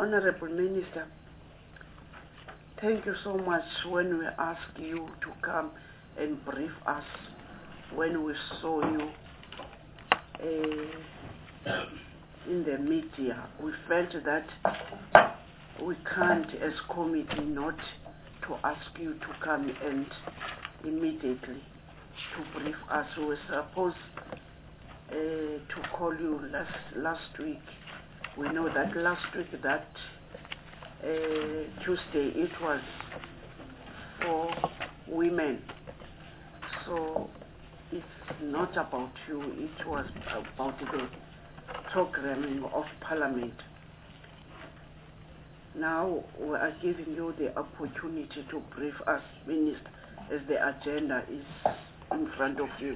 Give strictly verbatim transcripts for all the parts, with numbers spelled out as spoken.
Honorable Minister, thank you so much when we asked you to come and brief us when we saw you uh, in the media. We felt that we can't, as committee, not to ask you to come and immediately to brief us. We were supposed uh, to call you last last week. We know that last week, that uh, Tuesday, it was for women. So it's not about you, it was about the programming of Parliament. Now we are giving you the opportunity to brief us, Minister, as the agenda is in front of you.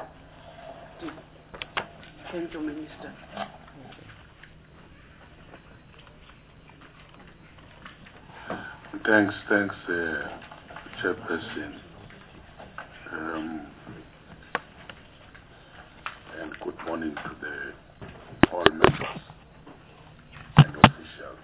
Thank you, Minister. Thanks, thanks, uh, Chairperson. Um, and good morning to the all members and officials.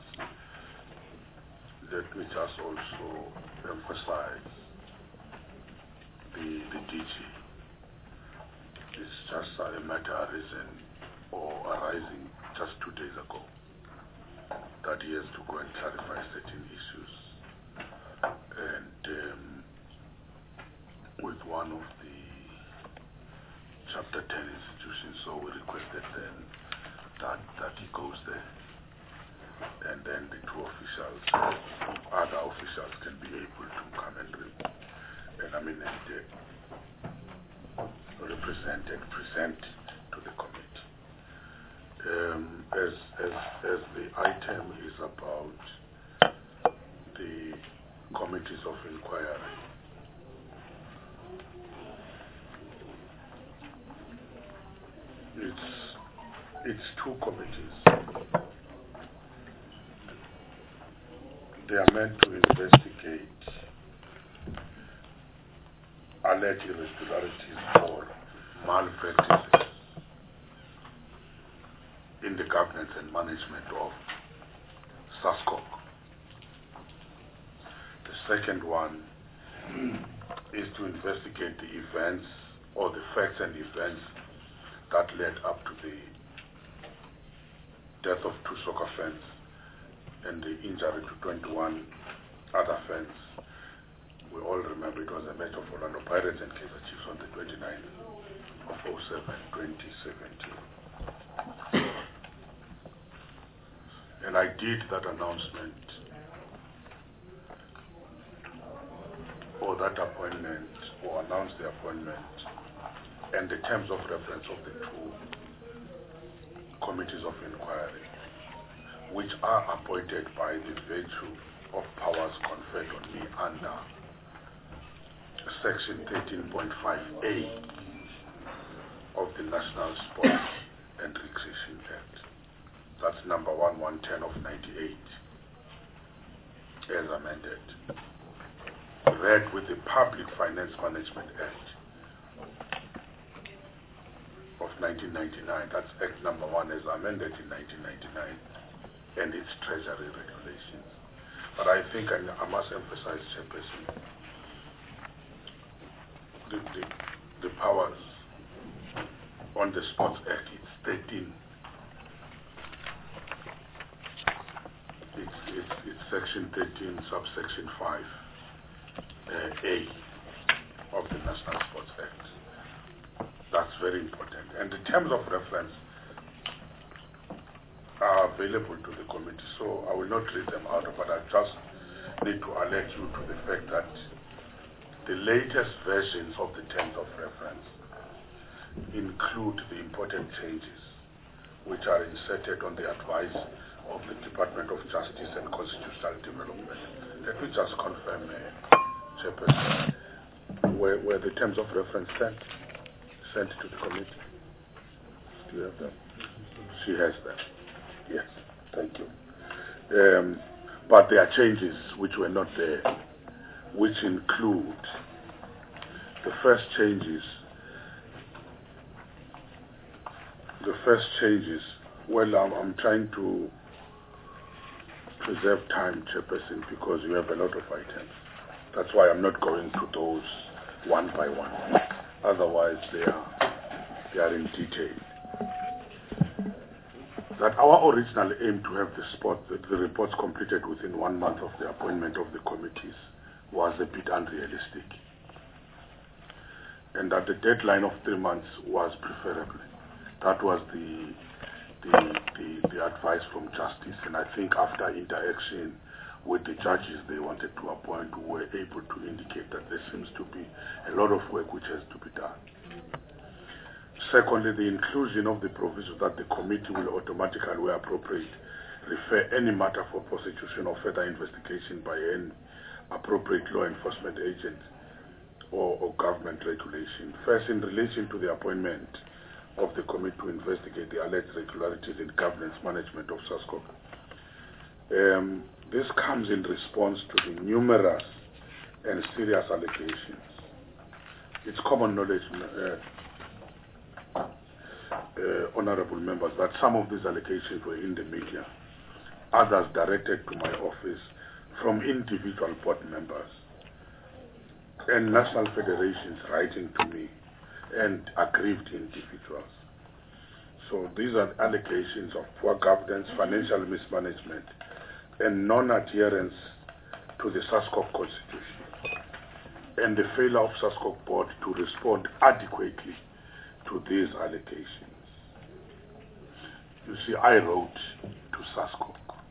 Let me just also emphasize the, the D G. It's just a matter arisen or arising just two days ago that he has to go and clarify certain issues. And um, with one of the Chapter ten institutions, so we requested then that, that he goes there. And then the two officials, other officials can be able to come and, re and I mean, and, uh, represent and present to the committee. Um, as, as, as the item is about the committees of inquiry, it's, it's two committees. They are meant to investigate alleged irregularities or malpractices in the governance and management of SASCOC. The second one is to investigate the events or the facts and events that led up to the death of two soccer fans and the injury to twenty-one other fans. We all remember it was a match of Orlando Pirates and Kaizer Chiefs on the twenty-ninth of oh seven, twenty seventeen. And I did that announcement or that appointment or announced the appointment and the terms of reference of the two committees of inquiry, which are appointed by the virtue of powers conferred on me under Section thirteen point five A of the National Sports and Recreation Act. That's number one one ten of ninety-eight, as amended. Read with the Public Finance Management Act of nineteen ninety-nine. That's Act number one as amended in nineteen ninety-nine, and its Treasury regulations. But I think I, I must emphasize, Chairperson, the, the, the powers on the Sports Act, it's thirteen. It's, it's, it's Section thirteen, subsection five, uh, A of the National Sports Act. That's very important. And the terms of reference are available to the committee, so I will not read them out, but I just need to alert you to the fact that the latest versions of the terms of reference include the important changes which are inserted on the advice of the Department of Justice and Constitutional Development. Let me just confirm, uh, Chairperson, where, where the terms of reference sent, sent to the committee. Do you have them? She has them. Yes, thank you. Um, but there are changes which were not there, which include the first changes. The first changes. Well, I'm, I'm trying to preserve time, Chairperson, because you have a lot of items. That's why I'm not going to those one by one. Otherwise, they are, they are in detail. That our original aim to have the, spot, the, the reports completed within one month of the appointment of the committees was a bit unrealistic. And that the deadline of three months was preferable. That was the, the, the, the advice from Justice. And I think after interaction with the judges they wanted to appoint, we were able to indicate that there seems to be a lot of work which has to be done. Secondly, the inclusion of the provision that the committee will automatically, where appropriate, refer any matter for prosecution or further investigation by any appropriate law enforcement agent or, or government regulation. First, in relation to the appointment of the committee to investigate the alleged irregularities in governance management of SASCOC. Um, this comes in response to the numerous and serious allegations. It's common knowledge, uh, uh, honorable members, that some of these allegations were in the media, others directed to my office from individual board members and national federations writing to me and aggrieved individuals. So these are allegations of poor governance, financial mismanagement, and non-adherence to the SASCOC Constitution, and the failure of SASCOC board to respond adequately to these allegations. You see, I wrote to SASCOC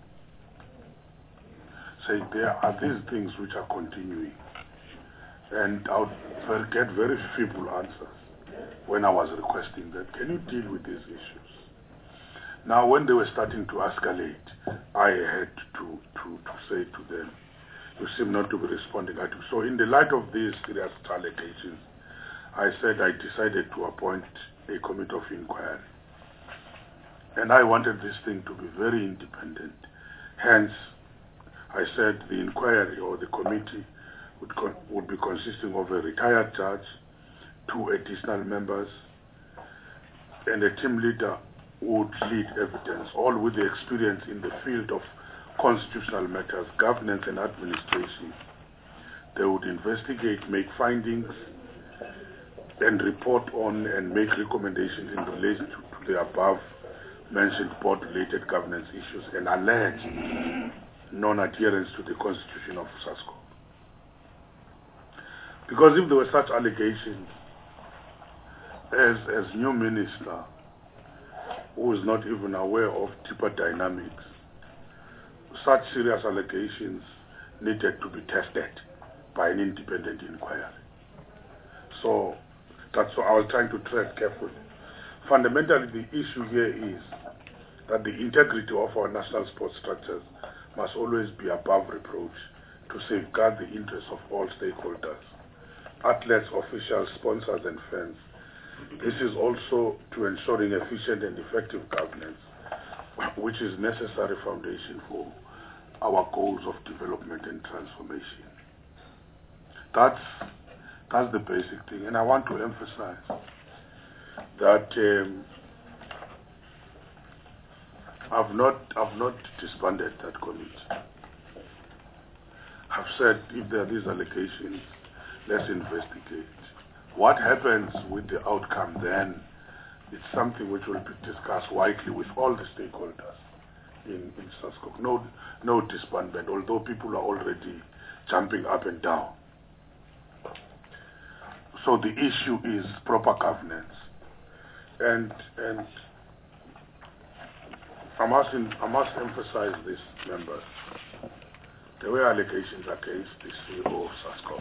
saying there are these things which are continuing, and I would get very feeble answers when I was requesting that, can you deal with these issues? Now, when they were starting to escalate, I had to, to, to say to them, you seem not to be responding. So in the light of these serious allegations, I said I decided to appoint a committee of inquiry. And I wanted this thing to be very independent. Hence, I said the inquiry or the committee would, con would be consisting of a retired judge, two additional members, and a team leader would lead evidence, all with the experience in the field of constitutional matters, governance and administration. They would investigate, make findings, and report on and make recommendations in relation to, to the above mentioned board-related governance issues and allege non-adherence to the constitution of SASCOC. Because if there were such allegations, as, as new minister, who is not even aware of deeper dynamics, such serious allegations needed to be tested by an independent inquiry. So that's what I was trying to tread carefully. Fundamentally, the issue here is that the integrity of our national sports structures must always be above reproach to safeguard the interests of all stakeholders, athletes, officials, sponsors, and fans. This is also to ensuring efficient and effective governance, which is necessary foundation for our goals of development and transformation. That's, that's the basic thing. And I want to emphasize that um, I've not, I've not disbanded that committee. I've said if there are these allegations, let's investigate. What happens with the outcome then, it's something which will be discussed widely with all the stakeholders in, in SASCOC. No, no disbandment, although people are already jumping up and down. So the issue is proper governance. And, and I must, in, I must emphasize this, members. There were allegations against the C E O of SASCOC.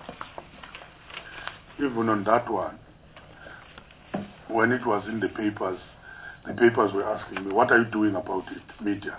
Even on that one, when it was in the papers, the papers were asking me, what are you doing about it, media?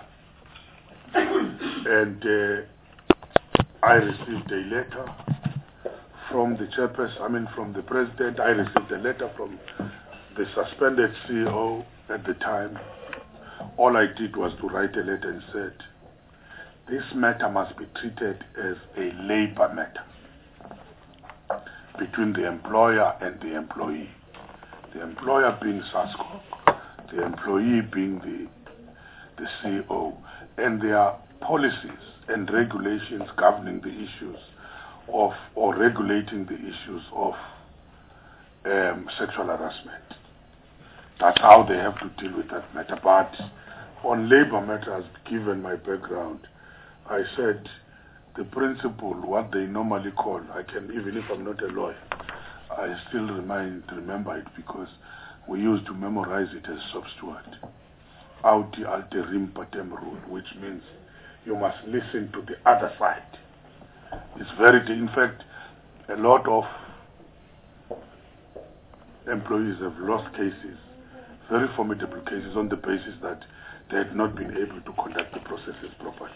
And uh, I received a letter from the chairperson, I mean from the president. I received a letter from the suspended C E O at the time. All I did was to write a letter and said, this matter must be treated as a labor matter between the employer and the employee. The employer being SASCOC, the employee being the, the C E O. And there are policies and regulations governing the issues of, or regulating the issues of um, sexual harassment. That's how they have to deal with that matter. But on labor matters, given my background, I said the principle, what they normally call, I can, even if I'm not a lawyer, I still remind, remember it because we used to memorize it as substeward. Audi alterim patem rule, which means you must listen to the other side. It's very, in fact, a lot of employees have lost cases, very formidable cases, on the basis that they had not been able to conduct the processes properly.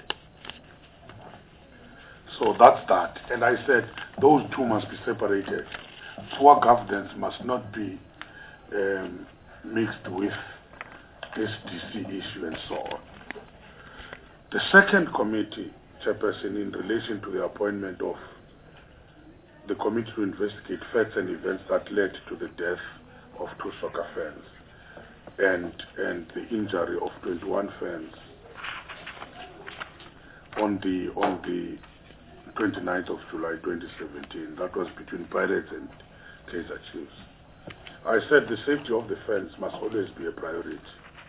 So that's that. And I said those two must be separated. Poor governance must not be um, mixed with this D C issue and so on. The second committee, Chairperson, in relation to the appointment of the committee to investigate facts and events that led to the death of two soccer fans and and the injury of twenty-one fans on the on the twenty-ninth of July twenty seventeen. That was between Pirates and Kaizer Chiefs. I said the safety of the fans must always be a priority.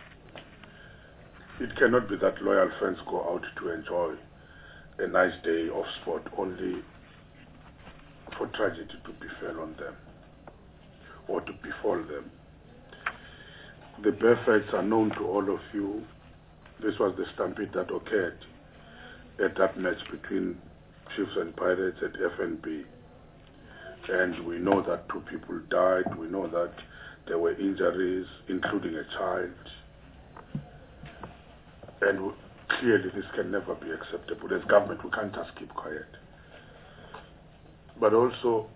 It cannot be that loyal fans go out to enjoy a nice day of sport only for tragedy to befall on them or to befall them. The bare facts are known to all of you. This was the stampede that occurred at that match between Chiefs and Pirates at F N B. And we know that two people died. We know that there were injuries, including a child. And clearly this can never be acceptable. As government, we can't just keep quiet. But also,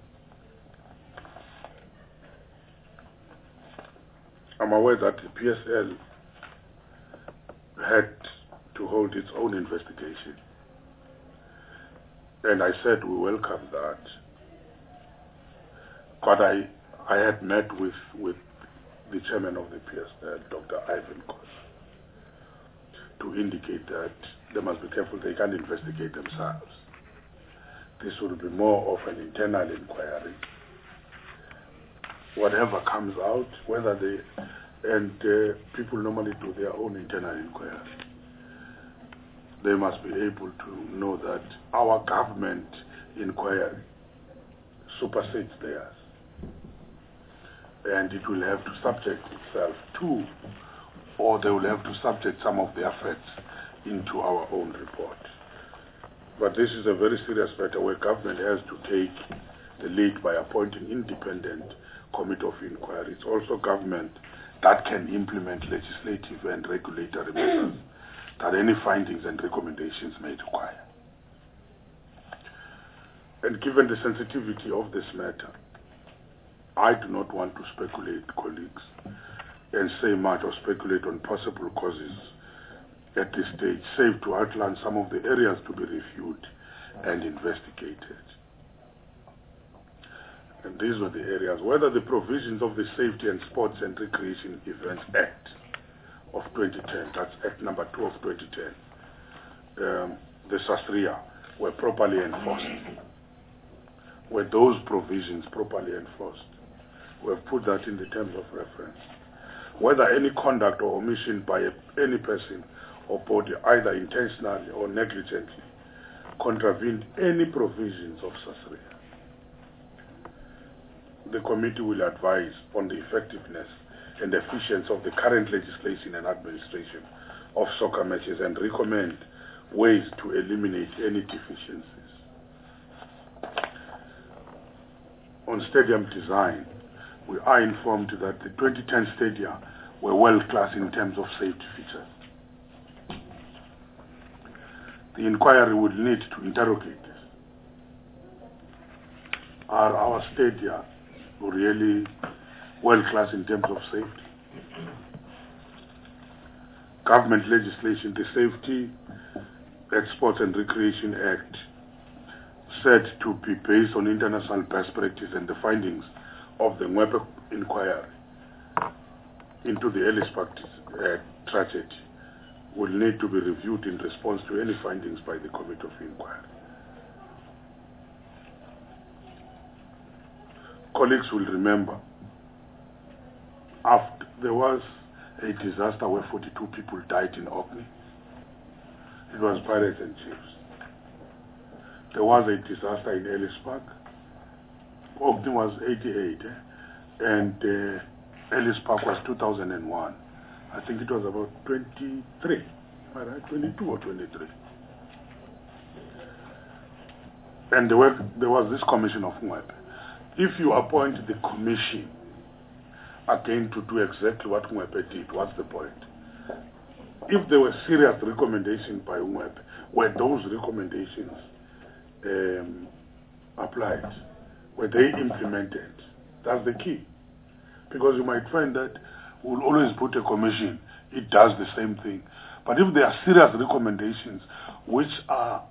I'm aware that the P S L had to hold its own investigation. And I said we welcome that. But I, I had met with, with the chairman of the P S L, Doctor Ivan Khoza, to indicate that they must be careful, they can't investigate themselves. This will be more of an internal inquiry. Whatever comes out, whether they, and uh, people normally do their own internal inquiry. They must be able to know that our government inquiry supersedes theirs. And it will have to subject itself to, or they will have to subject some of their facts into our own report. But this is a very serious matter where government has to take the lead by appointing independent committee of inquiry. It's also government that can implement legislative and regulatory measures that any findings and recommendations may require. And given the sensitivity of this matter, I do not want to speculate, colleagues, and say much or speculate on possible causes at this stage, save to outline some of the areas to be reviewed and investigated. And these were the areas, whether the provisions of the Safety and Sports and Recreation Events Act of twenty ten, that's Act number two of twenty ten, um, the SASRIA, were properly enforced. Were those provisions properly enforced? We have put that in the terms of reference. Whether any conduct or omission by a, any person or body, either intentionally or negligently, contravened any provisions of SASRIA. The committee will advise on the effectiveness and efficiency of the current legislation and administration of soccer matches and recommend ways to eliminate any deficiencies. On stadium design, we are informed that the twenty ten stadia were world-class in terms of safety features. The inquiry would need to interrogate this. Are our stadia really world-class in terms of safety? Government legislation, the Safety at Sports and Recreation Act, said to be based on international best practice and the findings of the Ngwepe inquiry into the Ellis practice uh, tragedy, will need to be reviewed in response to any findings by the Committee of Inquiry. Colleagues will remember, after there was a disaster where forty-two people died in Orkney. It was Pirates and Chiefs. There was a disaster in Ellis Park. Orkney was eighty-eight, eh? and uh, Ellis Park was two thousand one. I think it was about twenty-three, am I right? twenty-two or twenty-three. And there, were, there was this commission of Mwepe. If you appoint the commission again to do exactly what Mwepe did, what's the point? If there were serious recommendations by Mwepe, were those recommendations um, applied? Were they implemented? That's the key. Because you might find that we'll always put a commission, it does the same thing. But if there are serious recommendations which are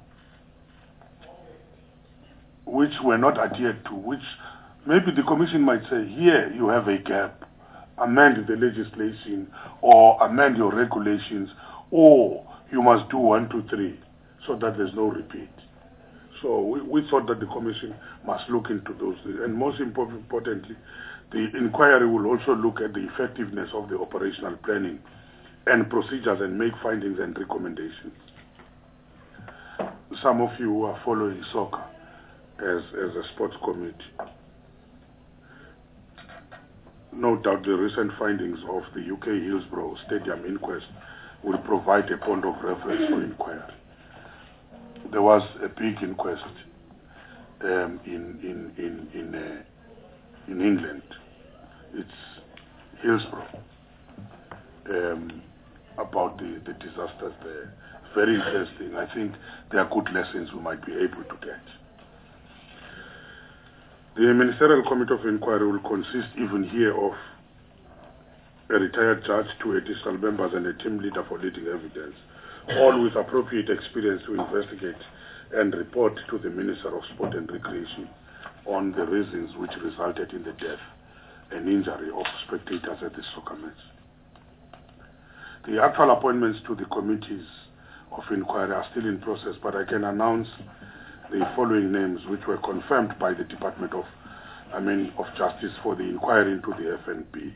which were not adhered to, which maybe the commission might say, here you have a gap, amend the legislation or amend your regulations, or you must do one, two, three, so that there's no repeat. So we, we thought that the commission must look into those things. And most important, importantly, the inquiry will also look at the effectiveness of the operational planning and procedures and make findings and recommendations. Some of you who are following soccer as, as a sports committee, no doubt the recent findings of the U K Hillsborough Stadium inquest will provide a point of reference for inquiry. There was a big inquest um, in in in in, uh, in England. It's Hillsborough um, about the, the disasters there. Very interesting. I think there are good lessons we might be able to get. The Ministerial Committee of Inquiry will consist even here of a retired judge, two additional members, and a team leader for leading evidence, all with appropriate experience to investigate and report to the Minister of Sport and Recreation on the reasons which resulted in the death and injury of spectators at the soccer match. The actual appointments to the committees of inquiry are still in process, but I can announce the following names which were confirmed by the Department of, I mean, of Justice for the inquiry into the F N B.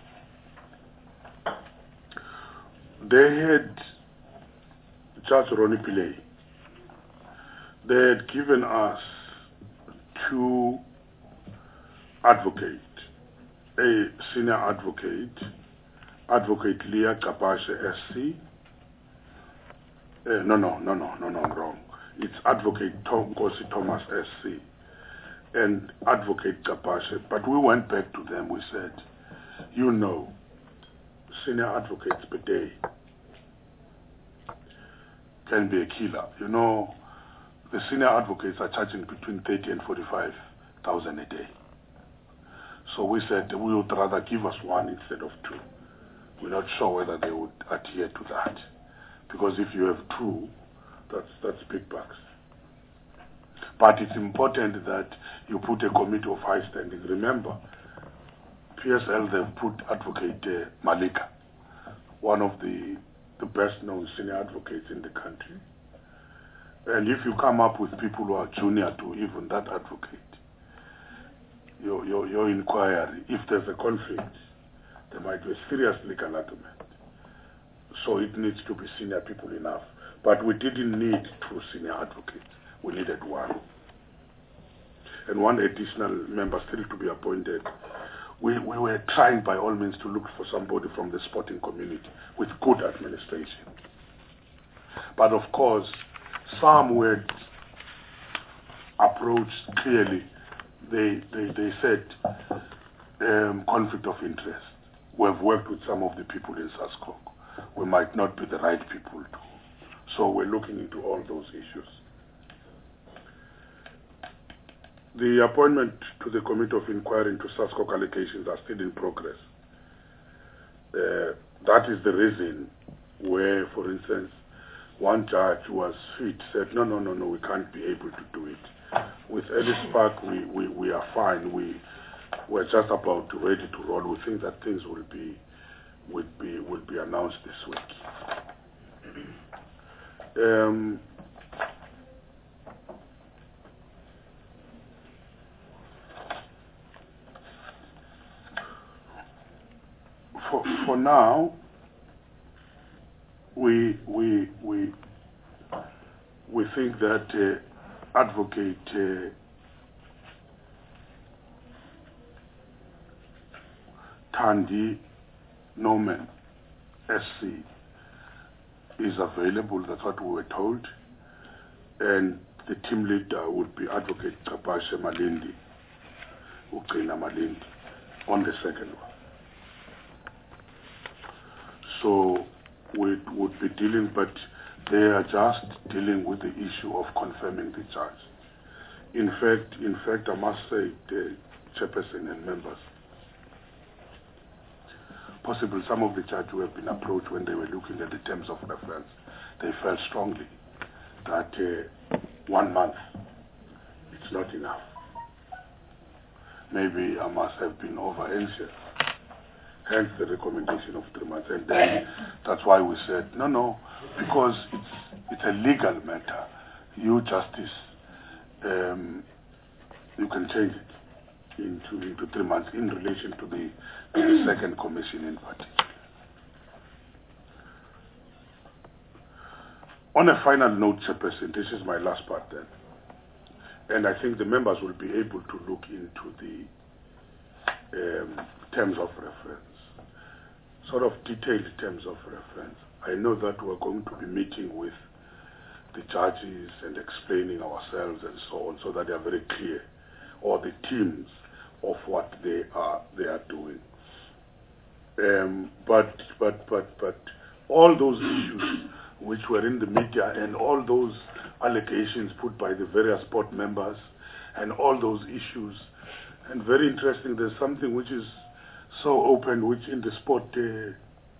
They had Judge Ronnie Pillay. They had given us two advocates, a senior advocate, Advocate Leah Kapashe S C. Uh, no, no, no, no, no, no, I'm wrong. It's Advocate Tom Kosi Thomas S C and Advocate Kapashe. But we went back to them. We said, you know, senior advocates per day can be a killer. You know, the senior advocates are charging between thirty and forty-five thousand a day. So we said we would rather give us one instead of two. We're not sure whether they would adhere to that, because if you have two, that's that's big bucks. But it's important that you put a committee of high standing. Remember, P S L, they've put Advocate uh, Malika, one of the the best known senior advocates in the country. And if you come up with people who are junior to even that advocate, your your your inquiry, if there's a conflict, there might be a serious legal argument. So it needs to be senior people enough. But we didn't need two senior advocates. We needed one. And one additional member still to be appointed. We, we were trying by all means to look for somebody from the sporting community with good administration. But of course, some were approached clearly. They, they, they said um, conflict of interest. We have worked with some of the people in SASCOC. We might not be the right people to. So we're looking into all those issues. The appointment to the Committee of Inquiry into SASCOC allegations are still in progress. Uh, that is the reason where, for instance, one judge who was fit said, no, no, no, no, we can't be able to do it. With Ellis Park, we, we, we are fine. We, we're just about ready to roll. We think that things will be, will be, will be announced this week. Um, for, for now, we, we, we, we think that uh, Advocate uh, Thandi Norman, S C, is available. That's what we were told. And the team leader would be Advocate Kapashe Malindi, Ukrina Malindi, on the second one. So we would be dealing, but they are just dealing with the issue of confirming the charge. In fact, in fact, I must say, the chairperson and members, possibly some of the judges who have been approached when they were looking at the terms of reference, they felt strongly that uh, one month, it's not enough. Maybe I must have been over anxious. Hence the recommendation of three months. And then that's why we said, no, no, because it's, it's a legal matter. You, Justice, um, you can change it into, into three months in relation to the, to the second commission in particular. On a final note, Chairperson, this is my last part then. And I think the members will be able to look into the um, terms of reference, sort of detailed terms of reference. I know that we're going to be meeting with the judges and explaining ourselves and so on, so that they are very clear, or the teams of what they are they are doing. Um, but but but but all those issues which were in the media and all those allegations put by the various board members and all those issues, and very interesting, there's something which is so open, which in the sport uh,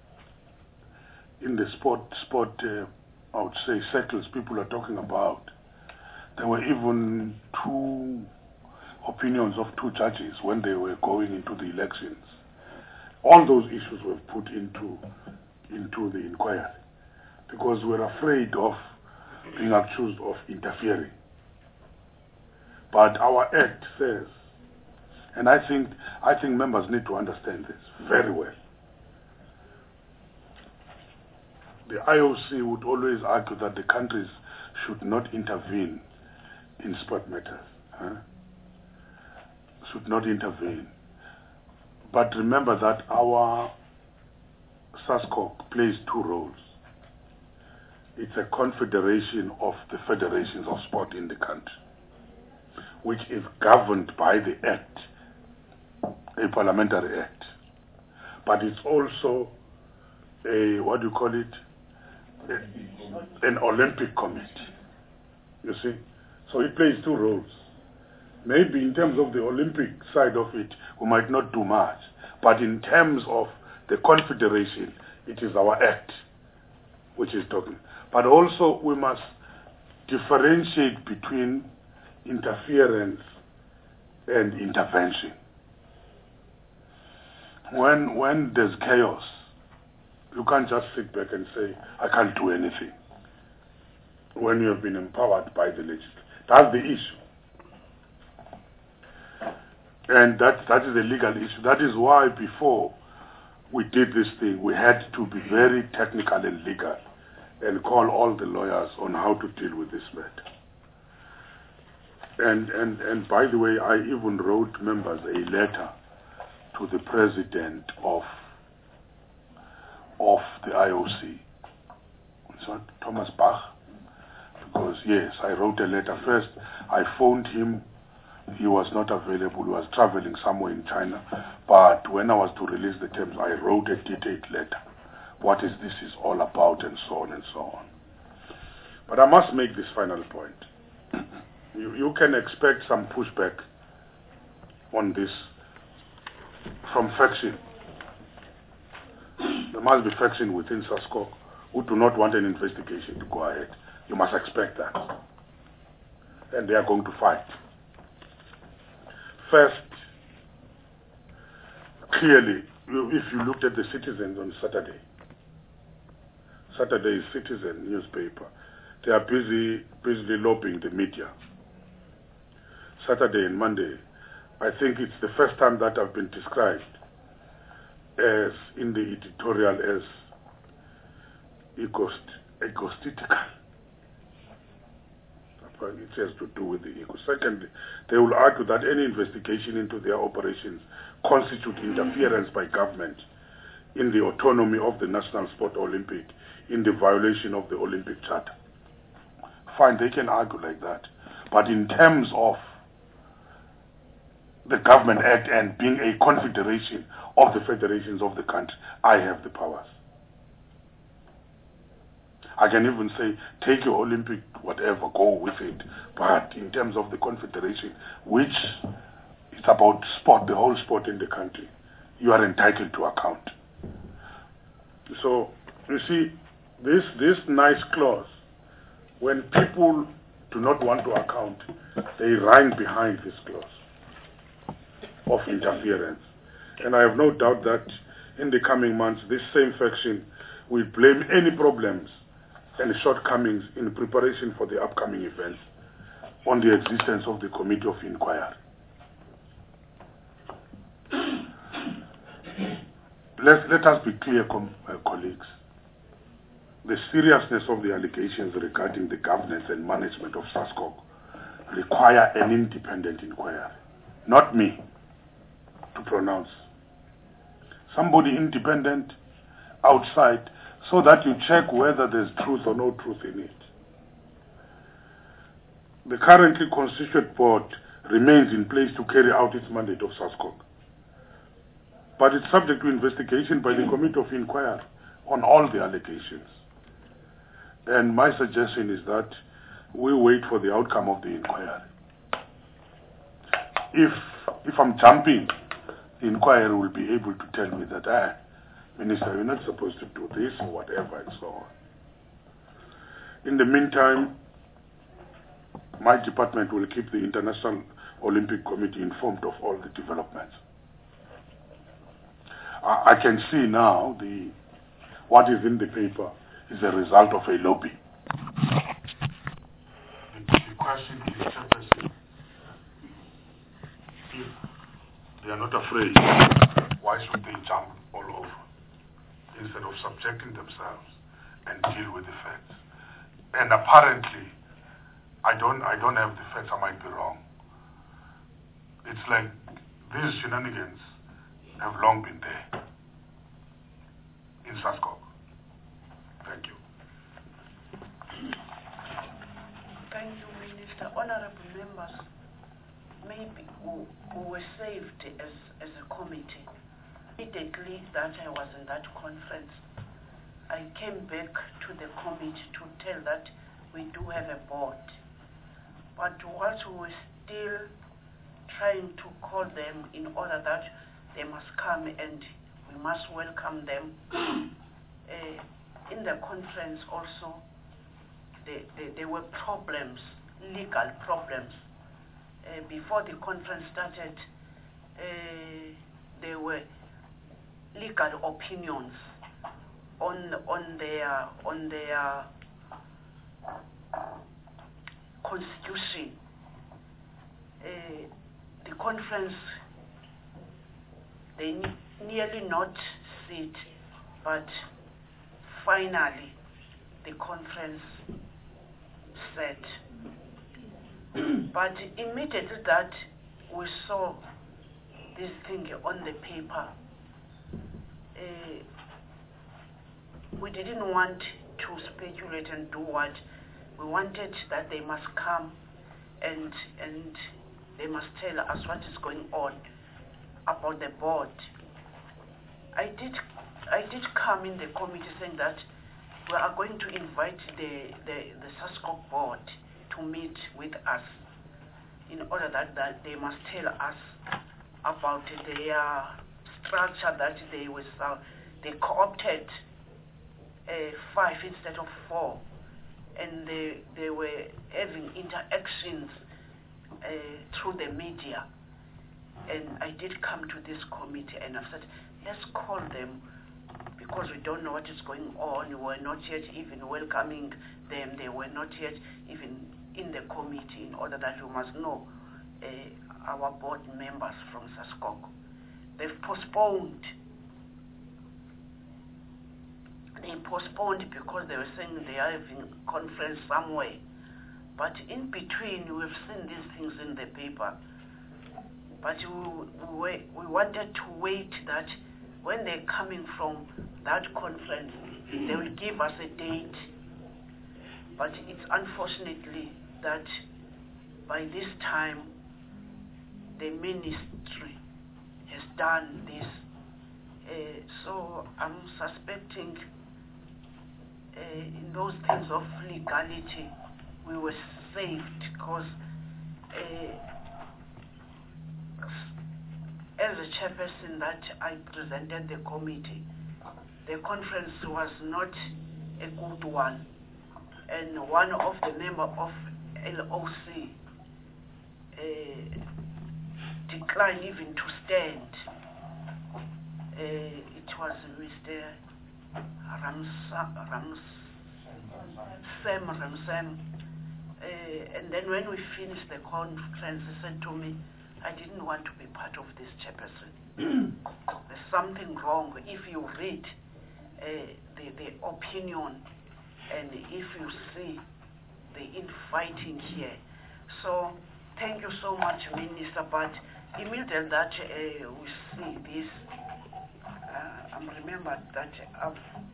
in the sport sport uh, I would say circles people are talking about. There were even two opinions of two judges when they were going into the elections. All those issues were put into into the inquiry because we're afraid of being accused of interfering. But our act says, and I think I think members need to understand this very well. The I O C would always argue that the countries should not intervene in sport matters. Huh? Should not intervene. But remember that our SASCOC plays two roles. It's a confederation of the federations of sport in the country, which is governed by the Act, a parliamentary act. But it's also a, what do you call it, a, an Olympic committee, you see. So it plays two roles. Maybe in terms of the Olympic side of it, we might not do much. But in terms of the confederation, it is our act which is talking. But also we must differentiate between interference and intervention. When, when there's chaos, you can't just sit back and say, I can't do anything. When you have been empowered by the legislature. That's the issue. And that, that is a legal issue. That is why before we did this thing, we had to be very technical and legal and call all the lawyers on how to deal with this matter. And, and, and by the way, I even wrote members a letter to the president of, of the I O C. It's not Thomas Bach. Because, yes, I wrote a letter. First, I phoned him. He was not available. He was traveling somewhere in China. But when I was to release the terms, I wrote a detailed letter. What is this is all about, and so on and so on. But I must make this final point. You, you can expect some pushback on this from faction. There must be faction within SASCOC who do not want an investigation to go ahead. You must expect that. And they are going to fight. First, clearly, if you looked at the citizens on Saturday, Saturday Citizen newspaper. They are busy, busily lobbying the media. Saturday and Monday, I think it's the first time that I've been described as, in the editorial, as egoist, egotistical. It has to do with the ego. Secondly, they will argue that any investigation into their operations constitute interference by government in the autonomy of the National Sport Olympic, in the violation of the Olympic Charter. Fine, they can argue like that. But in terms of the Government Act and being a confederation of the federations of the country, I have the powers. I can even say, take your Olympic, whatever, go with it. But in terms of the confederation, which is about sport, the whole sport in the country, you are entitled to account. So, you see, this, this nice clause, when people do not want to account, they run behind this clause of interference. And I have no doubt that in the coming months, this same faction will blame any problems and shortcomings in preparation for the upcoming events on the existence of the Committee of Inquiry. Let, let us be clear, com, uh, colleagues. The seriousness of the allegations regarding the governance and management of SASCOC require an independent inquiry, not me to pronounce. Somebody independent outside, so that you check whether there's truth or no truth in it. The currently constituted board remains in place to carry out its mandate of SASCOC, but it's subject to investigation by the Committee of Inquiry on all the allegations. And my suggestion is that we wait for the outcome of the inquiry. If, if I'm jumping, the inquiry will be able to tell me that, ah, Minister, you're not supposed to do this or whatever and so on. In the meantime, my department will keep the International Olympic Committee informed of all the developments. I, I can see now the what is in the paper is a result of a lobby. The, the question is, Chairperson, if they are not afraid, why should they jump all over instead of subjecting themselves and deal with the facts? And apparently, I don't, I don't have the facts, I might be wrong. It's like these shenanigans have long been there in SASCOC. Thank you. Thank you, Minister. Honorable members, maybe who, who were saved as, as a committee. Immediately that I was in that conference, I came back to the committee to tell that we do have a board. But whilst we were still trying to call them in order that they must come and we must welcome them, uh, in the conference also, they, they, there were problems, legal problems. Uh, before the conference started, uh, there were legal opinions on on their on their constitution. Uh, the conference, they ne nearly not sit, but finally the conference said. But immediately that we saw this thing on the paper, uh, we didn't want to speculate and do what. We wanted that they must come and and they must tell us what is going on about the board. I did I did come in the committee saying that we are going to invite the, the, the SASCOC board to meet with us in order that, that they must tell us about their structure that they was uh, they co-opted uh, five instead of four, and they they were having interactions uh, through the media. And I did come to this committee and I said, let's call them because we don't know what is going on. We were not yet even welcoming them. They were not yet even in the committee, in order that we must know uh, our board members from SASCOC. They've postponed. They postponed because they were saying they are having a conference somewhere. But in between, we've seen these things in the paper. But we, we, we wanted to wait that when they're coming from that conference, they will give us a date. But it's unfortunately that by this time, the ministry has done this. Uh, so I'm suspecting uh, in those things of legality, we were saved because uh, as a chairperson that I presented the committee, the conference was not a good one. And one of the members of L O C uh, declined even to stand. Uh, it was Mister Ramsa, Rams, Sam Ramsam. Uh, and then when we finished the conference, he said to me, I didn't want to be part of this, chairperson. There's something wrong. If you read uh, the, the opinion and if you see the infighting here. So thank you so much, Minister, but immediately that uh, we see this, uh, I remember that uh,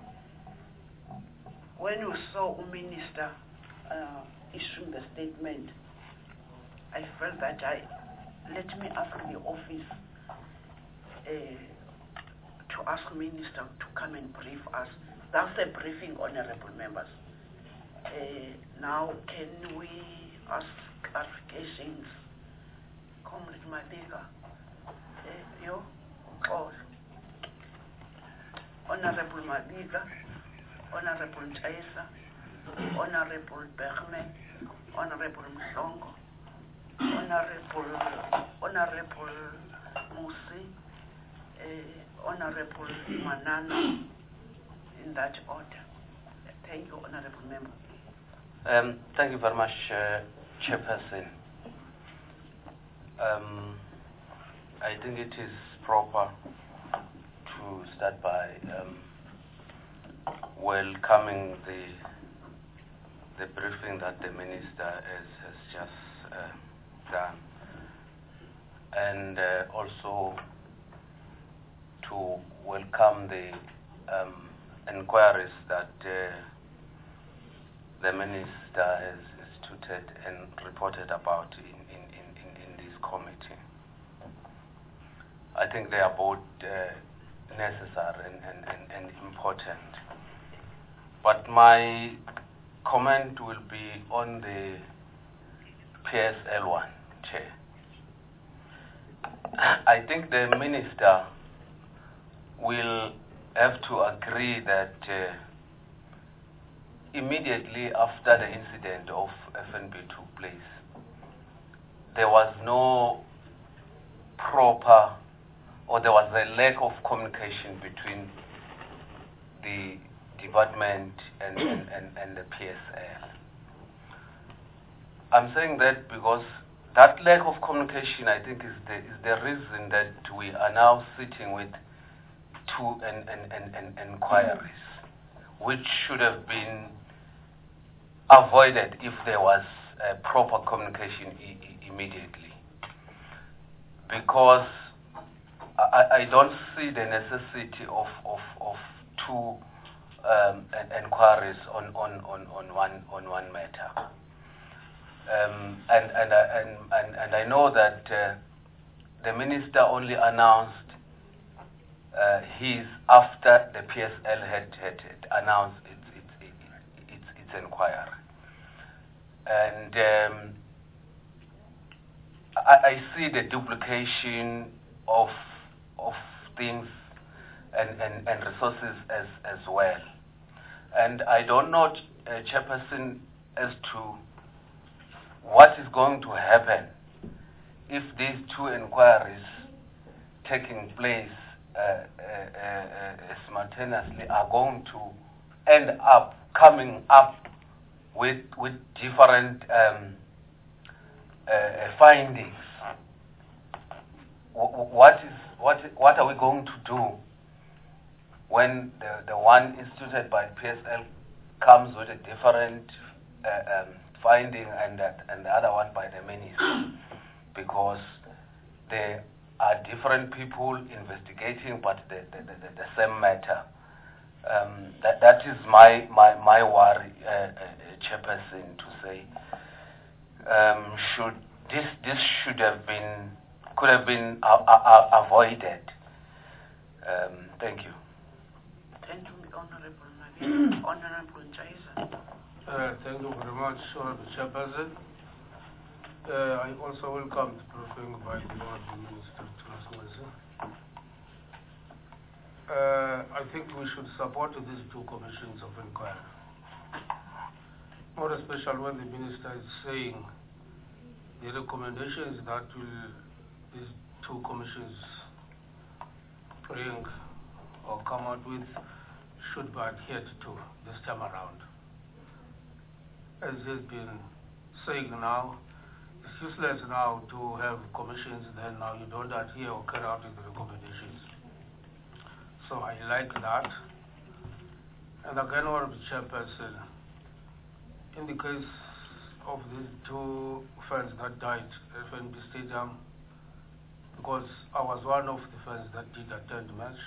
when we saw a minister uh, issuing the statement, I felt that I, let me ask the office uh, to ask minister to come and brief us. That's a briefing, honorable members. Uh, now, can we ask clarifications? Comrade Madiga, uh, yo, all. Honorable Madiga, Honorable Taisa, Honorable Bergman, Honorable Msongo, Honorable Honorable Musi, uh, Honorable Manana, in that order. Thank you, Honorable Member. Um, thank you very much, uh, Chairperson. Um, I think it is proper to start by um, welcoming the the briefing that the Minister has, has just uh, done, and uh, also to welcome the um, inquiries that uh, the Minister has instituted and reported about in, in, in, in this committee. I think they are both uh, necessary and, and, and, and important. But my comment will be on the P S L one, Chair. I think the Minister will have to agree that uh, immediately after the incident of F N B took place, there was no proper, or there was a lack of communication between the department and, and, and, and the P S L. I'm saying that because that lack of communication, I think, is the, is the reason that we are now sitting with two en, en, en, en, inquiries, which should have been avoided if there was uh, proper communication I- I immediately. Because I, I don't see the necessity of, of, of two um, en- inquiries on, on, on, on, one, on one matter. Um, and, and, I- and, and, and I know that uh, the Minister only announced uh, his after the P S L had, had, had announced its, its, its, its, its inquiry. And um, I, I see the duplication of, of things and, and, and resources as, as well. And I don't know, uh, Chairperson, as to what is going to happen if these two inquiries taking place uh, uh, uh, simultaneously are going to end up coming up with with different um, uh, findings. W- what is what what are we going to do when the the one instituted by P S L comes with a different uh, um, finding and that and the other one by the minister? Because there are different people investigating, but the the, the, the same matter. Um, that that is my my my worry, uh, uh, Chairperson, to say. Um, should this this should have been could have been uh, uh, avoided. Um, thank you. Thank you, Honorable Nabi. Honorable Njaisa. Uh, thank you very much, Honorable Chairperson. Uh, I also welcome the briefing by the Honorable Minister Thulasmese. Uh, I think we should support these two commissions of inquiry. More especially when the Minister is saying the recommendations that will these two commissions bring or come out with should be adhered to this time around. As has been saying now, it's useless now to have commissions, then now you don't adhere or carry out the recommendations. So I like that. And again, Honorable Chairperson, in the case of these two fans that died at F N B Stadium, because I was one of the fans that did attend the match,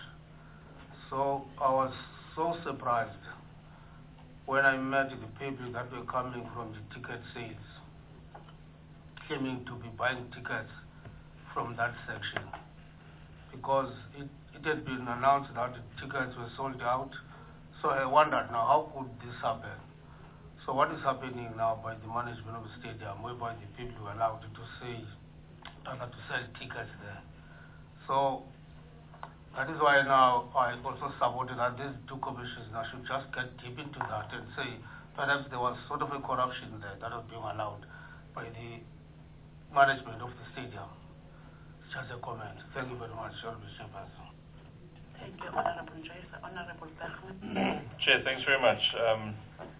so I was so surprised when I met the people that were coming from the ticket sales, claiming to be buying tickets from that section, because it, it had been announced that the tickets were sold out. So I wondered now, how could this happen? So what is happening now by the management of the stadium, whereby the people were allowed to say, to sell tickets there? So that is why now I also supported that these two commissions now should just get deep into that and say perhaps there was sort of a corruption there that was being allowed by the management of the stadium. Just a comment. Thank you very much, Honorable Chairperson. Thank you, Honorable Njaisa. Honorable Bergman. Chair, thanks very much. Um,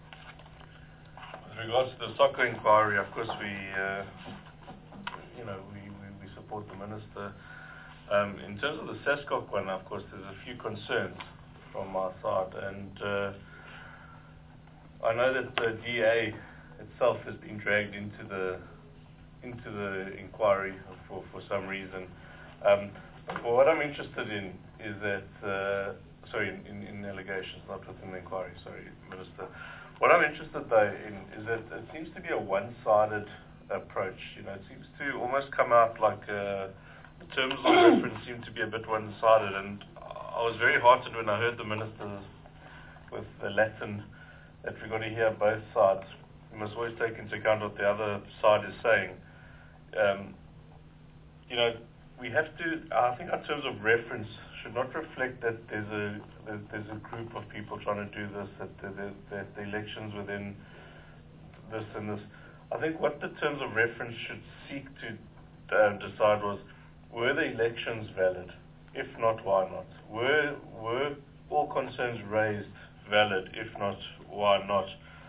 with regards to the soccer inquiry, of course we, uh, you know, we, we, we support the Minister. Um, in terms of the SESCOC one, of course, there's a few concerns from our side, and uh, I know that the D A itself has been dragged into the into the inquiry for, for some reason. Um, but what I'm interested in is that, uh, sorry, in, in allegations, not within the inquiry, sorry, Minister. What I'm interested though in is that it seems to be a one-sided approach. You know, it seems to almost come out like uh, the terms of reference seem to be a bit one-sided, and I was very heartened when I heard the Minister with the Latin that we've got to hear both sides. We must always take into account what the other side is saying. Um, you know, we have to, I think our terms of reference should not reflect that there's a there's a group of people trying to do this, that the, the, that the elections within this and this. I think what the terms of reference should seek to uh, decide was, were the elections valid? If not, why not? Were, were all concerns raised valid? If not, why not?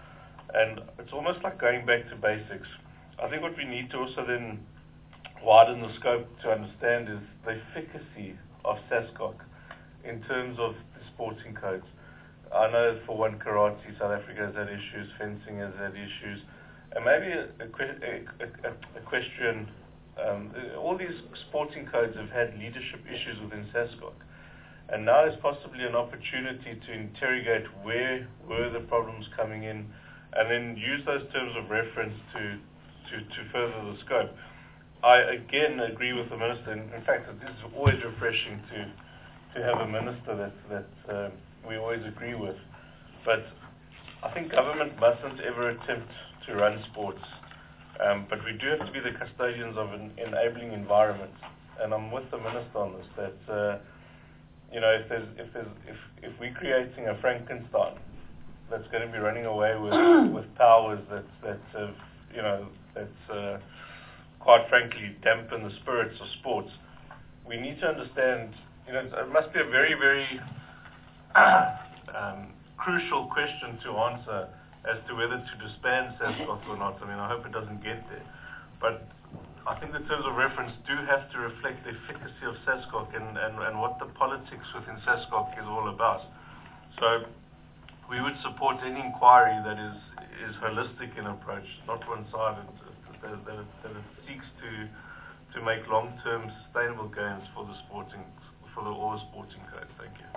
And it's almost like going back to basics. I think what we need to also then widen the scope to understand is the efficacy of SESCOC in terms of the sporting codes. I know for one, karate, South Africa has had issues, fencing has had issues, and maybe a, a, a, a question, um, all these sporting codes have had leadership issues within SESCOC. And now is possibly an opportunity to interrogate where were the problems coming in, and then use those terms of reference to To, to further the scope. I again agree with the Minister. In, in fact, it is always refreshing to to have a Minister that that uh, we always agree with. But I think government mustn't ever attempt to run sports. Um, but we do have to be the custodians of an enabling environment. And I'm with the Minister on this. That uh, you know, if there's if there's if if we're creating a Frankenstein that's going to be running away with with powers that that have, you know, that's uh, quite frankly dampen the spirits of sports. We need to understand, you know, it must be a very, very um, crucial question to answer as to whether to disband SASCOC or not. I mean, I hope it doesn't get there. But I think the terms of reference do have to reflect the efficacy of SASCOC and, and, and what the politics within SASCOC is all about. So we would support any inquiry that is, is holistic in approach, not one-sided, that, that, it, that it seeks to to make long-term sustainable gains for the sporting, for the all sporting code. Thank you.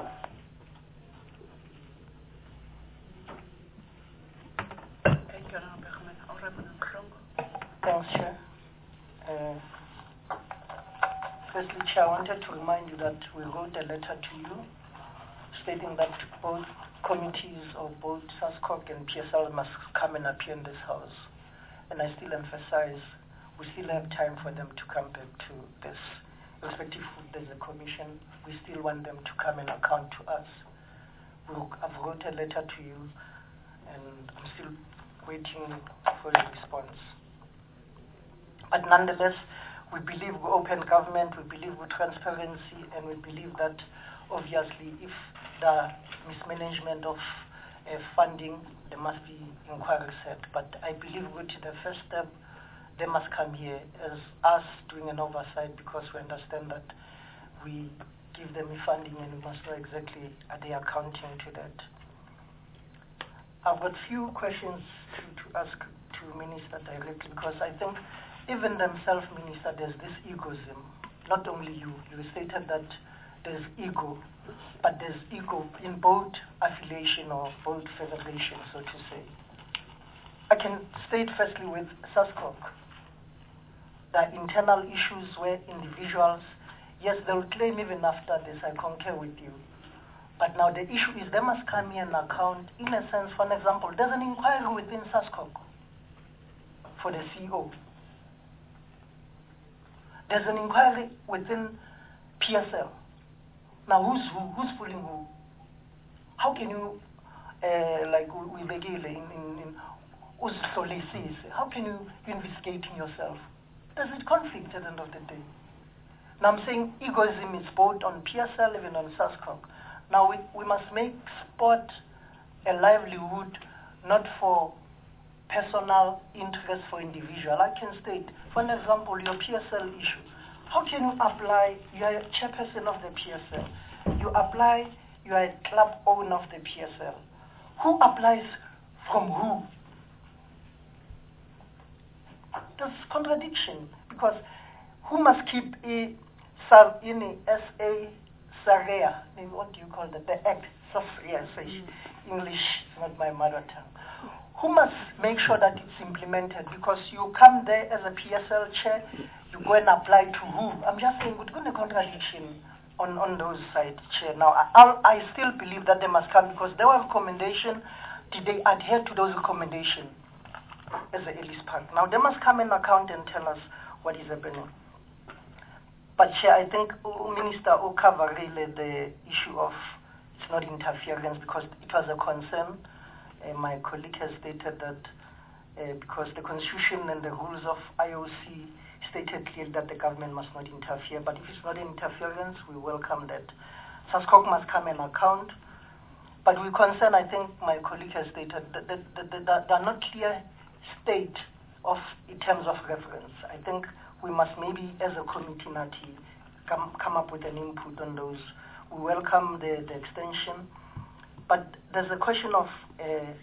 Thanks, Chair. Uh, firstly, Chair, I wanted to remind you that we wrote a letter to you stating that both committees of both SASCOC and P S L must come and appear in this House. And I still emphasize we still have time for them to come back to this. Irrespective if there's a commission, we still want them to come and account to us. We'll, I've wrote a letter to you, and I'm still waiting for a response. But nonetheless, we believe with open government, we believe with transparency, and we believe that obviously if the mismanagement of uh, funding, there must be inquiries set. But I believe with the first step, they must come here as us doing an oversight, because we understand that we give them funding and we must know exactly are they accounting to that. I've got few questions to, to ask to Minister directly, because I think even themselves, Minister, there's this egoism. Not only you, you stated that there's ego, but there's ego in both affiliation or both federations, so to say. I can state firstly with SASCOC, the internal issues where individuals, yes, they'll claim even after this, I concur with you. But now the issue is they must come here and account, in a sense, for an example, there's an inquiry within SASCOC for the C E O. There's an inquiry within P S L. Now who's who? Who's pulling who? How can you, uh, like we begin in, in, in how can you investigate in yourself? There's a conflict at the end of the day. Now I'm saying egoism is both on P S L, even on SASCOC. Now we, we must make sport a livelihood, not for personal interest for individual. I can state, for an example, your P S L issue. How can you apply, you are a chairperson of the P S L. You apply, you are a club owner of the P S L. Who applies from who? There's contradiction, because who must keep a in a S A SAREA, what do you call that, the act, SAREA, English is not my mother tongue. Who must make sure that it's implemented? Because you come there as a P S L chair, you go and apply to who? I'm just saying, we're going to contradiction on, on those sides, chair. Now, I, I still believe that they must come, because there were recommendations. Did they adhere to those recommendations as a Ellis Park? Now, they must come and account and tell us what is happening. But, Chair, I think Minister Okava raised the issue of it's not interference, because it was a concern. Uh, my colleague has stated that uh, because the Constitution and the rules of I O C stated clearly that the government must not interfere. But if it's not an interference, we welcome that. SASCOC must come and account. But we concern, I think my colleague has stated, that there are not clear state of in terms of reference. I think we must maybe, as a committee, Nati, come, come up with an input on those. We welcome the, the extension, but there's a question of, uh,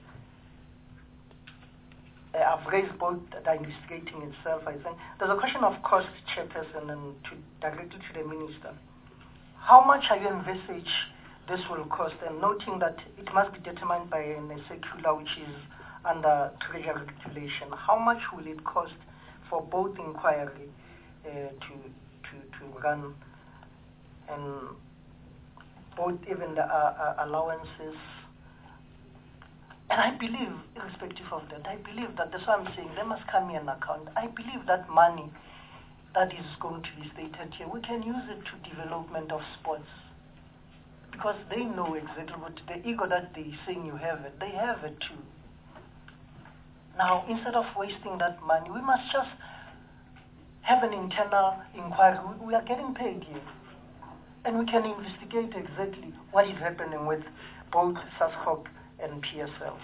uh, I've raised both the investigating itself, I think. There's a question of cost, Chairperson, and to, directly to the Minister. How much are you envisage this will cost, and noting that it must be determined by a circular which is under treasury regulation? How much will it cost for both inquiry uh, to, to to run, and both even the uh, uh, allowances? And I believe, irrespective of that, I believe that that's why I'm saying they must come here and account. I believe that money that is going to be stated here, we can use it to development of sports, because they know exactly what the ego that they saying you have it, they have it too. Now, instead of wasting that money, we must just have an internal inquiry. We are getting paid here. and we can investigate exactly what is happening with both SASCOC and P S L.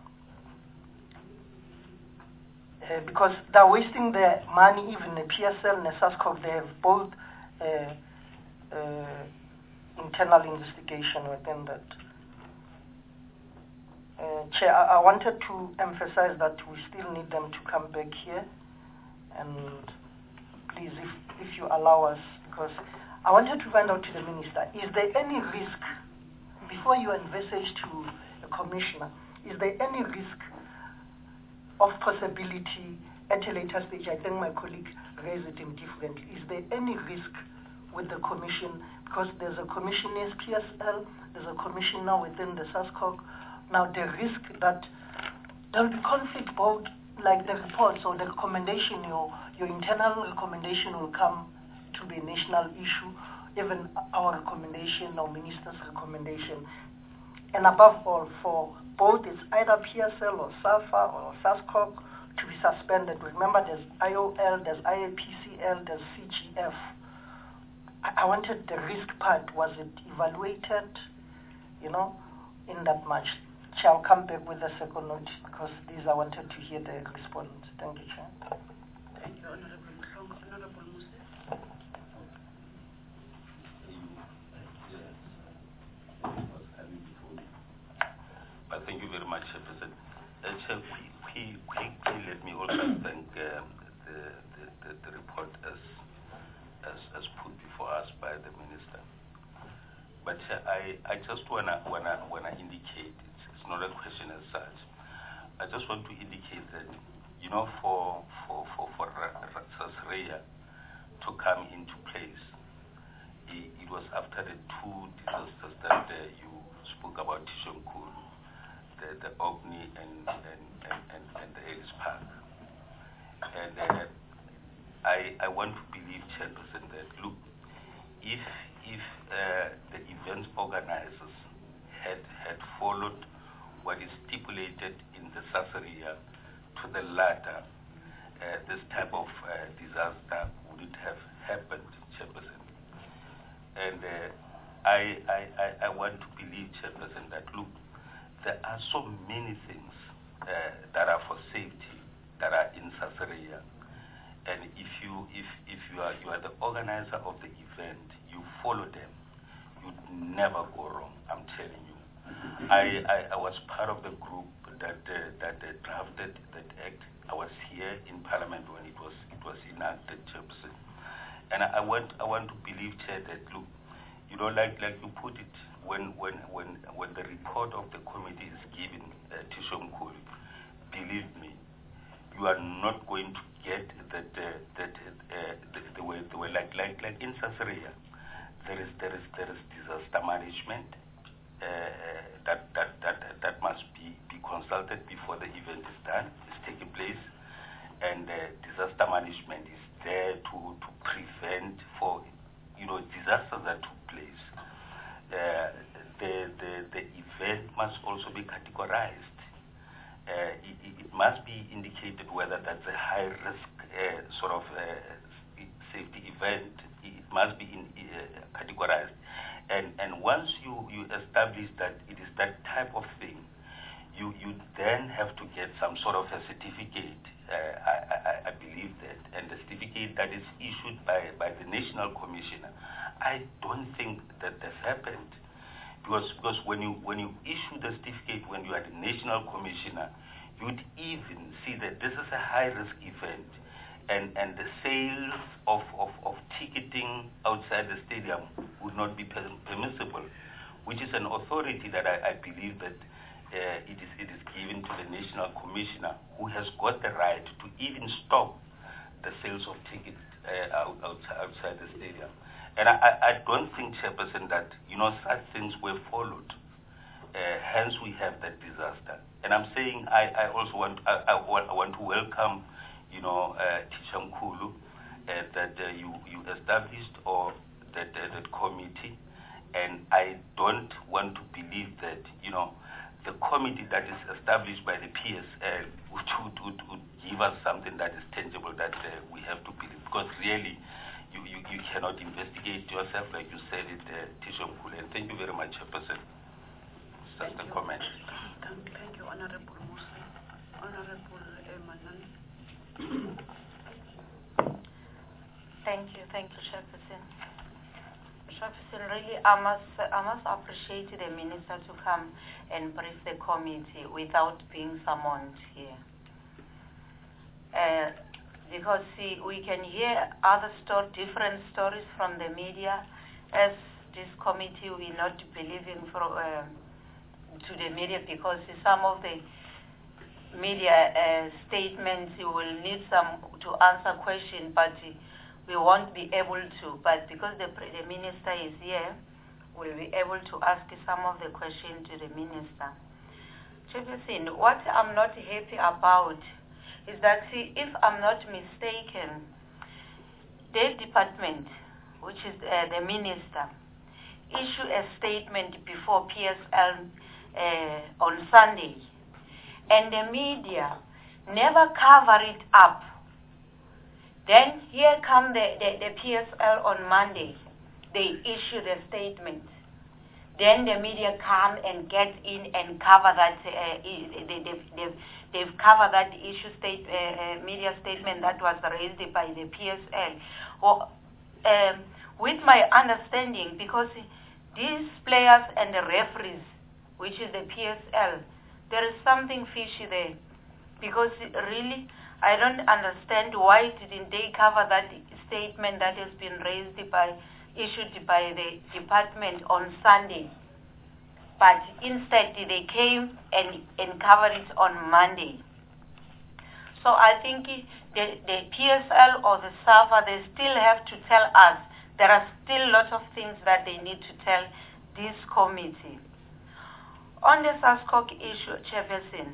Uh, because they're wasting their money, even the P S L and the SASCOC, they have both uh, uh, internal investigation within that. Uh, Chair, I, I wanted to emphasize that we still need them to come back here, and please, if, if you allow us, because I wanted to find out to the Minister, is there any risk, before you envisage to a Commissioner, is there any risk of possibility at a later stage? I think my colleague raised it indifferently. Is there any risk with the Commission? Because there's a Commission in P S L, there's a Commission now within the SASCOC. Now the risk that there'll be conflict both, like the reports or the recommendation, your, your internal recommendation will come to be a national issue, even our recommendation or Minister's recommendation. And above all, for both, it's either P S L or SAFA or SASCOC to be suspended. Remember, there's I O L, there's I A P C L, there's C G F. I, I wanted the risk part. Was it evaluated, you know, in that much? Shall come back with a second note, because these I wanted to hear the response. Thank you, Chair. Thank you, Honorable Mhlongo. Honorable Muse. Well, thank you very much, President. Uh, Chair, quickly, quickly, let me also thank um, the, the, the, the report as, as as put before us by the Minister. But uh, I I just wanna wanna wanna indicate, it's, it's not a question as such. I just want to indicate that, you know, for for for for Sasria to come into place, it, it was after the two disasters that uh, you spoke about, Tishomkhulu, the the Ogni and and, and, and, and the Ellis Park. And uh, I I want to believe, Chairperson, that look, if if uh, the event organizers had had followed what is stipulated in the Sasria to the latter, uh, this type of uh, disaster wouldn't have happened, Chairperson. And uh, I, I, I, I want to believe, Chairperson, that look, there are so many things uh, that are for safety that are in Sasria. And if you if if you are you are the organizer of the event, you follow them, you'd never go wrong. I'm telling you. I, I, I was part of the group that uh, that uh, drafted that act. I was here in Parliament when it was it was enacted, Chairperson. And I, I want I want to believe, Chair, that look, you know, like like you put it, when when when when the report of the committee is given uh, to Tishomkhulu, believe me, you are not going to get that uh, that uh, the, the way the way like like like in Sasria, there is there is there is disaster management uh, that that that that must be be consulted before the event is done, is taking place, and uh, disaster management is there to to prevent for you know disasters that took place. Uh, the the the event must also be categorized. Uh, it, it must be indicated whether that's a high-risk uh, sort of uh, safety event. It must be in, uh, categorized. And and once you, you establish that it is that type of thing, you, you then have to get some sort of a certificate. Uh, I, I, I believe that. And the certificate that is issued by, by the National Commissioner, I don't think that that's happened. Because, because when you when you issue the certificate, when you are the national commissioner, you'd even see that this is a high-risk event, and, and the sales of, of, of ticketing outside the stadium would not be per permissible, which is an authority that I, I believe that uh, it is it is given to the national commissioner, who has got the right to even stop the sales of tickets uh, out, outside, outside the stadium. And I, I don't think, Chairperson, that, you know, such things were followed. Uh, hence, we have that disaster. And I'm saying I, I also want I, I, want, I want to welcome, you know, uh, Tishomkhulu, uh, that uh, you, you established or that, uh, that committee. And I don't want to believe that, you know, the committee that is established by the P S L would, would, would, would give us something that is tangible that uh, we have to believe. Because really, you, you, you cannot investigate yourself like you said it, uh, Tisho Mkhulu. And thank you very much, Chairperson. Just Thank a you. comment. Thank, thank you, Honorable Musa. Honorable Emanan. Thank you, thank you, Chairperson. Chairperson, really, I must, I must appreciate the Minister to come and brief the committee without being summoned here. Uh, because see, we can hear other sto different stories from the media. As this committee, we're not believing for, uh, to the media because some of the media uh, statements you will need some to answer questions, but we won't be able to. But because the, the minister is here, we'll be able to ask some of the questions to the minister. Chairperson, what I'm not happy about is that, see, if I'm not mistaken, the department, which is uh, the minister, issue a statement before P S L uh, on Sunday, and the media never cover it up. Then here come the, the, the P S L on Monday. They issue the statement. Then the media come and get in and cover that, uh, they, they, they've, they've covered that issue state, uh, uh, media statement that was raised by the P S L. Well, um, with my understanding, because these players and the referees, which is the P S L, there is something fishy there. Because really, I don't understand why didn't they cover that statement that has been raised by, issued by the department on Sunday. But instead, they came and, and covered it on Monday. So I think the, the P S L or the SAFA, they still have to tell us. There are still lots of things that they need to tell this committee. On the SASCOC issue, Chairperson,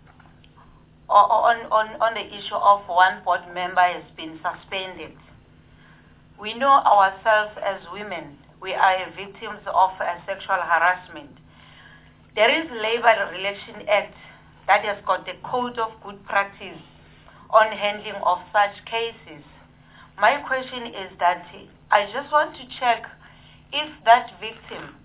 on, on, on the issue of one board member has been suspended. We know ourselves as women, we are victims of uh, sexual harassment. There is Labor Relations Act that has got the code of good practice on handling of such cases. My question is that I just want to check if that victim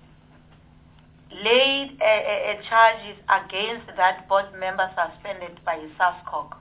laid a, a, a charges against that board member suspended by SASCOC.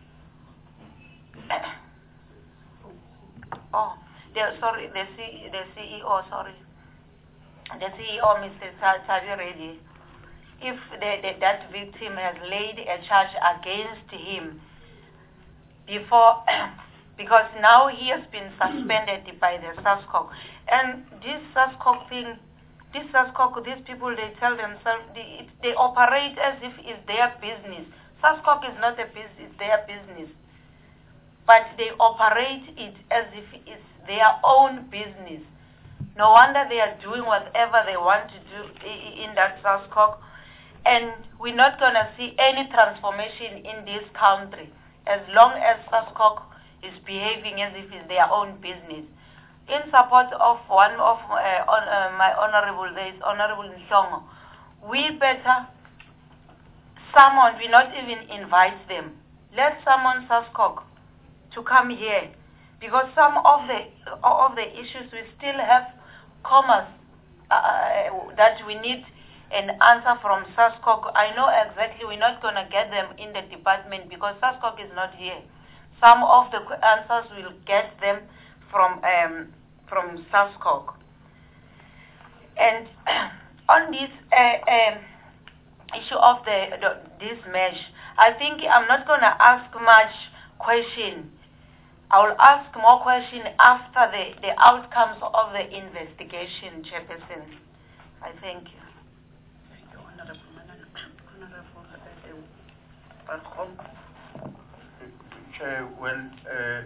Oh, the, sorry, the, C, the C E O, sorry. The C E O, Mister Tabi Reddy, if the, the, that victim has laid a charge against him before, because now he has been suspended by the SASCOC. And this SASCOC thing, this SASCOC, these people, they tell themselves, they, they operate as if it's their business. SASCOC is not a business, it's their business. But they operate it as if it's their own business. No wonder they are doing whatever they want to do in that SASCOC. And we're not going to see any transformation in this country as long as SASCOC is behaving as if it's their own business. In support of one of uh, on, uh, my honorable, there is Honorable Nhlongo, we better summon, we not even invite them. Let summon SASCOC to come here, because some of the of the issues we still have commas uh, that we need an answer from SASCOC. I know exactly we're not going to get them in the department because SASCOC is not here. Some of the answers we'll get them from um, from SASCOC. And on this uh, um, issue of the, the this mesh, I think I'm not going to ask much question. I will ask more question after the, the outcomes of the investigation, Chairperson. I thank you. Thank you, Honorable Manan. Honorable Barkom. Chair, well, uh,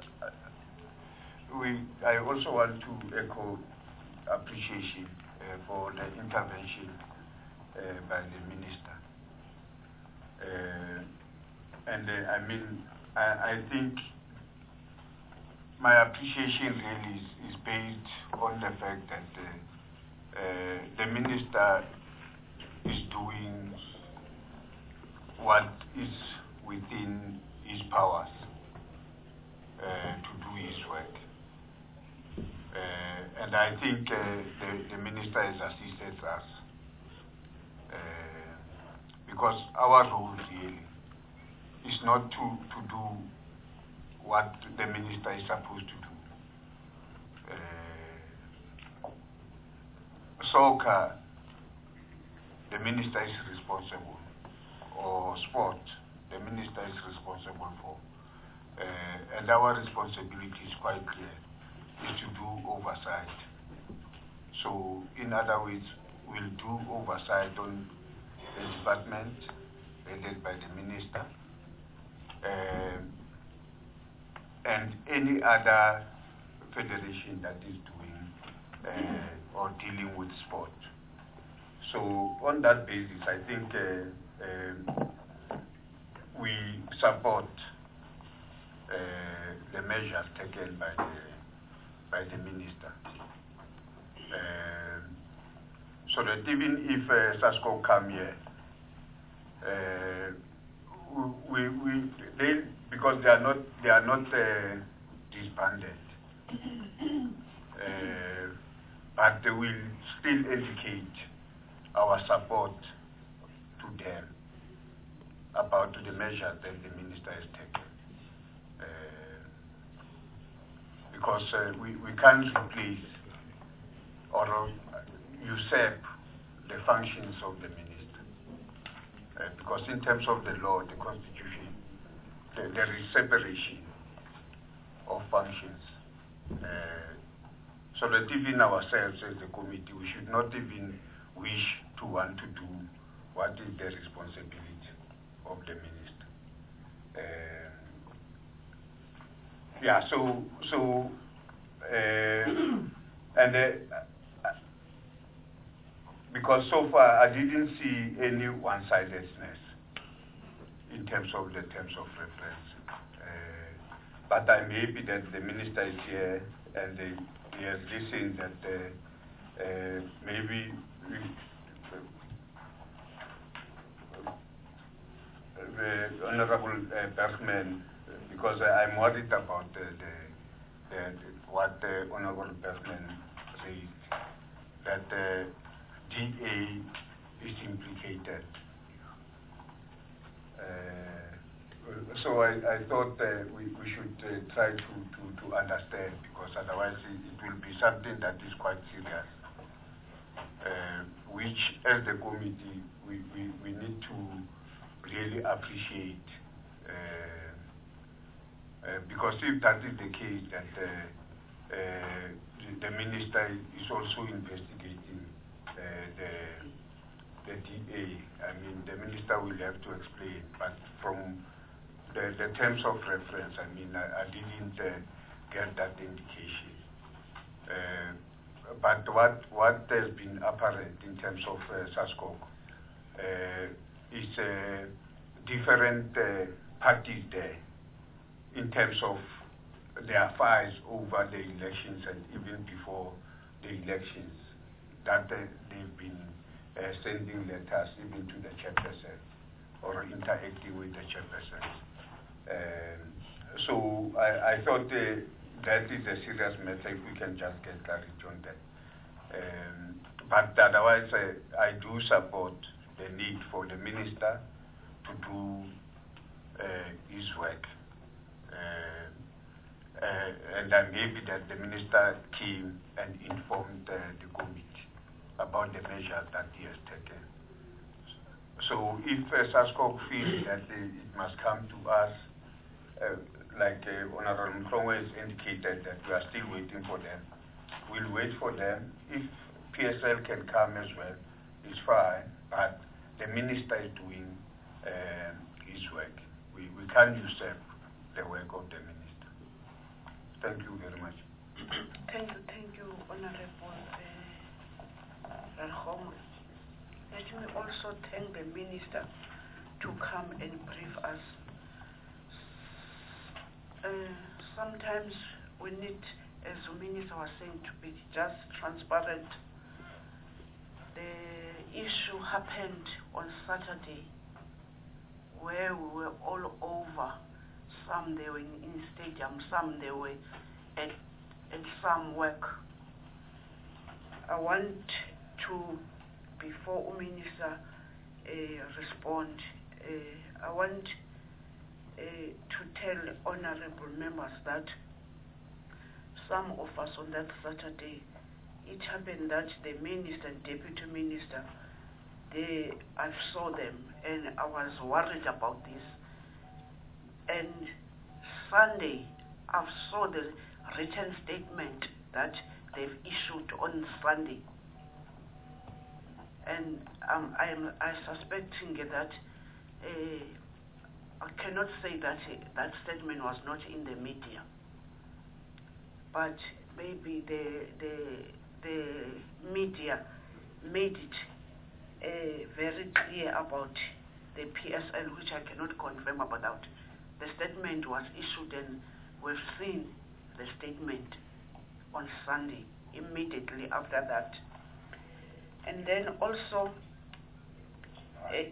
we, I also want to echo appreciation uh, for the intervention uh, by the minister. Uh, and uh, I mean, I, I think my appreciation really is, is based on the fact that uh, uh, the minister is doing what is within his powers uh, to do his work. Uh, and I think uh, the, the minister has assisted us uh, because our role really is not to, to do what the minister is supposed to do. Uh, soccer, the minister is responsible, or sport, the minister is responsible for. Uh, and our responsibility is quite clear, is to do oversight. So, in other words, we'll do oversight on the department headed by the minister, uh, and any other federation that is doing uh, or dealing with sport. So, on that basis, I think uh, uh, we support uh, the measures taken by the by the minister. Uh, so that even if uh, SASCO come here, uh, we, we they because they are not they are not uh, disbanded, uh, but they will still indicate our support to them about the measures that the minister has taken. Uh, because uh, we, we can't replace or usurp the functions of the minister. Uh, because in terms of the law, the constitution, the, there is separation of functions. Uh, so that even ourselves as a committee, we should not even wish to want to do what is the responsibility of the minister. Uh, yeah, so, so uh, and uh, because so far I didn't see any one-sidedness in terms of the terms of reference. Uh, but I may be that the minister is here and uh, he has listened that uh, uh, maybe we, the Honorable uh, Bergman, because I'm worried about uh, the, the, the, what the Honorable Bergman said, that the D A is implicated. Uh, so I, I thought uh, we, we should uh, try to, to, to understand, because otherwise it, it will be something that is quite serious, uh, which as the committee we, we, we need to really appreciate, uh, uh, because if that is the case, that uh, uh, the, the minister is also investigating uh, the the D A. I mean, the minister will have to explain, but from the, the terms of reference, I mean, I, I didn't uh, get that indication. Uh, but what what has been apparent in terms of uh, SASCO uh, is uh, different uh, parties there in terms of their fights over the elections and even before the elections, that uh, they've been uh, sending letters even to the chairperson or interacting with the chairperson. Um, so I, I thought uh, that is a serious matter if we can just get clarity on that. Um, but otherwise, uh, I do support the need for the minister to do uh, his work. Uh, uh, and I'm happy that the minister came and informed uh, the committee about the measures that he has taken. So if uh, SASCO feels that uh, it must come to us, uh, like uh, Honorable Mhlongo has indicated that we are still waiting for them, we'll wait for them. If P S L can come as well, it's fine, but the minister is doing uh, his work. We, we can't usurp the work of the minister. Thank you very much. Thank you, thank you, Honorable uh, Rahom. Let me also thank the minister to come and brief us. Uh, sometimes we need, as the minister was saying, to be just transparent. The issue happened on Saturday, where we were all over. Some they were in, in stadium, some they were at and some work. I want to, before Minister uh, respond, uh, I want uh, to tell honorable members that some of us on that Saturday, it happened that the minister and deputy minister, they, I saw them and I was worried about this. And Sunday, I saw the written statement that they've issued on Sunday. And um, I am I suspecting that uh, I cannot say that uh, that statement was not in the media, but maybe the the the media made it uh, very clear about the P S L, which I cannot confirm about. The statement was issued and we've seen the statement on Sunday immediately after that. And then also uh,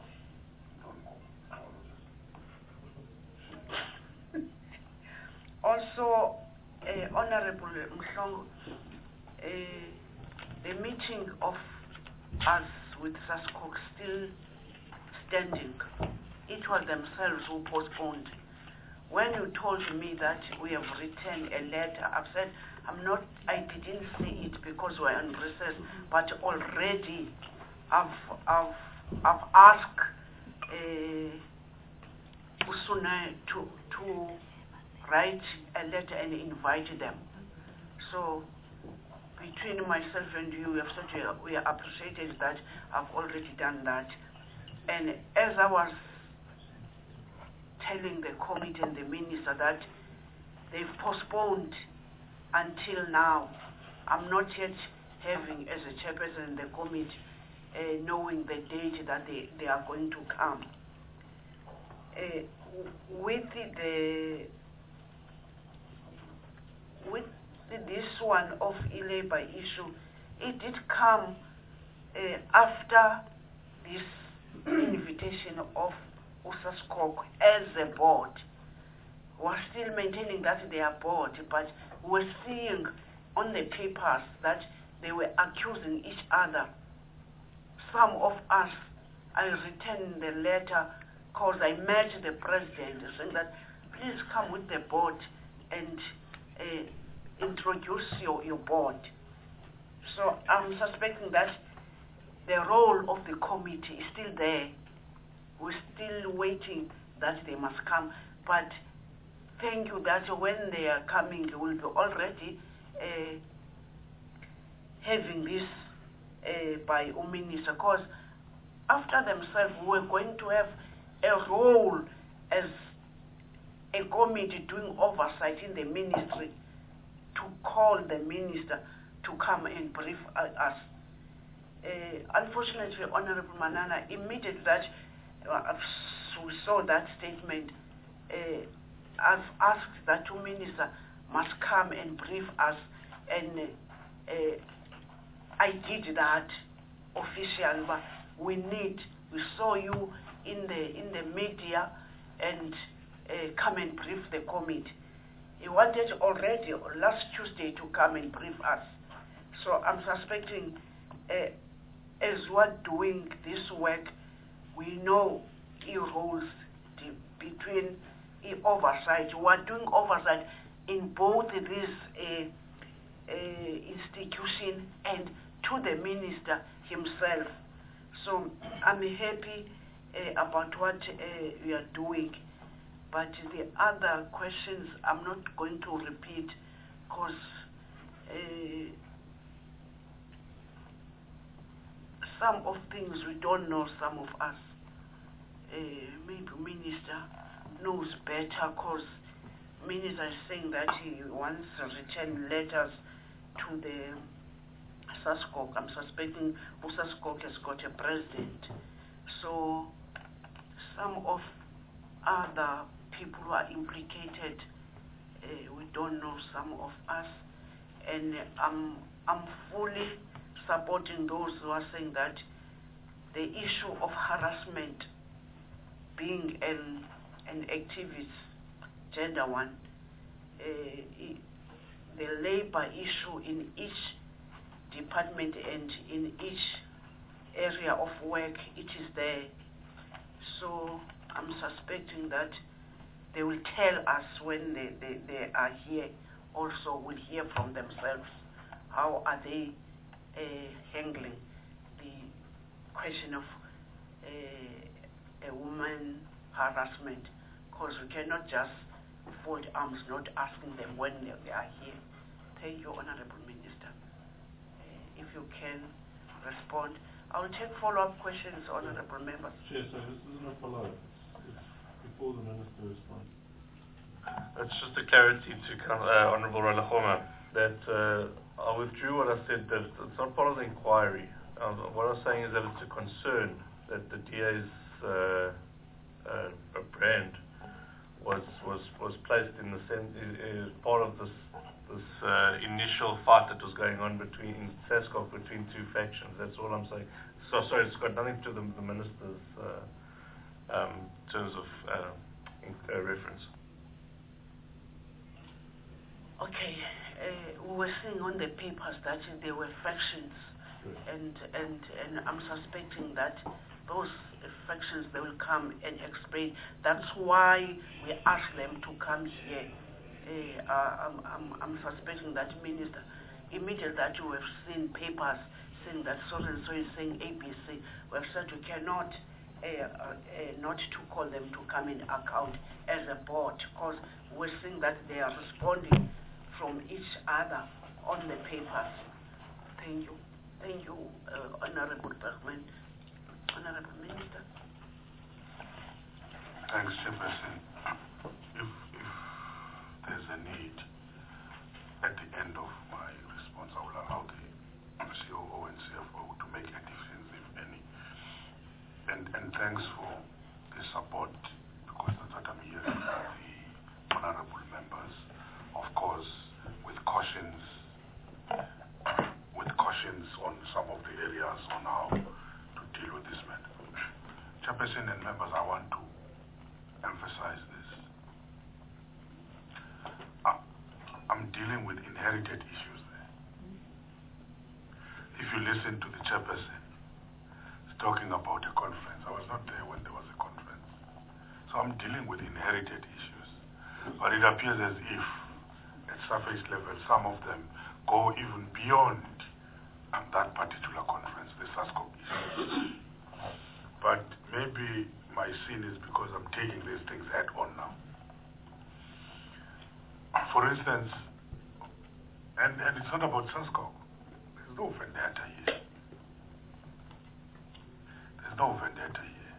also uh, Honorable Mhlongo, uh, the meeting of us with SASCOC still standing. It was themselves who postponed. When you told me that we have written a letter, I've said, I'm not, I didn't see it because we're in recess, but already I've, I've, I've asked uh, Usuna to, to write a letter and invite them. So between myself and you, we have said we are appreciated that I've already done that. And as I was telling the committee and the minister that they've postponed until now, I'm not yet having, as a chairperson in the committee, uh, knowing the date that they, they are going to come. Uh, with the with this one of e-labor issue, it did come uh, after this invitation of USASCOC as a board. We're still maintaining that they are board, but we're seeing on the papers that they were accusing each other. Some of us, I returned the letter because I met the president saying that please come with the board and uh, introduce your, your board. So I'm suspecting that the role of the committee is still there. We're still waiting that they must come, but thank you that when they are coming, we'll be already uh, having this uh, by Minister, because after themselves, we're going to have a role as a committee doing oversight in the ministry to call the minister to come and brief us. Uh, unfortunately, Honorable Manana, immediately that uh, we saw that statement, uh, I've asked that two ministers must come and brief us, and uh, uh, I did that officially. But we need, we saw you in the in the media, and uh, come and brief the committee. He wanted already last Tuesday to come and brief us. So I'm suspecting, uh, as we're doing this work, we know he holds the, between he oversight. We're doing oversight in both these uh, uh, institutions and to the minister himself. So I'm happy uh, about what uh, we are doing. But the other questions I'm not going to repeat because uh, some of things we don't know, some of us. Uh, maybe minister knows better because minister is saying that he wants to return letters to the SASCOC. I'm suspecting SASCOC has got a president. So some of other people who are implicated, uh, we don't know, some of us. And I'm, I'm fully supporting those who are saying that the issue of harassment, being an, an activist, gender one, uh, the labor issue in each department and in each area of work, it is there. So I'm suspecting that they will tell us when they, they, they are here. Also, we'll hear from themselves how are they uh, handling the question of uh, a woman harassment, because we cannot just fold arms not asking them when they, they are here. Thank you, Honorable Minister. Uh, if you can respond. I will take follow-up questions, Honorable Members. Chair, so this isn't a follow-up. It's before the Minister responds. It's just a clarity to uh, Honourable Ralachoma that uh, I withdrew what I said, that it's not part of the inquiry. Uh, what I was saying is that it's a concern that the D A's uh, uh, brand was was was placed in the sense as part of this this uh, initial fight that was going on between SASCOC between two factions. That's all I'm saying. So sorry, it's got nothing to the, the minister's uh, um, terms of uh, in, uh, reference. Okay, uh, we were seeing on the papers that there were factions, and and and I'm suspecting that those factions, they will come and explain. That's why we ask them to come here. Uh, I'm, I'm, I'm suspecting that, Minister, immediately that you have seen papers saying that so and so is saying A B C, we have said we cannot uh, uh, uh, not to call them to come in account as a board, because we're seeing that they are responding from each other on the papers. Thank you. Thank you, uh, Honorable Bergman. Honorable Minister. Thanks, Chairperson. If, if there's a need, at the end of my response, I will allow the C O O and C F O to make a difference, if any. And, and thanks for the support, because that's what I'm hearing from the honorable members. Of course, with cautions, with cautions on some of the areas on how to deal with this matter. Chairperson and members, I want to emphasize this. I, I'm dealing with inherited issues there. If you listen to the chairperson, he's talking about a conference. I was not there when there was a conference. So I'm dealing with inherited issues. But it appears as if, at surface level, some of them go even beyond um, that particular conference, the SASCOC issues. But maybe my sin is because I'm taking these things head on now. For instance, and, and it's not about SASCOC. There's no vendetta here. There's no vendetta here.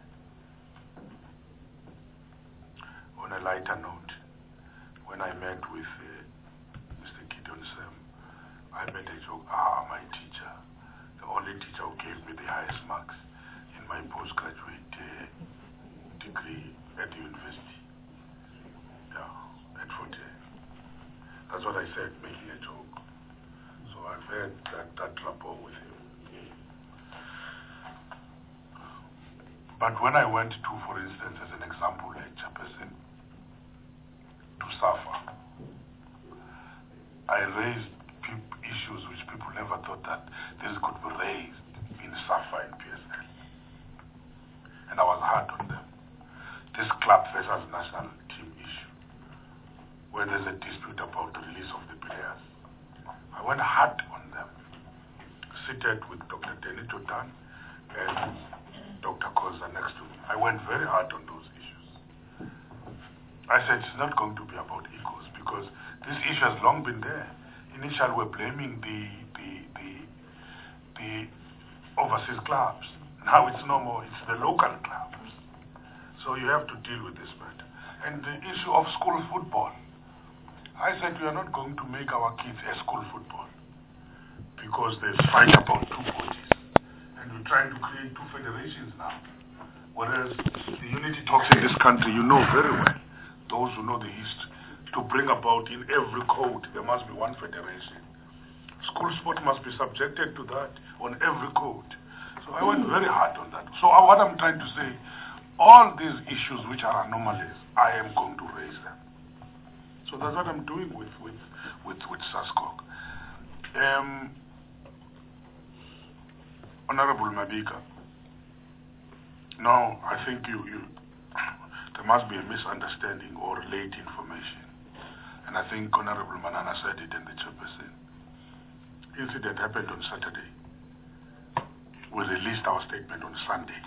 On a lighter note, when I met with uh, Mister Gideon Sam, I made a joke, ah, my teacher, the only teacher who gave me the highest marks in my postgraduate uh, degree at the university. Yeah, at Forte. That's what I said, making a joke. So I've had that, that rapport with him. But when I went to, for instance, as an example, a chairperson, to SAFA, I raised pe- issues which people never thought that this could be raised in SAFA and P S L. And I was hard on them. This club versus national team issue, where there's a dispute about the release of the players. I went hard on them. Seated with Doctor Denito Tan and Doctor Koza next to me. I went very hard on those issues. I said it's not going to be about egos, because this issue has long been there. Initially, we're blaming the the the, the overseas clubs. Now it's no more, it's the local clubs. So you have to deal with this matter. And the issue of school football. I said we are not going to make our kids a school football, because they fight about two coaches. And we're trying to create two federations now. Whereas the unity talks in this country, you know very well, those who know the history, to bring about in every code, there must be one federation. School sport must be subjected to that on every code. So I went very hard on that. So uh, what I'm trying to say, all these issues which are anomalies, I am going to raise them. So that's what I'm doing with, with, with, with SASCOC. Um, Honorable Mabika, now I think you, you there must be a misunderstanding or late information. And I think Honorable Manana said it in the chairperson. Incident happened on Saturday. We released our statement on Sunday.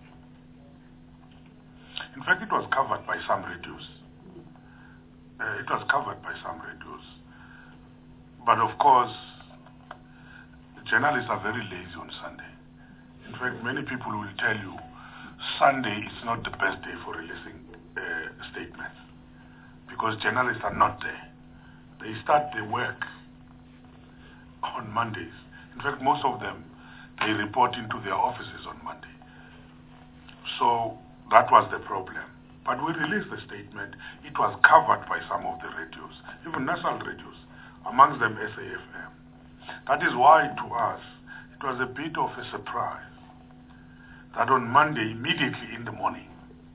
In fact, it was covered by some radios. Uh, it was covered by some radios. But of course, journalists are very lazy on Sunday. In fact, many people will tell you Sunday is not the best day for releasing uh, statements because journalists are not there. They start their work on Mondays. In fact, most of them, they report into their offices on Monday. So that was the problem. But we released the statement. It was covered by some of the radios, even national radios, amongst them S A F M. That is why, to us, it was a bit of a surprise that on Monday, immediately in the morning,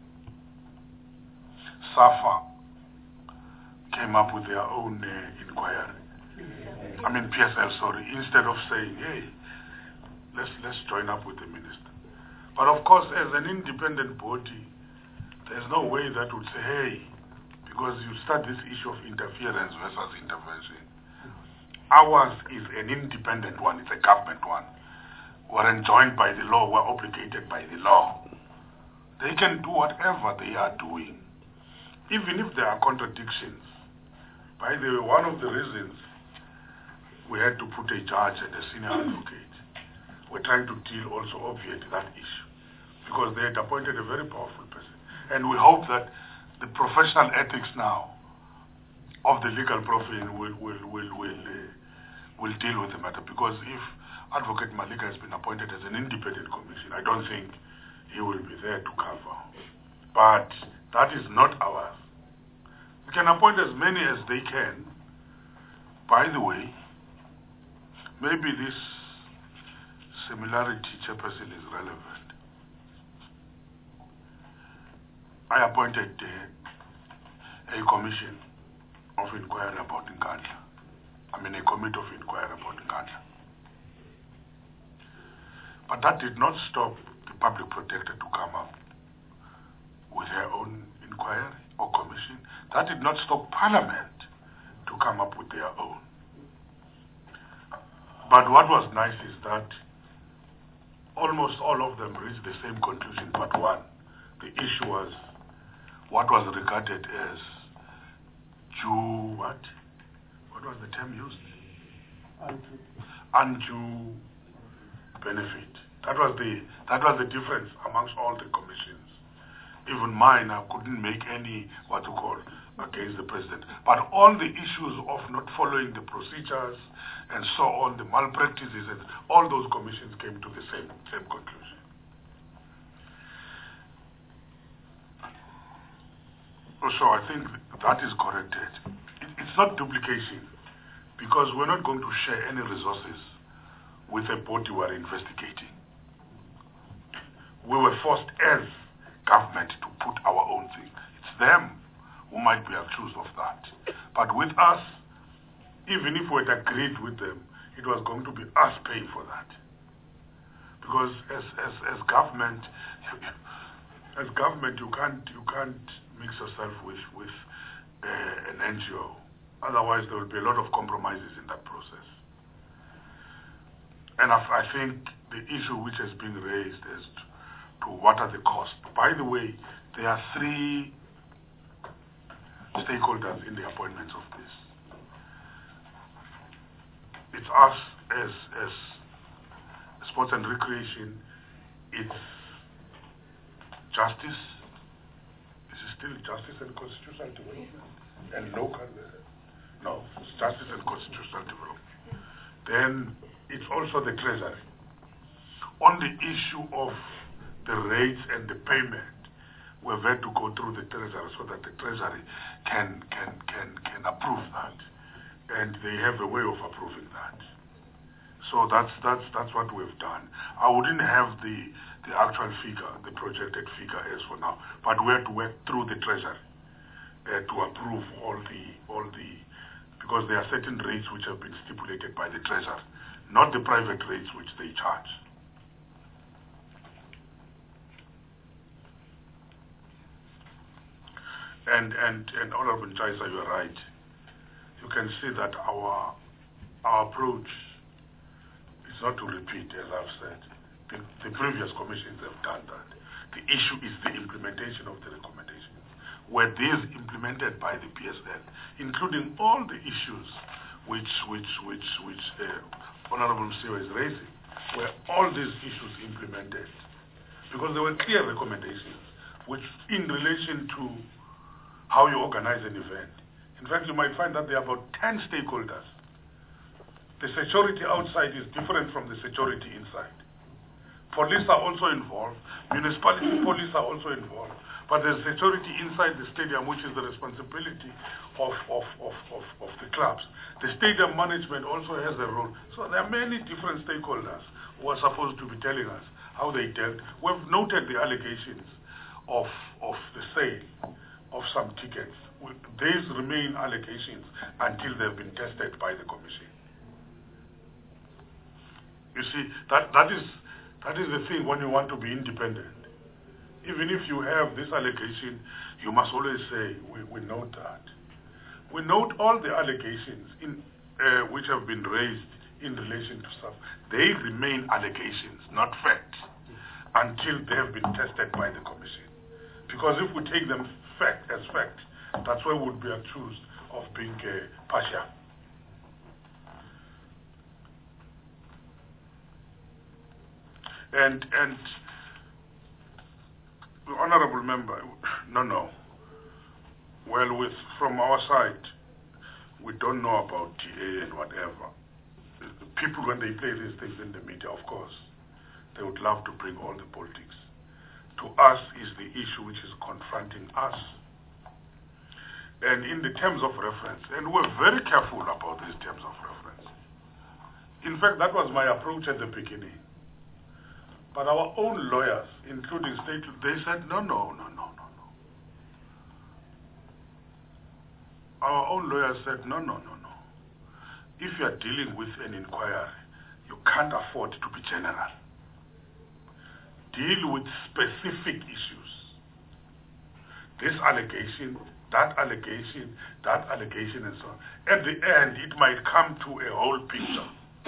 SAFA came up with their own uh, inquiry. I mean P S L, sorry, instead of saying, hey, let's, let's join up with the minister. But of course, as an independent body, there's no way that would say, hey, because you start this issue of interference versus intervention. Ours is an independent one, it's a government one. We're enjoined by the law, we're obligated by the law. They can do whatever they are doing, even if there are contradictions. By the way, one of the reasons we had to put a judge and a senior advocate, we're trying to deal also obviate that issue, because they had appointed a very powerful person. And we hope that the professional ethics now of the legal profession will, will, will, will, uh, will deal with the matter, because if Advocate Malika has been appointed as an independent commission, I don't think he will be there to cover. But that is not ours. We can appoint as many as they can. By the way, maybe this similarity chairperson is relevant. I appointed uh, a commission of inquiry about Nkandla. I mean a committee of inquiry about Nkandla. But that did not stop the public protector to come up with her own inquiry or commission. That did not stop Parliament to come up with their own. But what was nice is that almost all of them reached the same conclusion but one. The issue was what was regarded as due, what? What was the term used? Undue. Undue benefit. That was the that was the difference amongst all the commissions. Even mine, I couldn't make any what you call against the president. But all the issues of not following the procedures and so on, the malpractices, and all those commissions came to the same same conclusion. So I think that is corrected. It, it's not duplication, because we're not going to share any resources with a body we are investigating. We were forced as government to put our own thing. It's them who might be accused of that. But with us, even if we had agreed with them, it was going to be us paying for that. Because as as, as government, as government, you can't you can't mix yourself with with uh, an N G O. Otherwise, there will be a lot of compromises in that process. And I, I think the issue which has been raised is to, to what are the costs. By the way, there are three stakeholders in the appointments of this. It's us as as sports and recreation. It's justice. This is still justice and constitutional development and local. Uh, no, it's justice and constitutional development. Then it's also the treasury. On the issue of the rates and the payment, we've had to go through the treasury so that the treasury can can can can approve that, and they have a way of approving that. So that's that's that's what we've done. I wouldn't have the the actual figure, the projected figure as for now, but we have to work through the treasury uh, to approve all the all the because there are certain rates which have been stipulated by the treasurer, not the private rates which they charge. And, and, and Honorable Chaisa, you are right. You can see that our, our approach is not to repeat, as I've said. The, the previous commissions have done that. The issue is the implementation of the recommendations. Were these implemented by the P S L, including all the issues which, which, which, which uh, Honorable Msiwa is raising, were all these issues implemented? Because there were clear recommendations, which in relation to how you organize an event. In fact, you might find that there are about ten stakeholders. The security outside is different from the security inside. Police are also involved, municipality police are also involved, but there's security inside the stadium, which is the responsibility of, of, of, of, of the clubs. The stadium management also has a role. So there are many different stakeholders who are supposed to be telling us how they dealt. We've noted the allegations of, of the sale of some tickets. These remain allegations until they've been tested by the commission. You see, that, that is that is the thing when you want to be independent. Even if you have this allegation, you must always say, we, we note that. We note all the allegations in, uh, which have been raised in relation to stuff. They remain allegations, not facts, until they have been tested by the commission. Because if we take them fact as fact, that's why we would be accused of being uh, partial. And, and the honorable member, no, no. Well, with, from our side, we don't know about T A and whatever. The people, when they play these things in the media, of course, they would love to bring all the politics. To us is the issue which is confronting us. And in the terms of reference, and we're very careful about these terms of reference. In fact, that was my approach at the beginning. But our own lawyers, including state, they said, no, no, no, no, no, no. Our own lawyers said, no, no, no, no. If you are dealing with an inquiry, you can't afford to be general. Deal with specific issues. This allegation, that allegation, that allegation, and so on. At the end, it might come to a whole picture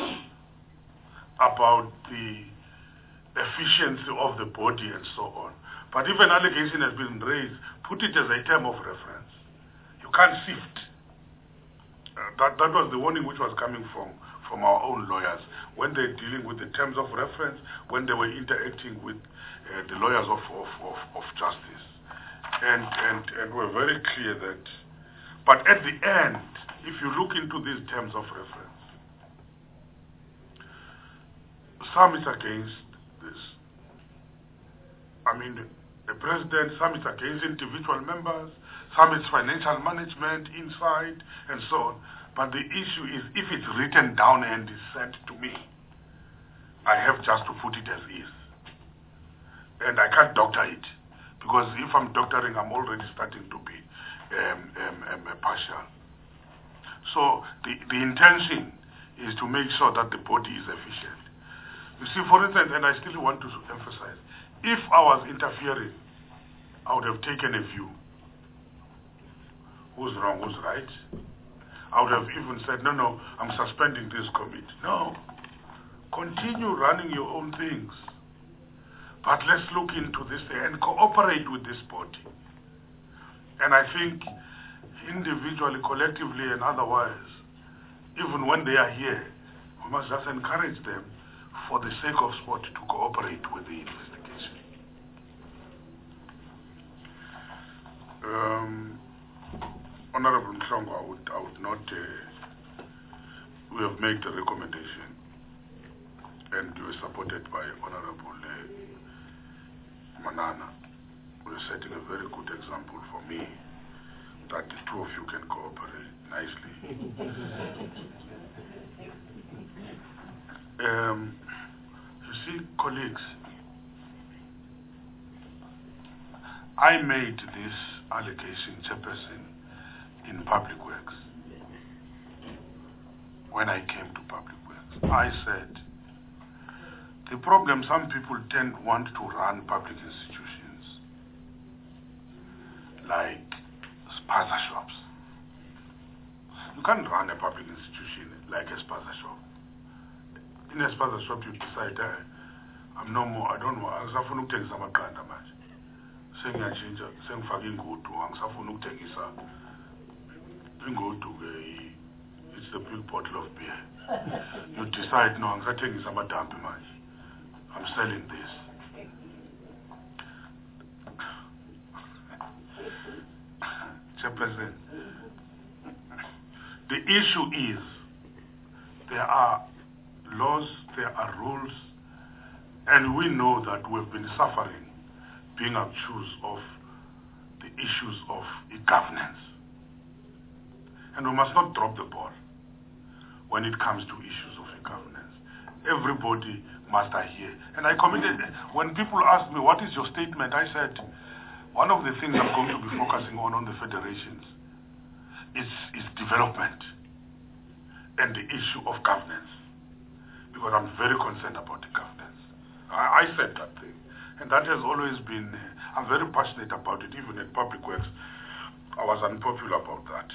about the efficiency of the body and so on. But if an allegation has been raised, put it as a term of reference. You can't sift. Uh, that, that was the warning which was coming from, from our own lawyers when they're dealing with the terms of reference, when they were interacting with uh, the lawyers of, of, of, of justice. And, and, and we're very clear that, but at the end, if you look into these terms of reference, some is against this. I mean, the president, some is against individual members, some is financial management inside, and so on. But the issue is, if it's written down and is sent to me, I have just to put it as is. And I can't doctor it, because if I'm doctoring, I'm already starting to be um, um, um, partial. So the, the intention is to make sure that the body is efficient. You see, for instance, and I still want to emphasize, if I was interfering, I would have taken a view. Who's wrong, who's right? I would have even said, no, no, I'm suspending this committee. No. Continue running your own things. But let's look into this and cooperate with this body. And I think individually, collectively, and otherwise, even when they are here, we must just encourage them for the sake of sport to cooperate with the investigation. Um, Honorable Mhlongo, I would, I would not, uh, we have made a recommendation and we were supported by Honorable uh, Manana. We're setting a very good example for me that the two of you can cooperate nicely. um, you see, colleagues, I made this allegation chairperson in Public Works. when I came to Public Works. I said, the problem, some people tend want to run public institutions like spaza shops. You can't run a public institution like a spaza shop. In a spaza shop, you decide, uh, I'm no more, I don't know, angisafuna ukuthengisa amaqanda manje. Sengiyachinja, sengifaka ingudu, angisafuna ukuthengisa ingudu ke it's the big bottle of beer. You decide, no, angisathengisa amadampi manje. I'm selling this. Chairperson, the issue is there are laws, there are rules, and we know that we've been suffering being accused of the issues of e-governance. And we must not drop the ball when it comes to issues of e-governance. Everybody must adhere. And I committed, when people ask me, what is your statement? I said, one of the things I'm going to be focusing on on the federations is, is development and the issue of governance. Because I'm very concerned about the governance. I, I said that thing. And that has always been, uh, I'm very passionate about it. Even at Public Works, I was unpopular about that.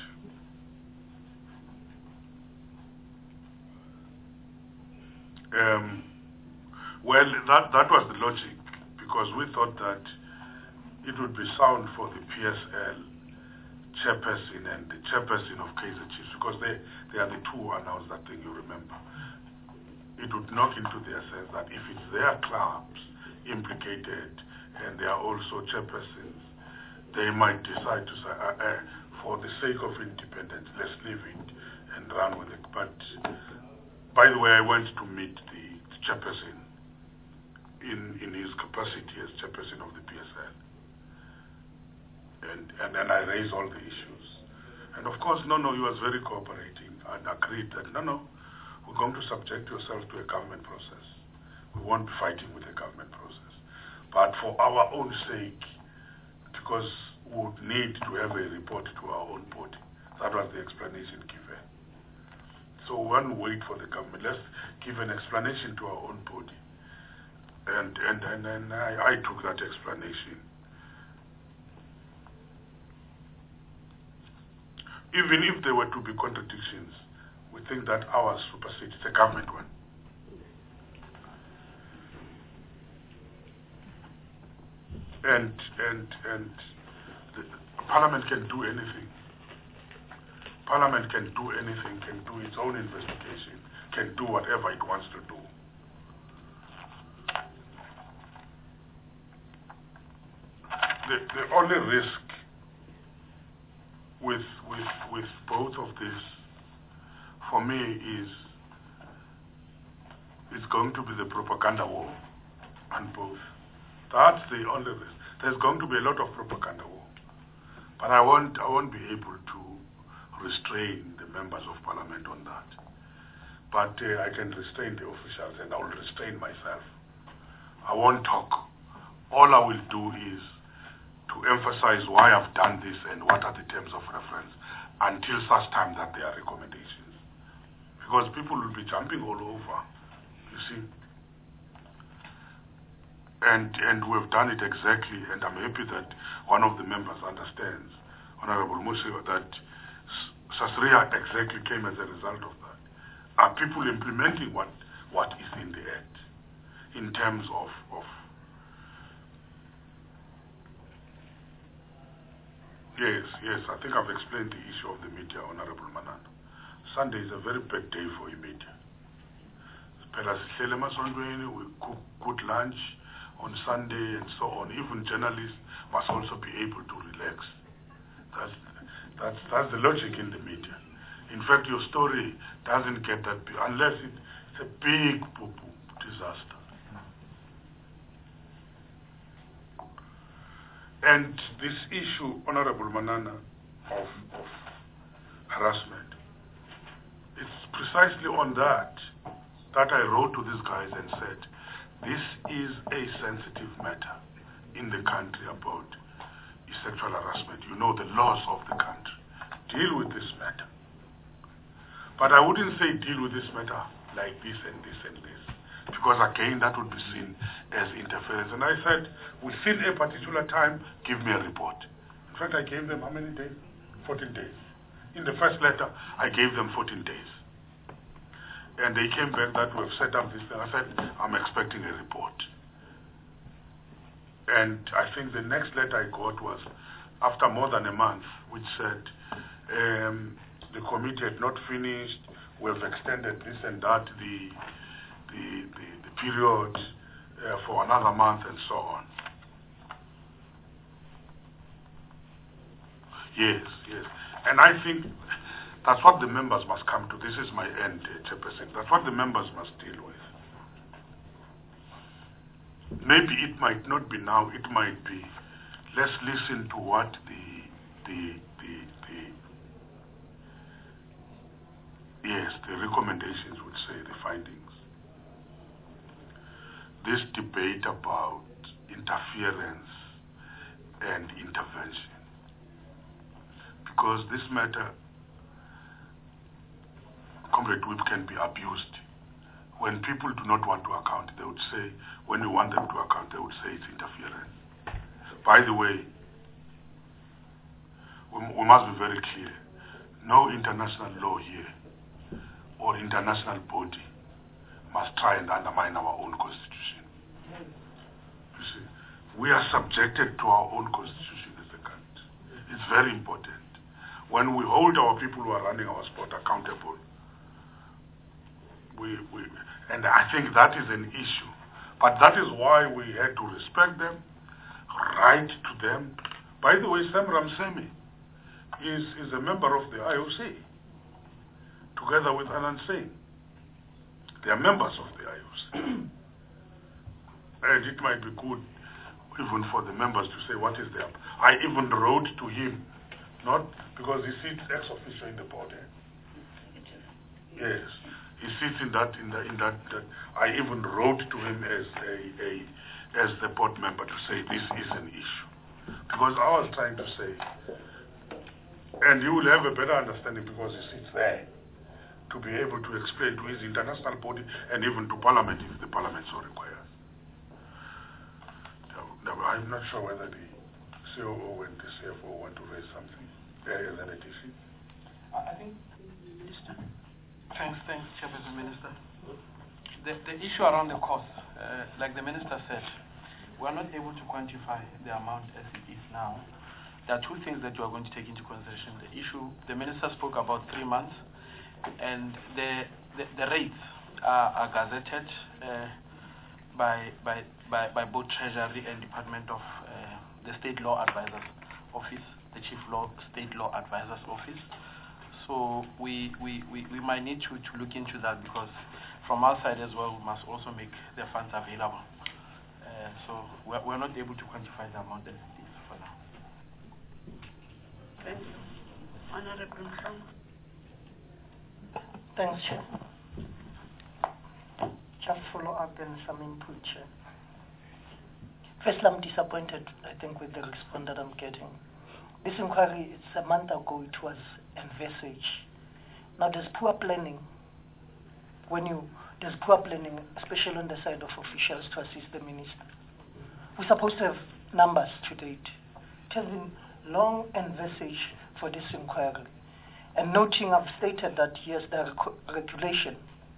Um, well, that, that was the logic, because we thought that it would be sound for the P S L chairperson and the chairperson of Kaizer Chiefs, because they, they are the two who announced that thing, you remember. It would knock into their sense that if it's their clubs implicated and they are also chairpersons, they might decide to say, uh, uh, for the sake of independence, let's leave it and run with it. But, by the way, I went to meet the, the chairperson in, in his capacity as chairperson of the P S L. And, and then I raised all the issues. And of course, no, no, he was very cooperating and agreed that, no, no, we're going to subject yourself to a government process. We won't be fighting with the government process. But for our own sake, because we would need to have a report to our own body. That was the explanation given. So one wait for the government. Let's give an explanation to our own body. And and, and, and I, I took that explanation. Even if there were to be contradictions, we think that ours supersedes the government one. And and and the Parliament can do anything. Parliament can do anything, can do its own investigation, can do whatever it wants to do. The the only risk with with with both of this, for me, is it's going to be the propaganda war on both. That's the only risk. There's going to be a lot of propaganda war, but I won't I won't be able to restrain the members of Parliament on that. But uh, I can restrain the officials, and I will restrain myself. I won't talk. All I will do is to emphasize why I've done this and what are the terms of reference until such time that there are recommendations. Because people will be jumping all over, you see. And and we've done it exactly, and I'm happy that one of the members understands, Honorable Musiwa, that Sasria exactly came as a result of that. Are people implementing what, what is in the Act in terms of, of Yes, yes, I think I've explained the issue of the media, Honorable Manana. Sunday is a very bad day for the media. We cook good lunch on Sunday and so on. Even journalists must also be able to relax. That's, that's, that's the logic in the media. In fact, your story doesn't get that big, unless it, it's a big poo-poo disaster. And this issue, Honorable Manana, of, of harassment, it's precisely on that that I wrote to these guys and said, this is a sensitive matter in the country about sexual harassment. You know the laws of the country deal with this matter. But I wouldn't say deal with this matter like this and this and this, because again that would be seen as interference. And I said, within a particular time, give me a report. In fact, I gave them how many days? fourteen days. In the first letter, I gave them fourteen days. And they came back that we've set up this thing. I said, I'm expecting a report. And I think the next letter I got was after more than a month, which said um, the committee had not finished, we have extended this and that, the, the, the, the period uh, for another month and so on. Yes, yes. And I think that's what the members must come to. This is my end, uh, Chairperson. That's what the members must deal with. Maybe it might not be now, it might be, let's listen to what the, the, the, the yes, the recommendations would say, the findings. This debate about interference and intervention. Because this matter, Comrade Whip, can be abused. When people do not want to account, they would say, when you want them to account, they would say it's interference. By the way, we, we must be very clear. No international law here or international body must try and undermine our own constitution. You see, we are subjected to our own constitution as a country. It's very important. When we hold our people who are running our sport accountable, we, we, and I think that is an issue. But that is why we had to respect them, write to them. By the way, Sam Ramsemi is, is a member of the I O C, together with Anand Singh. They are members of the I O C. And it might be good even for the members to say what is their... I even wrote to him, not because he sits ex officio in the board. Eh? Yes. He sits in that, in, the, in that, that, I even wrote to him as a, a, as the board member to say this is an issue. Because I was trying to say, and you will have a better understanding because he sits there, to be able to explain to his international body and even to Parliament if the Parliament so requires. Now, I'm not sure whether the C O O and the C F O want to raise something there as an addition. I think, Minister. Thanks, thanks, Chairperson Minister. The, the issue around the cost, uh, like the Minister said, we are not able to quantify the amount as it is now. There are two things that you are going to take into consideration. The issue, the Minister spoke about three months, and the, the, the rates are, are gazetted uh, by, by, by, by both Treasury and Department of uh, the State Law Advisors Office, the Chief Law State Law Advisors Office. So we, we, we, we might need to, to look into that because from our side as well, we must also make the funds available. Uh, so we're, we're not able to quantify the amount that it is for now. Thank you. Honorable Mhlongo. Thanks, Chair. Just follow up and some input, Chair. First, I'm disappointed, I think, with the response that I'm getting. This inquiry, it's a month ago, it was envisaged. Now, there's poor planning. When you, there's poor planning, especially on the side of officials to assist the minister. We're supposed to have numbers to date. It has been long envisaged for this inquiry. And noting, I've stated that, yes, there are regulation.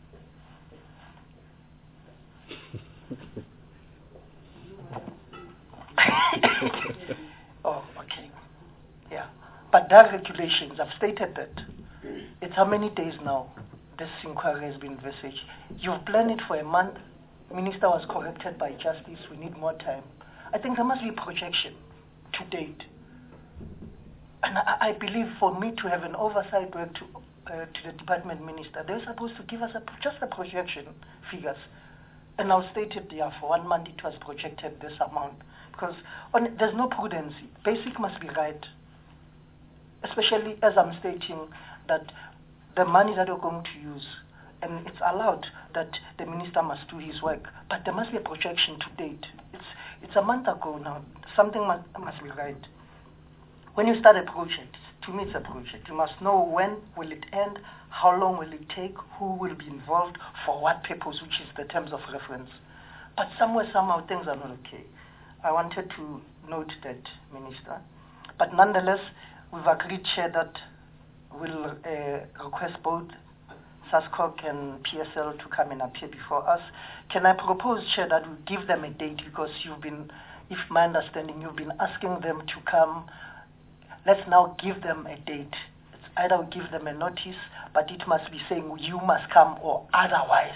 Oh, okay. Yeah. But there are regulations. I've stated that. It's how many days now this inquiry has been envisaged. You've planned it for a month. Minister was corrected by justice. We need more time. I think there must be projection to date. And I, I believe for me to have an oversight work to, uh, to the department minister, they're supposed to give us a, just a projection figures. And I'll state it there, for one month it was projected this amount. Because on, there's no prudency. Basic must be right. Especially as I'm stating that the money that we're going to use, and it's allowed that the minister must do his work, but there must be a projection to date. It's, it's a month ago now. Something must, must be right. When you start a project, To me, it's a project. You must know when will it end, how long will it take, who will be involved, for what purpose, which is the terms of reference. But somewhere, somehow, things are not okay. I wanted to note that, Minister. But nonetheless, we've agreed, Chair, that we'll uh, request both SASCOC and P S L to come and appear before us. Can I propose, Chair, that we give them a date, because you've been, if my understanding, you've been asking them to come. Let's now give them a date. It's either we give them a notice, but it must be saying you must come or otherwise.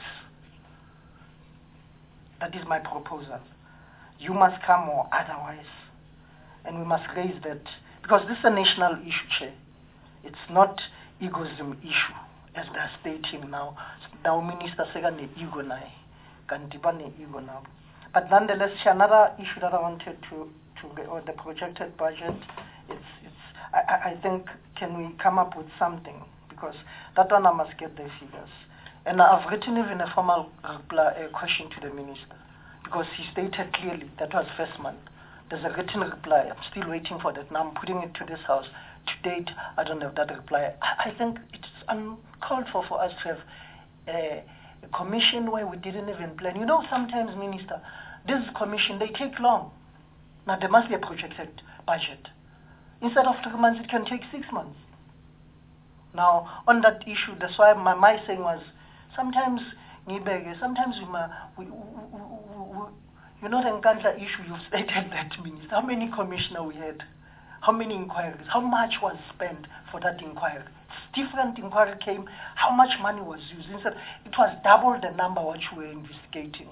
That is my proposal. You must come or otherwise. And we must raise that, because this is a national issue, Chair. It's not egoism issue, as they're stating now. Now, Minister Segan ego na, Gandibane ego now. But nonetheless, another issue that I wanted to, to or the projected budget, it's, it's, I, I think, can we come up with something? Because that one I must get the figures. And I've written even a formal reply, a question to the Minister, because he stated clearly that was first month. There's a written reply. I'm still waiting for that. Now I'm putting it to this House. To date, I don't have that reply. I, I think it's uncalled for for us to have a, a commission where we didn't even plan. You know, sometimes, Minister, this commission, they take long. Now, there must be a projected budget. Instead of three months, it can take six months. Now, on that issue, that's why my, my saying was, sometimes, sometimes we, we, we, we you know, the Nkandla issue, you've stated that, Minister. How many commissioners we had? How many inquiries? How much was spent for that inquiry? Different inquiry came. How much money was used? Instead, it was double the number what you were investigating.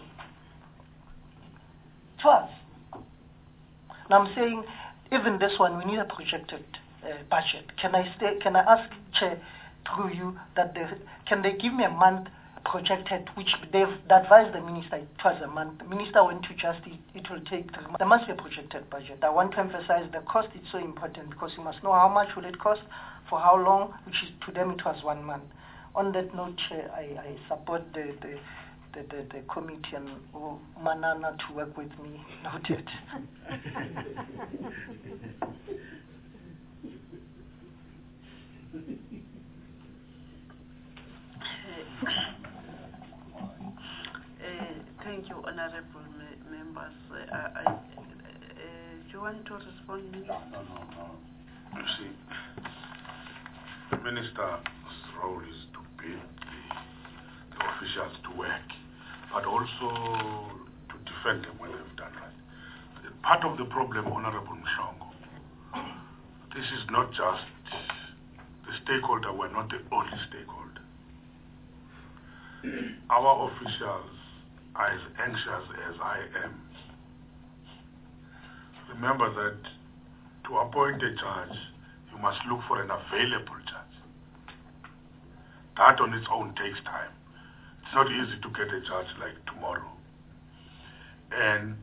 It was. Now I'm saying, even this one, we need a projected uh, budget. Can I stay? Can I ask, Chair, through you, that they, can they give me a month projected, which they've advised the Minister it was a month. The Minister went to Justice, it will take three months. There must be a projected budget. I want to emphasize the cost is so important, because you must know how much will it cost, for how long, which is, to them it was one month. On that note, Chair, I, I support the, the, the, the, the committee and oh, Manana to work with me. Noted. Thank you, honorable me members. Uh, I, uh, do you want to respond, Minister? No, no, no. You see, the Minister's role is to bid the, the officials to work, but also to defend them when they've done right. Part of the problem, Honorable Mshongo, this is not just the stakeholder, we're not the only stakeholder. Our officials are as anxious as I am. Remember that to appoint a judge, you must look for an available judge. That on its own takes time. It's not easy to get a judge like tomorrow. And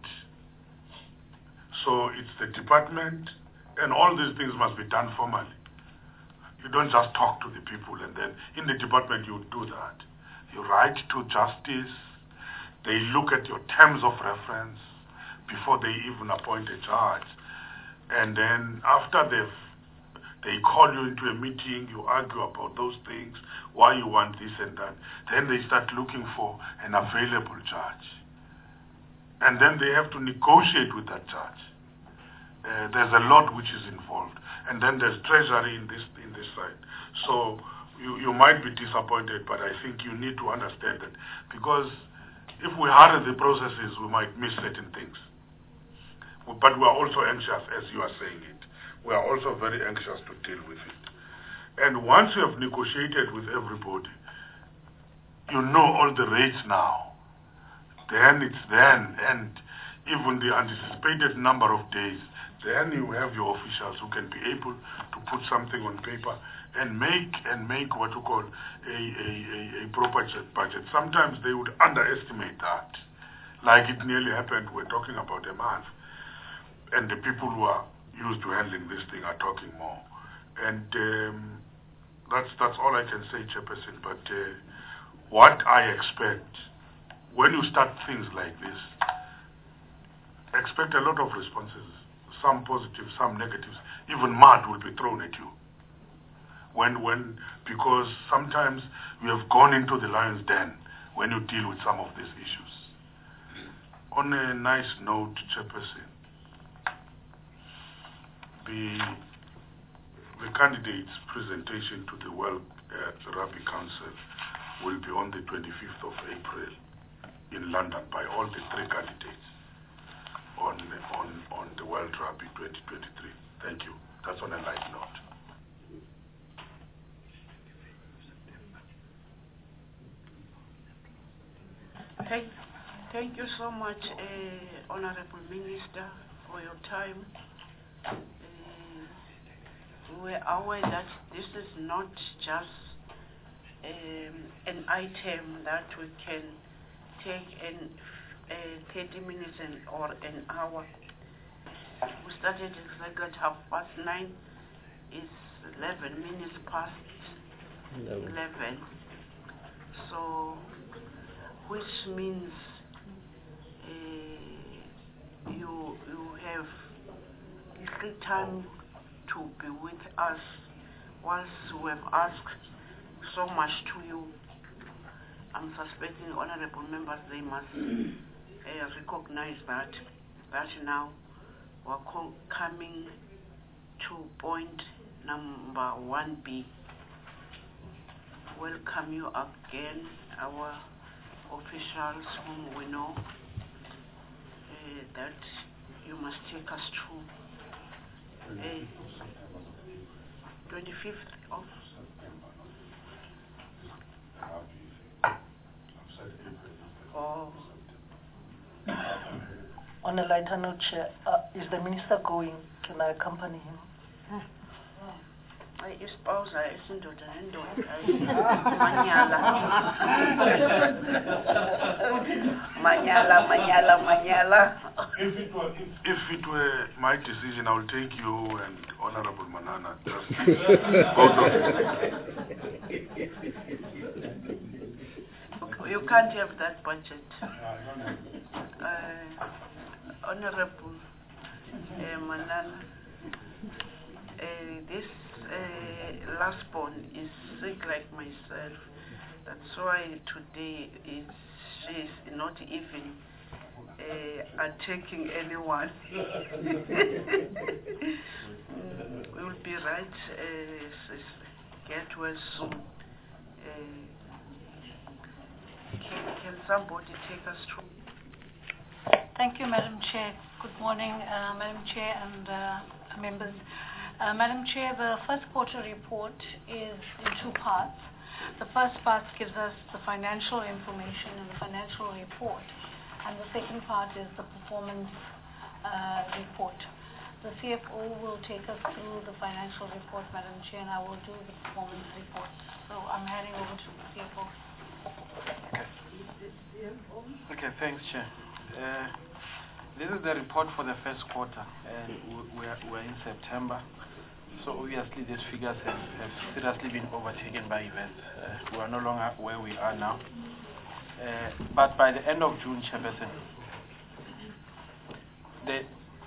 so it's the department, and all these things must be done formally. You don't just talk to the people and then in the department you do that. You write to justice. They look at your terms of reference before they even appoint a judge. And then after they've, they call you into a meeting, you argue about those things, why you want this and that. Then they start looking for an available judge. And then they have to negotiate with that judge. Uh, there's a lot which is involved. And then there's treasury in this, in this side. So you, you might be disappointed, but I think you need to understand that, because if we hurry the processes, we might miss certain things. But we are also anxious, as you are saying it. We are also very anxious to deal with it. And once you have negotiated with everybody, you know all the rates now. Then it's then, and even the anticipated number of days, then you have your officials who can be able to put something on paper and make and make what you call a, a, a, a proper budget. Sometimes they would underestimate that, like it nearly happened. We're talking about a month, and the people who are used to handling this thing are talking more. And um, that's that's all I can say, Chairperson. But uh, what I expect, when you start things like this, expect a lot of responses. Some positive, some negatives. Even mud will be thrown at you. when, when, because sometimes we have gone into the lion's den when you deal with some of these issues. On a nice note, Chairperson, the, the candidate's presentation to the World uh, Rugby Council will be on the twenty-fifth of April in London by all the three candidates on, on, on the World Rugby twenty twenty-three. Thank you. That's on a light note. Thank, thank you so much, uh, Honorable Minister, for your time. Uh, we're aware that this is not just um, an item that we can take in uh, thirty minutes and, or an hour. We started exactly at half past nine. It's eleven minutes past eleven. So, which means uh, you you have little time to be with us whilst we have asked so much to you. I'm suspecting honorable members, they must uh, recognize that that now we're co- coming to point number one B. Welcome you again, our officials whom we know uh, that you must take us through. Uh, twenty-fifth of Oh. On a lighter note, Chair, uh, is the minister going? Can I accompany him? I suppose I isn't doing it. Manyala. Manyala, Manyala, Manyala. If it were, if, if it were my decision, I will take you and Honorable Manana. Just both of you. You can't have that budget. Uh, Honorable uh, Manana, uh, this uh, last born is sick like myself. That's why today it's, she's not even uh, attacking anyone. mm, we will be right. Uh, get well soon. Uh, Can, can somebody take us through? Thank you, Madam Chair. Good morning, uh, Madam Chair and uh, members. Uh, Madam Chair, the first quarter report is in two parts. The first part gives us the financial information and the financial report, and the second part is the performance uh, report. The C F O will take us through the financial report, Madam Chair, and I will do the performance report. So I'm handing over to the C F O. Okay. Okay, thanks, Chair. Uh, this is the report for the first quarter, and we're, we're in September. So obviously these figures have, have seriously been overtaken by events. Uh, we are no longer where we are now. Uh, but by the end of June, Chairperson, the,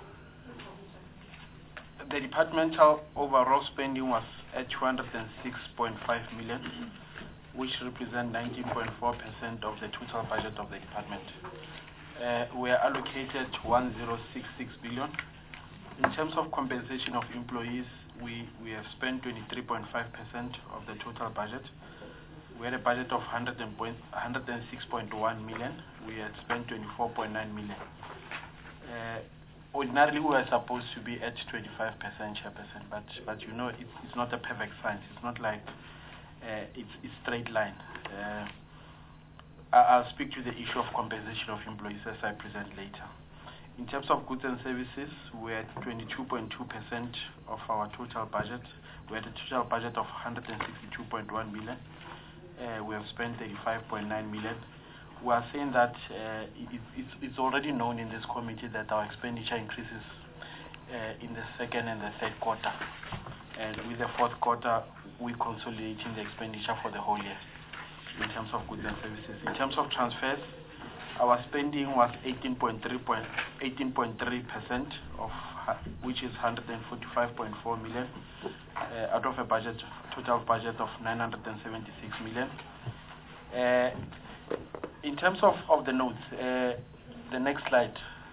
the departmental overall spending was at two hundred six point five million, which represent nineteen point four percent of the total budget of the department. Uh, we are allocated one thousand sixty-six billion. In terms of compensation of employees, we, we have spent twenty-three point five percent of the total budget. We had a budget of one hundred six point one million. We had spent twenty-four point nine million. Uh, ordinarily, we were supposed to be at twenty-five percent, Chairperson, but, but you know, it's, it's not a perfect science. It's not like Uh, it's, it's straight line. Uh, I'll speak to the issue of compensation of employees as I present later. In terms of goods and services, we're at twenty-two point two percent of our total budget. We had a total budget of one hundred sixty-two point one million. Uh, we have spent thirty-five point nine million. We are saying that uh, it, it's, it's already known in this committee that our expenditure increases uh, in the second and the third quarter. And with the fourth quarter, we're consolidating the expenditure for the whole year in terms of goods and services. In terms of transfers, our spending was eighteen point three eighteen point three percent of uh, which is one hundred forty-five point four million uh, out of a budget total budget of nine hundred seventy-six million. Uh, in terms of, of the notes, uh, the next slide.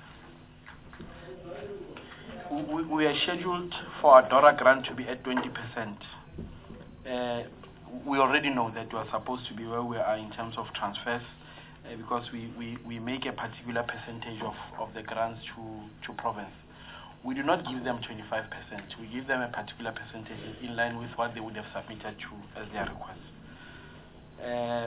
We, we are scheduled for our DORA grant to be at twenty percent. Uh, we already know that we are supposed to be where we are in terms of transfers uh, because we, we, we make a particular percentage of, of the grants to, to province. We do not give them twenty-five percent. We give them a particular percentage in line with what they would have submitted to as their request. Uh,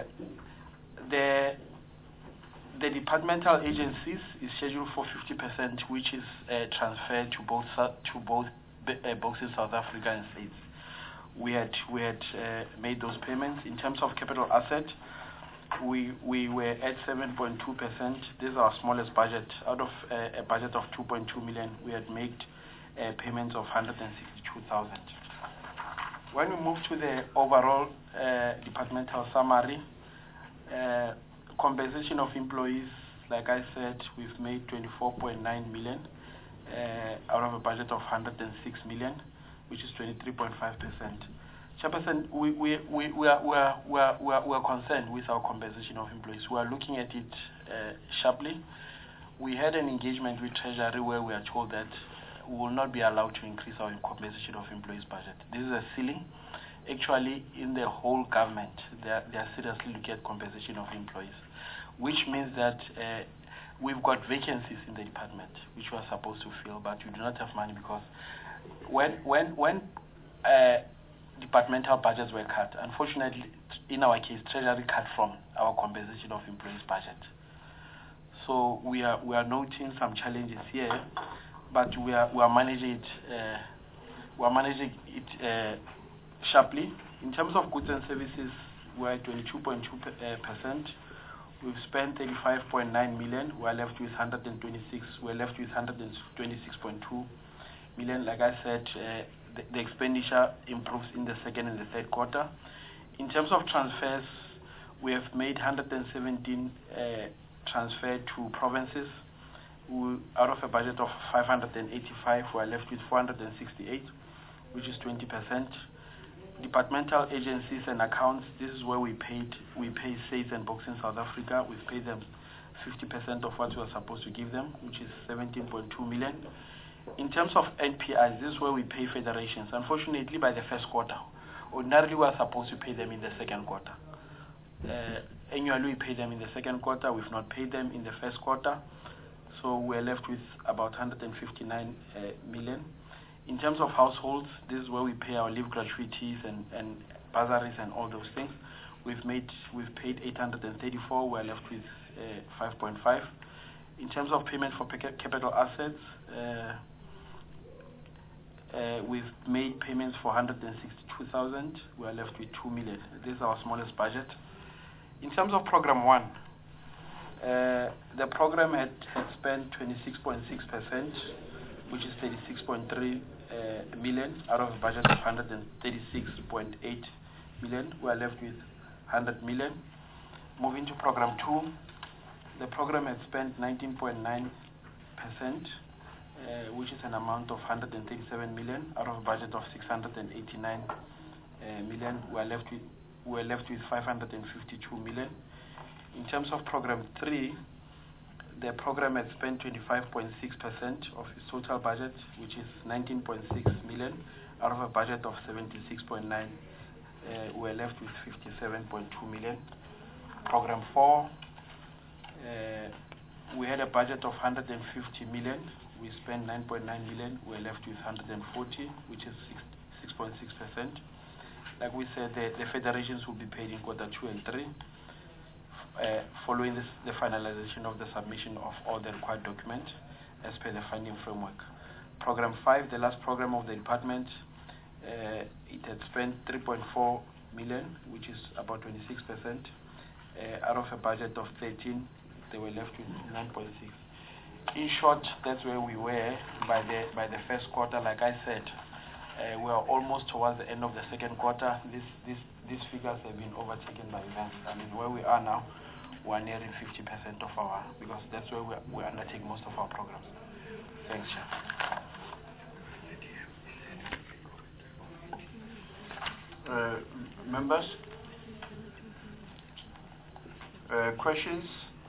the The departmental agencies is scheduled for fifty percent, which is uh, transferred to both to both uh, boxes South Africa and states. We had we had uh, made those payments. In terms of capital asset, we we were at seven point two percent. This is our smallest budget. Out of uh, a budget of two point two million, we had made uh, payments of one hundred sixty-two thousand. When we move to the overall uh, departmental summary. Uh, Compensation of employees, like I said, we've made twenty-four point nine million uh, out of a budget of one hundred six million, which is twenty-three point five percent. Chairperson, we, we, we, we, are, we, are, we, are, we, are, we are concerned with our compensation of employees. We are looking at it uh, sharply. We had an engagement with Treasury where we are told that we will not be allowed to increase our compensation of employees budget. This is a ceiling. Actually, in the whole government, they are, they are seriously looking at compensation of employees, which means that uh, we've got vacancies in the department, which we are supposed to fill, but we do not have money because when when when uh, departmental budgets were cut, unfortunately, in our case, Treasury cut from our compensation of employees budget. So we are we are noting some challenges here, but we are we are managing it. Uh, we are managing it. Uh, Sharply. In terms of goods and services, we're at twenty-two point two percent. We've spent thirty-five point nine million. We're left with one hundred twenty-six. We're left with one hundred twenty-six point two million. Like I said, uh, the, the expenditure improves in the second and the third quarter. In terms of transfers, we have made one hundred seventeen uh, transferred to provinces. We, out of a budget of five hundred eighty-five, we're left with four hundred sixty-eight, which is twenty percent. Departmental agencies and accounts, this is where we paid, we pay SAIDS and Box in South Africa. We've paid them fifty percent of what we were supposed to give them, which is seventeen point two million. In terms of N P Is, this is where we pay federations. Unfortunately, by the first quarter. Ordinarily, we are supposed to pay them in the second quarter. Uh, annually, we pay them in the second quarter. We've not paid them in the first quarter. So we're left with about one hundred fifty-nine uh, million. In terms of households, this is where we pay our leave gratuities and, and bursaries and all those things. We've made, we've paid eight hundred thirty-four. We're left with uh, five point five. In terms of payment for capital assets, uh, uh, we've made payments for one hundred sixty-two thousand. We're left with two million. This is our smallest budget. In terms of program one, uh, the program had, had spent twenty-six point six percent, which is thirty-six point three uh, million out of a budget of one hundred thirty-six point eight million. We are left with one hundred million. Moving to program two, the program has spent nineteen point nine percent, uh, which is an amount of one hundred thirty-seven million out of a budget of six hundred eighty-nine uh, million. We are left with we are left with five hundred fifty-two million. In terms of program three, the program has spent twenty-five point six percent of its total budget, which is nineteen point six million, out of a budget of seventy-six point nine. Uh, we're left with fifty-seven point two million. Program four, uh, we had a budget of one hundred fifty million. We spent nine point nine million. We're left with one hundred forty, which is six point six percent. Like we said, the, the federations will be paid in quarter two and three. Uh, following this, the finalization of the submission of all the required documents as per the funding framework. Program five, the last program of the department, uh, it had spent three point four million, which is about twenty-six percent. Uh, out of a budget of thirteen, they were left with nine point six. In short, that's where we were by the by the first quarter. Like I said, uh, we are almost towards the end of the second quarter. This this these figures have been overtaken by events. I mean, where we are now, we are nearing fifty percent of our, because that's where we, we undertake most of our programs. Thanks, Chair. Uh, members? Uh, questions?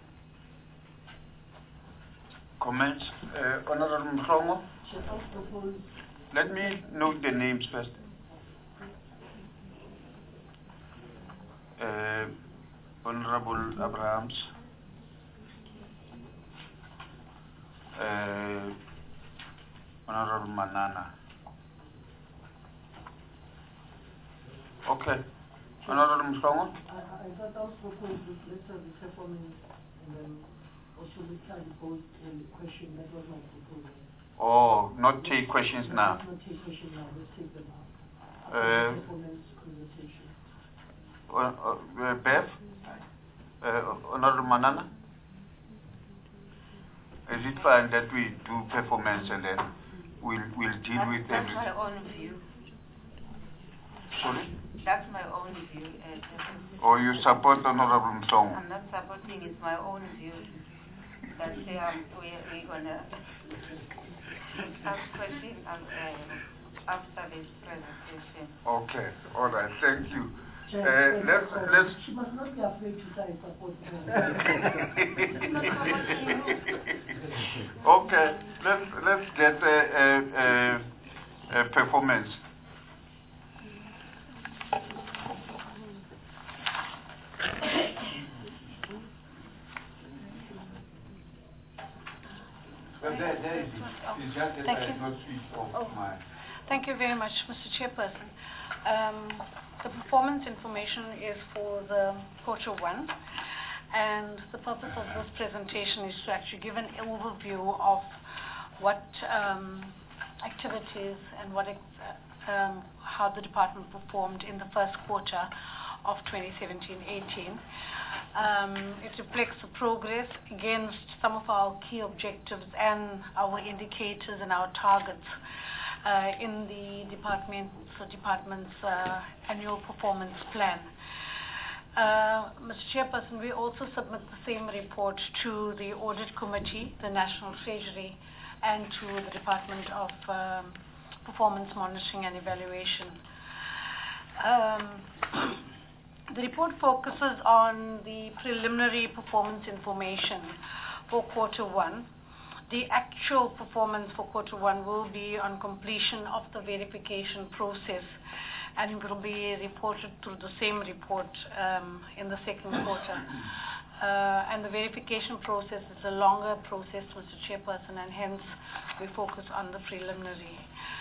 Comments? Uh, Honorable Mhlongo? Let me note the names first. Uh, Honorable Abrahams. Uh, Honorable Manana. Okay. Honorable Mhlongo? I, I thought I was proposed that let's have the performance and then also we can vote and question. That was my proposal. Oh, not take questions no, now. Let's not take questions now. Let's take them out. Uh, performance presentation. Uh, uh, Bev? Uh, Honorable Manana? Is it fine that we do performance and then we'll, we'll deal That's, with that's everything? my own view. Sorry? That's my own view. Uh, Or you support Honorable Mhlongo? I'm not supporting, it's my own view. That um, we, we're going to ask questions uh, after this presentation. Okay, all right, thank you. Chair, Uh, let's, uh, let's... She must not be afraid to say support. Okay, let's, let's get a, a, a, a performance. Well, there, there is it. It's just that Thank I you. have not switched off Oh. my... Thank you very much, Mister Chairperson. Um, the performance information is for the quarter one, and the purpose of this presentation is to actually give an overview of what um, activities and what ex um, how the department performed in the first quarter of twenty seventeen eighteen. Um, it reflects the progress against some of our key objectives and our indicators and our targets uh, in the department's, the department's uh, annual performance plan. Uh, Mister Chairperson, we also submit the same report to the Audit Committee, the National Treasury, and to the Department of um, Performance Monitoring and Evaluation. Um, The report focuses on the preliminary performance information for quarter one. The actual performance for quarter one will be on completion of the verification process, and it will be reported through the same report um, in the second quarter. Uh, and the verification process is a longer process, Mister Chairperson, and hence we focus on the preliminary.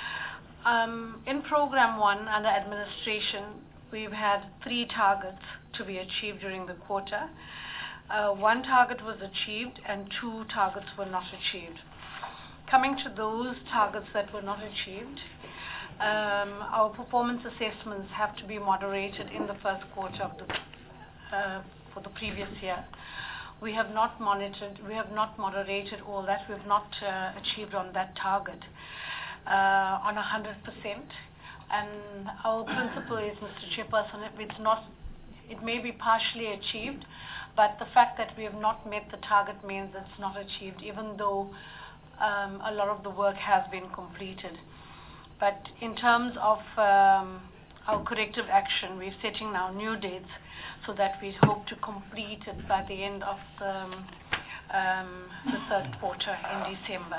Um, in program one, under administration, we've had three targets to be achieved during the quarter. Uh, one target was achieved and two targets were not achieved. Coming to those targets that were not achieved, um, our performance assessments have to be moderated in the first quarter of the, uh, for the previous year. We have not monitored, we have not moderated all that, we have not uh, achieved on that target uh, on one hundred percent. And our principle is, Mister Chairperson, it's not, it may be partially achieved, but the fact that we have not met the target means it's not achieved, even though um, a lot of the work has been completed. But in terms of um, our corrective action, we're setting now new dates so that we hope to complete it by the end of the, um, the third quarter in December.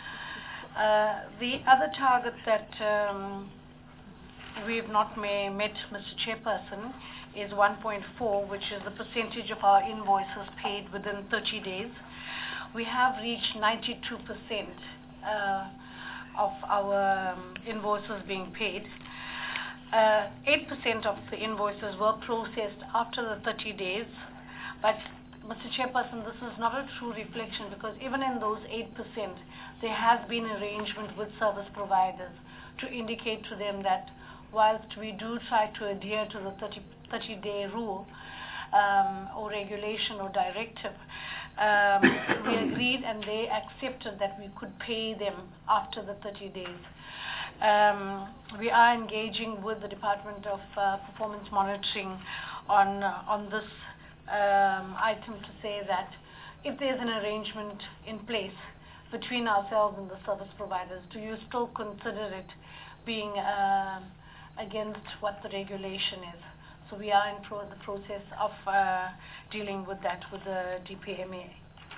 Uh, the other target that um, we have not may met, Mister Chairperson, is one point four, which is the percentage of our invoices paid within thirty days. We have reached ninety-two percent uh, of our um, invoices being paid. Uh, eight percent of the invoices were processed after the thirty days, but Mister Chairperson, this is not a true reflection, because even in those eight percent, there has been arrangement with service providers to indicate to them that whilst we do try to adhere to the thirty-day rule um, or regulation or directive, um, we agreed and they accepted that we could pay them after the thirty days. Um, we are engaging with the Department of uh, Performance Monitoring on, uh, on this um, item to say that if there's an arrangement in place, between ourselves and the service providers. Do you still consider it being uh, against what the regulation is? So we are in pro the process of uh, dealing with that with the D P M A.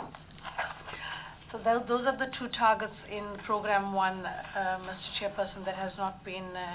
So th those are the two targets in program one, uh, Mister Chairperson, that has not been uh,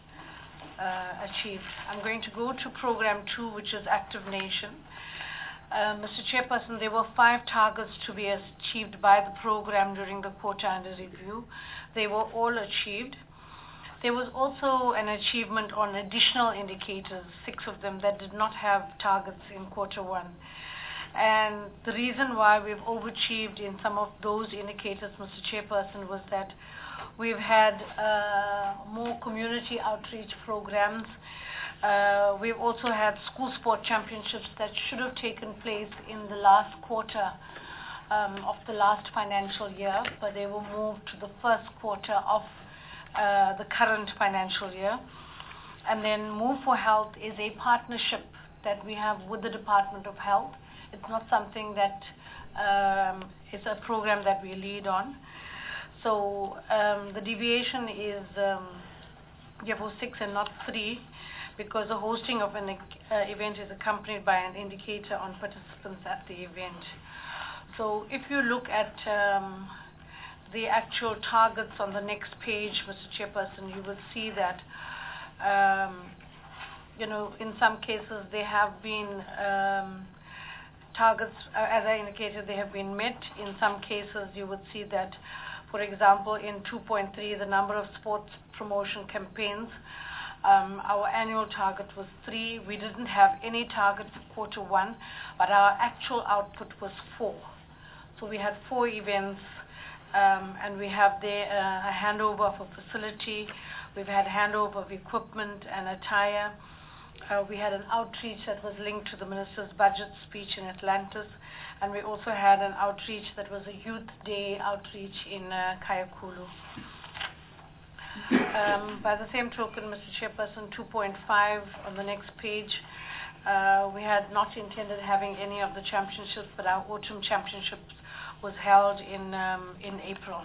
uh, achieved. I'm going to go to program two, which is Active Nation. Uh, Mister Chairperson, there were five targets to be achieved by the program during the quarter under review. They were all achieved. There was also an achievement on additional indicators, six of them, that did not have targets in quarter one. And the reason why we've overachieved in some of those indicators, Mister Chairperson, was that we've had uh, more community outreach programs. Uh, we've also had school sport championships that should have taken place in the last quarter um, of the last financial year, but they were moved to the first quarter of uh, the current financial year. And then Move for Health is a partnership that we have with the Department of Health. It's not something that um, is a program that we lead on. So um, the deviation is um, therefore six and not three, because the hosting of an uh, event is accompanied by an indicator on participants at the event. So if you look at um, the actual targets on the next page, Mister Chairperson, you will see that um, you know, in some cases there have been um, targets, uh, as I indicated, they have been met. In some cases you would see that, for example, in two point three, the number of sports promotion campaigns, um, our annual target was three. We didn't have any target for quarter one, but our actual output was four. So we had four events, um, and we have there uh, a handover of a facility. We've had handover of equipment and attire. Uh, we had an outreach that was linked to the Minister's budget speech in Atlantis, and we also had an outreach that was a Youth Day outreach in uh, Kayakulu. Um, by the same token, Mister Chairperson, two point five on the next page, uh, we had not intended having any of the championships, but our autumn championships was held in um, in April.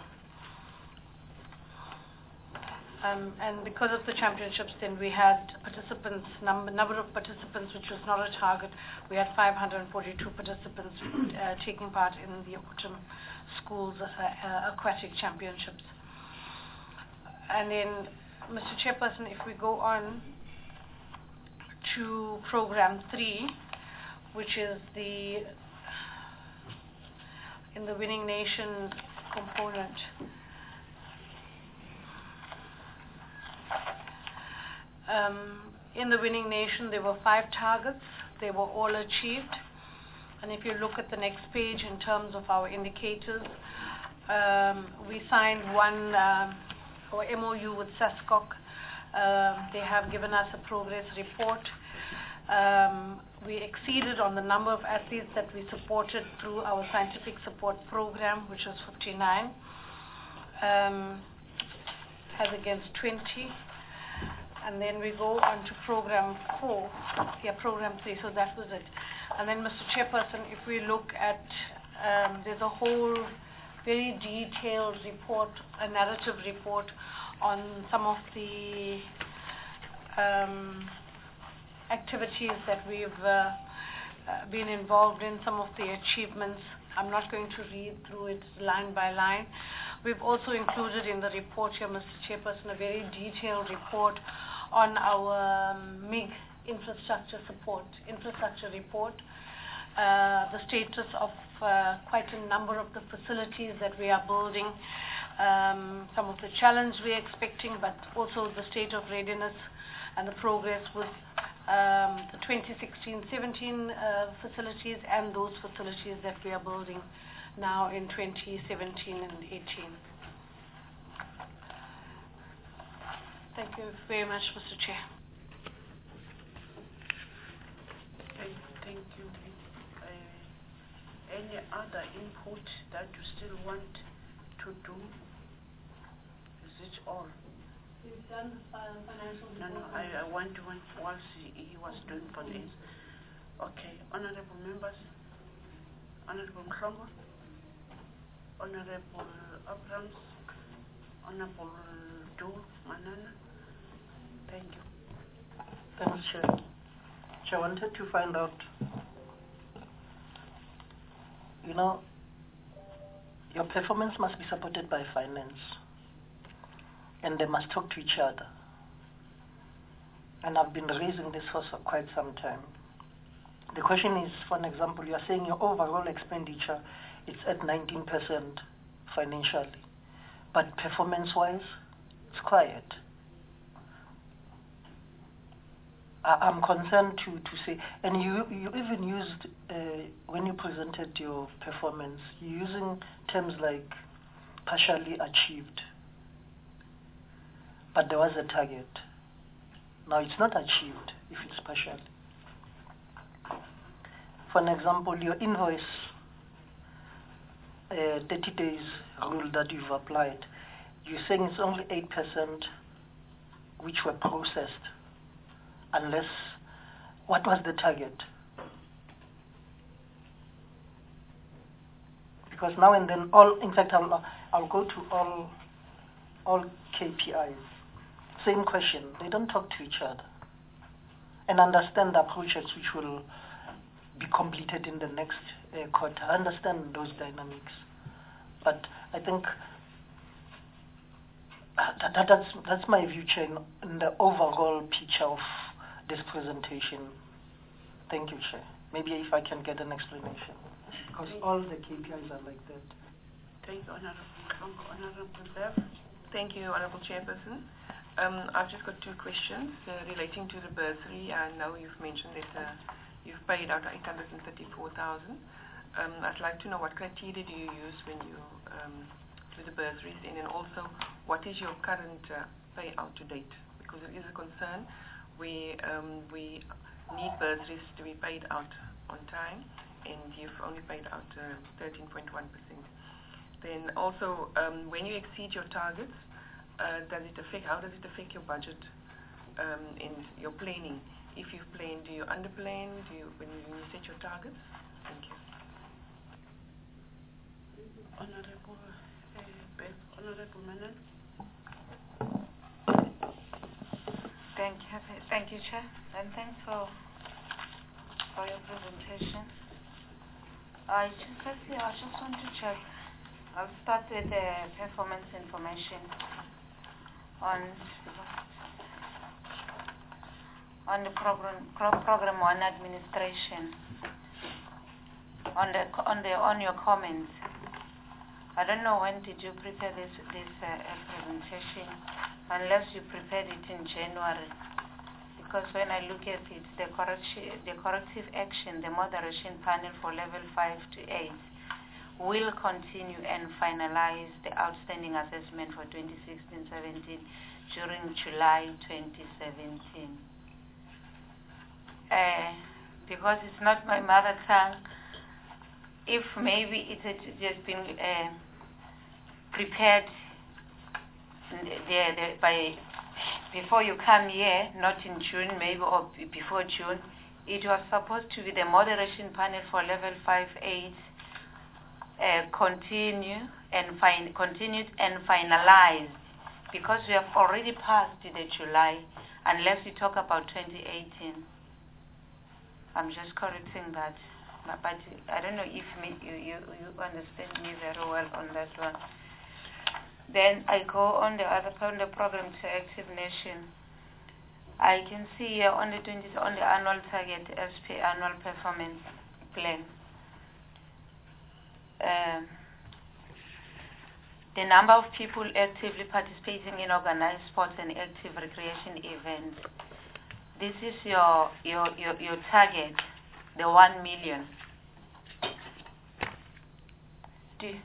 Um, and because of the championships, then we had participants, number, number of participants, which was not a target. We had five hundred forty-two participants uh, taking part in the autumn schools uh, uh, aquatic championships. And then, Mister Chairperson, if we go on to program three, which is the in the Winning Nation component. Um, in the Winning Nation, there were five targets. They were all achieved. And if you look at the next page in terms of our indicators, um, we signed one uh, or M O U with SASCOC. Uh, they have given us a progress report. Um, we exceeded on the number of athletes that we supported through our scientific support program, which was fifty-nine, um, as against twenty. And then we go on to program four, yeah, program three, so that was it. And then, Mister Chairperson, if we look at, um, there's a whole very detailed report, a narrative report on some of the um, activities that we've uh, uh, been involved in, some of the achievements. I'm not going to read through it line by line. We've also included in the report here, Mister Chairperson, a very detailed report on our um, M I G infrastructure support, infrastructure report, uh, the status of uh, quite a number of the facilities that we are building, um, some of the challenge we're expecting, but also the state of readiness and the progress with um, the twenty sixteen seventeen uh, facilities and those facilities that we are building now in twenty seventeen and eighteen. Thank you very much, Mister Chair. Thank, thank you. Uh, any other input that you still want to do? Is it all? You've done the uh, financial No, no, I, I want to wait whilst he, he was doing for this. Okay, honorable members, Honorable Mhlongo. Honorable Abrams, Honorable Joe Manana. Thank you. Thanks, Chair. Chair, I wanted to find out, you know, your performance must be supported by finance, and they must talk to each other. And I've been raising this for quite some time. The question is, for an example, you are saying your overall expenditure is at nineteen percent financially, but performance-wise, it's quiet. I, I'm concerned to, to say, and you, you even used, uh, when you presented your performance, you're using terms like partially achieved, but there was a target. Now it's not achieved if it's partially. For an example, your invoice, uh, thirty days rule that you've applied, you're saying it's only eight percent which were processed, unless, what was the target? Because now and then, all, in fact, I'll, I'll go to all, all K P Is. Same question, they don't talk to each other and understand the projects which will be completed in the next uh, quarter. I understand those dynamics, but I think that, that, that's, that's my view, Chair, in, in the overall picture of this presentation. Thank you, Chair. Maybe if I can get an explanation, because all the K P Is are like that. Thank you, Honorable Honorable Bev. Thank you, Honorable Chairperson. Um, I've just got two questions uh, relating to the bursary. I know you've mentioned that uh, you've paid out eight hundred thirty-four thousand. Um, I'd like to know what criteria do you use when you um, do the bursaries, and then also what is your current uh, payout to date? Because it is a concern. We um, we need bursaries to be paid out on time, and you've only paid out thirteen point one percent. Then also, um, when you exceed your targets, Uh, does it affect, how does it affect your budget um, and your planning? If you've planned, do you underplan? Do you, when you set your targets? Thank you. Honorable uh, Beth, Honorable Manan. Thank you, thank you, Chair, and thanks for for your presentation. I just let's see, I just want to check. I'll start with the performance information. On on the program program one administration, on the on the on your comments, I don't know when did you prepare this this uh, presentation, unless you prepared it in January, because when I look at it, the correction the corrective action, the moderation panel for level five to eight will continue and finalize the outstanding assessment for twenty sixteen seventeen during July twenty seventeen. Uh, because it's not my mother tongue, if maybe it had just been uh, prepared the, the, by before you come here, not in June, maybe, or b before June, it was supposed to be the moderation panel for level five eight. Uh, continue and fin continued and finalized, because we have already passed the July, unless we talk about twenty eighteen. I'm just correcting that, but, but I don't know if me, you, you you understand me very well on that one. Then I go on the other on the program to Active Nation. I can see here on the twenty on the annual target S P annual performance plan. Uh, the number of people actively participating in organized sports and active recreation events. This is your your your, your target, the one million. Do you,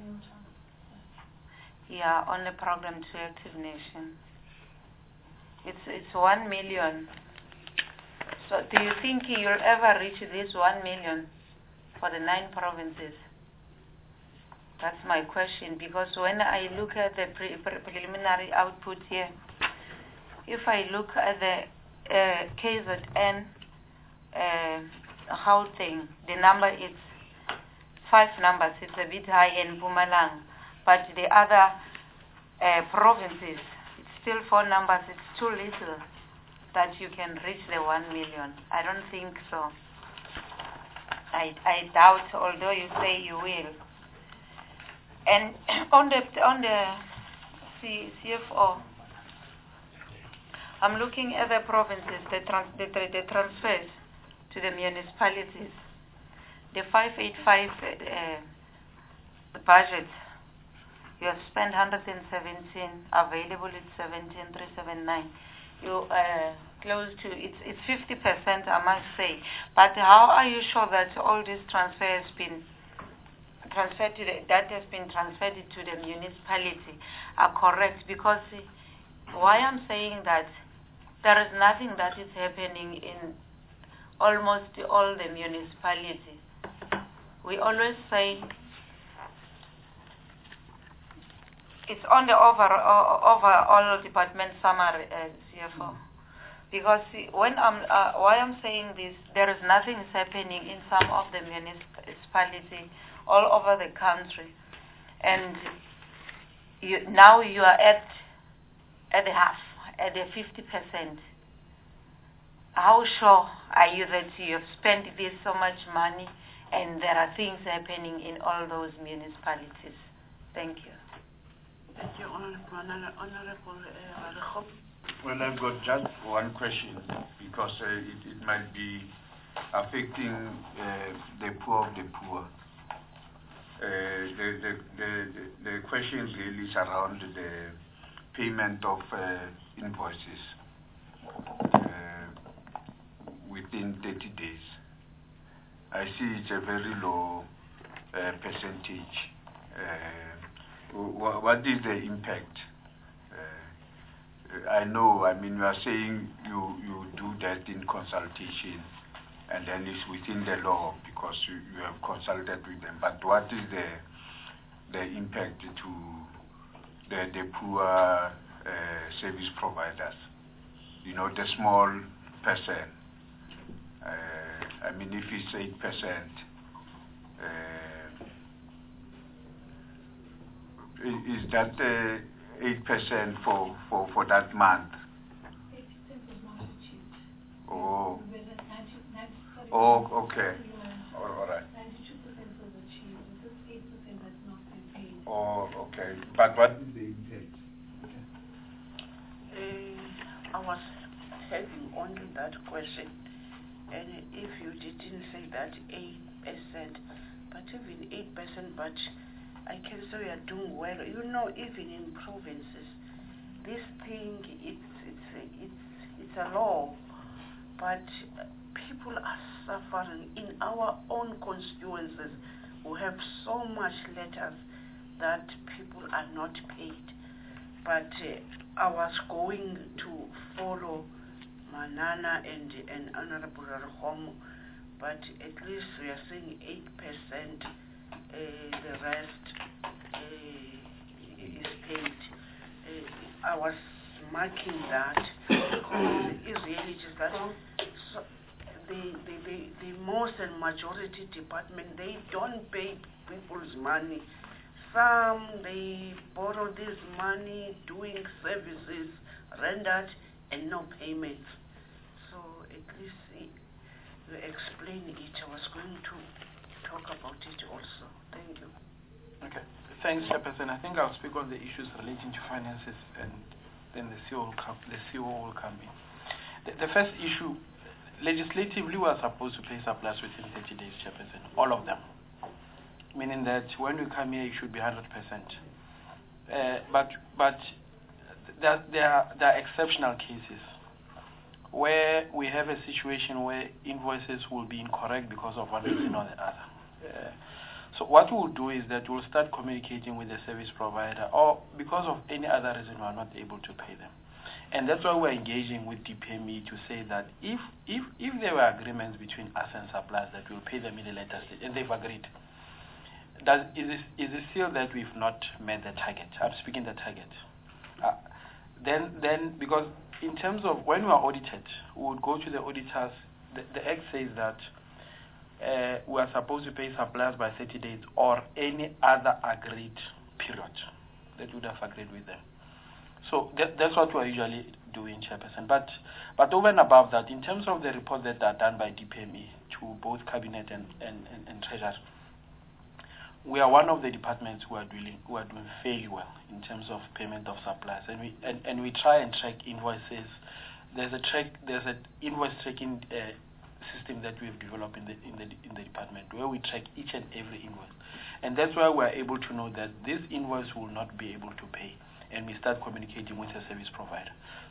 yeah, on the program to Active Nation. It's it's one million. So do you think you'll ever reach this one million for the nine provinces? That's my question, because when I look at the pre pre preliminary output here, if I look at the uh, K Z N uh, Gauteng, the number is five numbers, it's a bit high in Mpumalanga, but the other uh, provinces, it's still four numbers, it's too little that you can reach the one million. I don't think so. I, I doubt, although you say you will. And on the on the C, CFO, I'm looking at the provinces, the, trans, the, the transfers to the municipalities. The five eighty-five uh, budget, you have spent one hundred seventeen, available it's seventeen three seventy-nine. You uh, close to, it's it's fifty percent, I must say. But how are you sure that all this transfer has been transferred to the, that has been transferred to the municipality are correct? Because why I'm saying that, there is nothing that is happening in almost all the municipalities. We always say it's on the overall, overall department summary, uh, C F O. Because see, when I'm, uh, why I'm saying this, there is nothing is happening in some of the municipalities all over the country, and you, now you are at at the half, at the fifty percent. How sure are you that you have spent this so much money and there are things happening in all those municipalities? Thank you. Thank you, Honorable, Honorable uh, Well, I've got just one question, because uh, it, it might be affecting uh, the poor of the poor. Uh, the, the, the, the, the question really is around the payment of uh, invoices uh, within thirty days. I see it's a very low uh, percentage. Uh, wh what is the impact? Uh, I know, I mean, you are saying you, you do that in consultation, and then it's within the law because you, you have consulted with them. But what is the the impact to the, the poor uh, service providers? You know, the small percent. Uh, I mean, if it's eight percent, uh, is, is that uh, eight percent for, for, for that month? eight percent was not achieved. Oh. We were at ninety, ninety, Oh, okay. All, all right. ninety-two percent was achieved. This eight percent has not been paid. Oh, okay. But what is the impact? Uh, I was having only that question, and if you didn't say that eight percent, but even eight percent, but I can say we are doing well. You know, even in provinces, this thing, it's, it's, a, it's, it's a law, but people are suffering in our own constituencies. We have so much letters that people are not paid. But uh, I was going to follow Manana and, and Honorable Rahomo, but at least we are saying eight percent, uh, the rest uh, is paid. Uh, I was marking that because it's really just that so the, the, the, the most and majority department, they don't pay people's money. Some, they borrow this money doing services rendered and no payments. So at least you explain it. I was going to talk about it also. Thank you. Okay. Thanks, Chairperson. I think I'll speak on the issues relating to finances, and then the C O will come, the C O will come in. The, the first issue, legislatively, we are supposed to pay surplus within thirty days, Chairperson, all of them. Meaning that when we come here, it should be one hundred percent. Uh, but but there, there, are, there are exceptional cases where we have a situation where invoices will be incorrect because of one reason or the other. Uh, so what we'll do is that we'll start communicating with the service provider, or because of any other reason we are not able to pay them. And that's why we're engaging with D P M E to say that if, if, if there were agreements between us and suppliers that we'll pay them in a later stage, and they've agreed, Does, is, it, is it still that we've not met the target? I'm speaking the target. Uh, then, then, because in terms of when we are audited, we would go to the auditors. The, the Act says that uh, we are supposed to pay suppliers by thirty days or any other agreed period that would have agreed with them. So that, that's what we are usually doing, Chairperson. But, but over and above that, in terms of the reports that are done by D P M E to both Cabinet and, and, and, and Treasury, we are one of the departments who are doing who are doing fairly well in terms of payment of suppliers, and we and, and we try and track invoices. There's a track there's an invoice tracking uh, system that we've developed in the in the in the department where we track each and every invoice, and that's why we're able to know that this invoice will not be able to pay, and we start communicating with the service provider.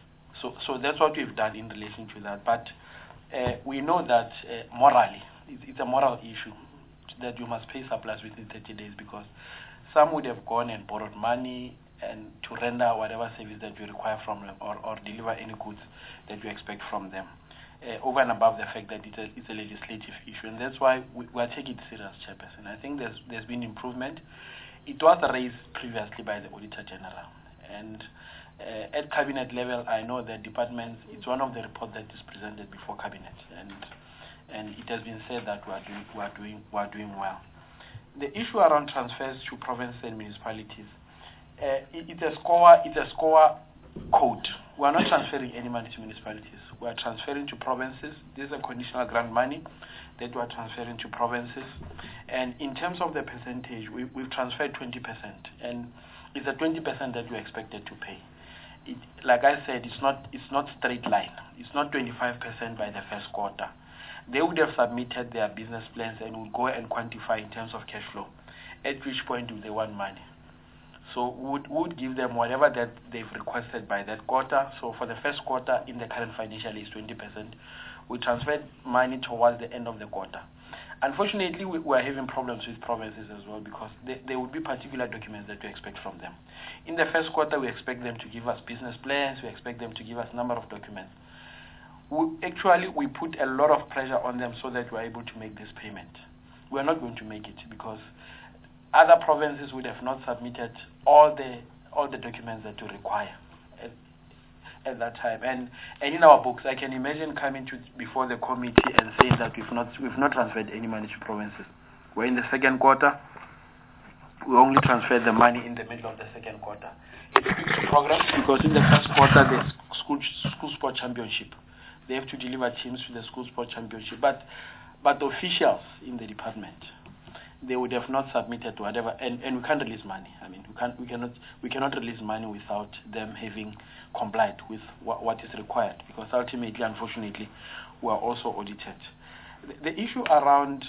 So so that's what we've done in relation to that. But uh, we know that uh, morally it's, it's a moral issue that you must pay suppliers within thirty days, because some would have gone and borrowed money and to render whatever service that you require from them, or, or deliver any goods that you expect from them, uh, over and above the fact that it's a, it's a legislative issue. And that's why we, we are taking it serious, Chairperson. I think there's there's been improvement. It was raised previously by the Auditor General. And uh, at Cabinet level, I know that departments, it's one of the reports that is presented before Cabinet. And and it has been said that we are doing we are doing we are doing well. The issue around transfers to provinces and municipalities, uh, it, it's a score it's a score code. We are not transferring any money to municipalities. We are transferring to provinces. This is a conditional grant money that we are transferring to provinces. And in terms of the percentage, we, we've transferred twenty percent, and it's a twenty percent that we're expected to pay. It, like I said, it's not it's not straight line. It's not twenty-five percent by the first quarter. They would have submitted their business plans and would go and quantify in terms of cash flow, at which point do they want money. So we would, would give them whatever that they've requested by that quarter. So for the first quarter in the current financial year is twenty percent. We transferred money towards the end of the quarter. Unfortunately, we, we are having problems with provinces as well, because they, there would be particular documents that we expect from them. In the first quarter, we expect them to give us business plans. We expect them to give us a number of documents. We, actually, we put a lot of pressure on them so that we're able to make this payment. We're not going to make it because other provinces would have not submitted all the all the documents that we require at, at that time. And and in our books, I can imagine coming to before the committee and saying that we've not we've not transferred any money to provinces. We're in the second quarter. We only transferred the money in the middle of the second quarter. It's a program because in the first quarter there's school school sport championship. They have to deliver teams to the school sport championship. But but the officials in the department, they would have not submitted whatever, and, and we can't release money. I mean, we can't we cannot we cannot release money without them having complied with what, what is required, because ultimately, unfortunately, we are also audited. The, the issue around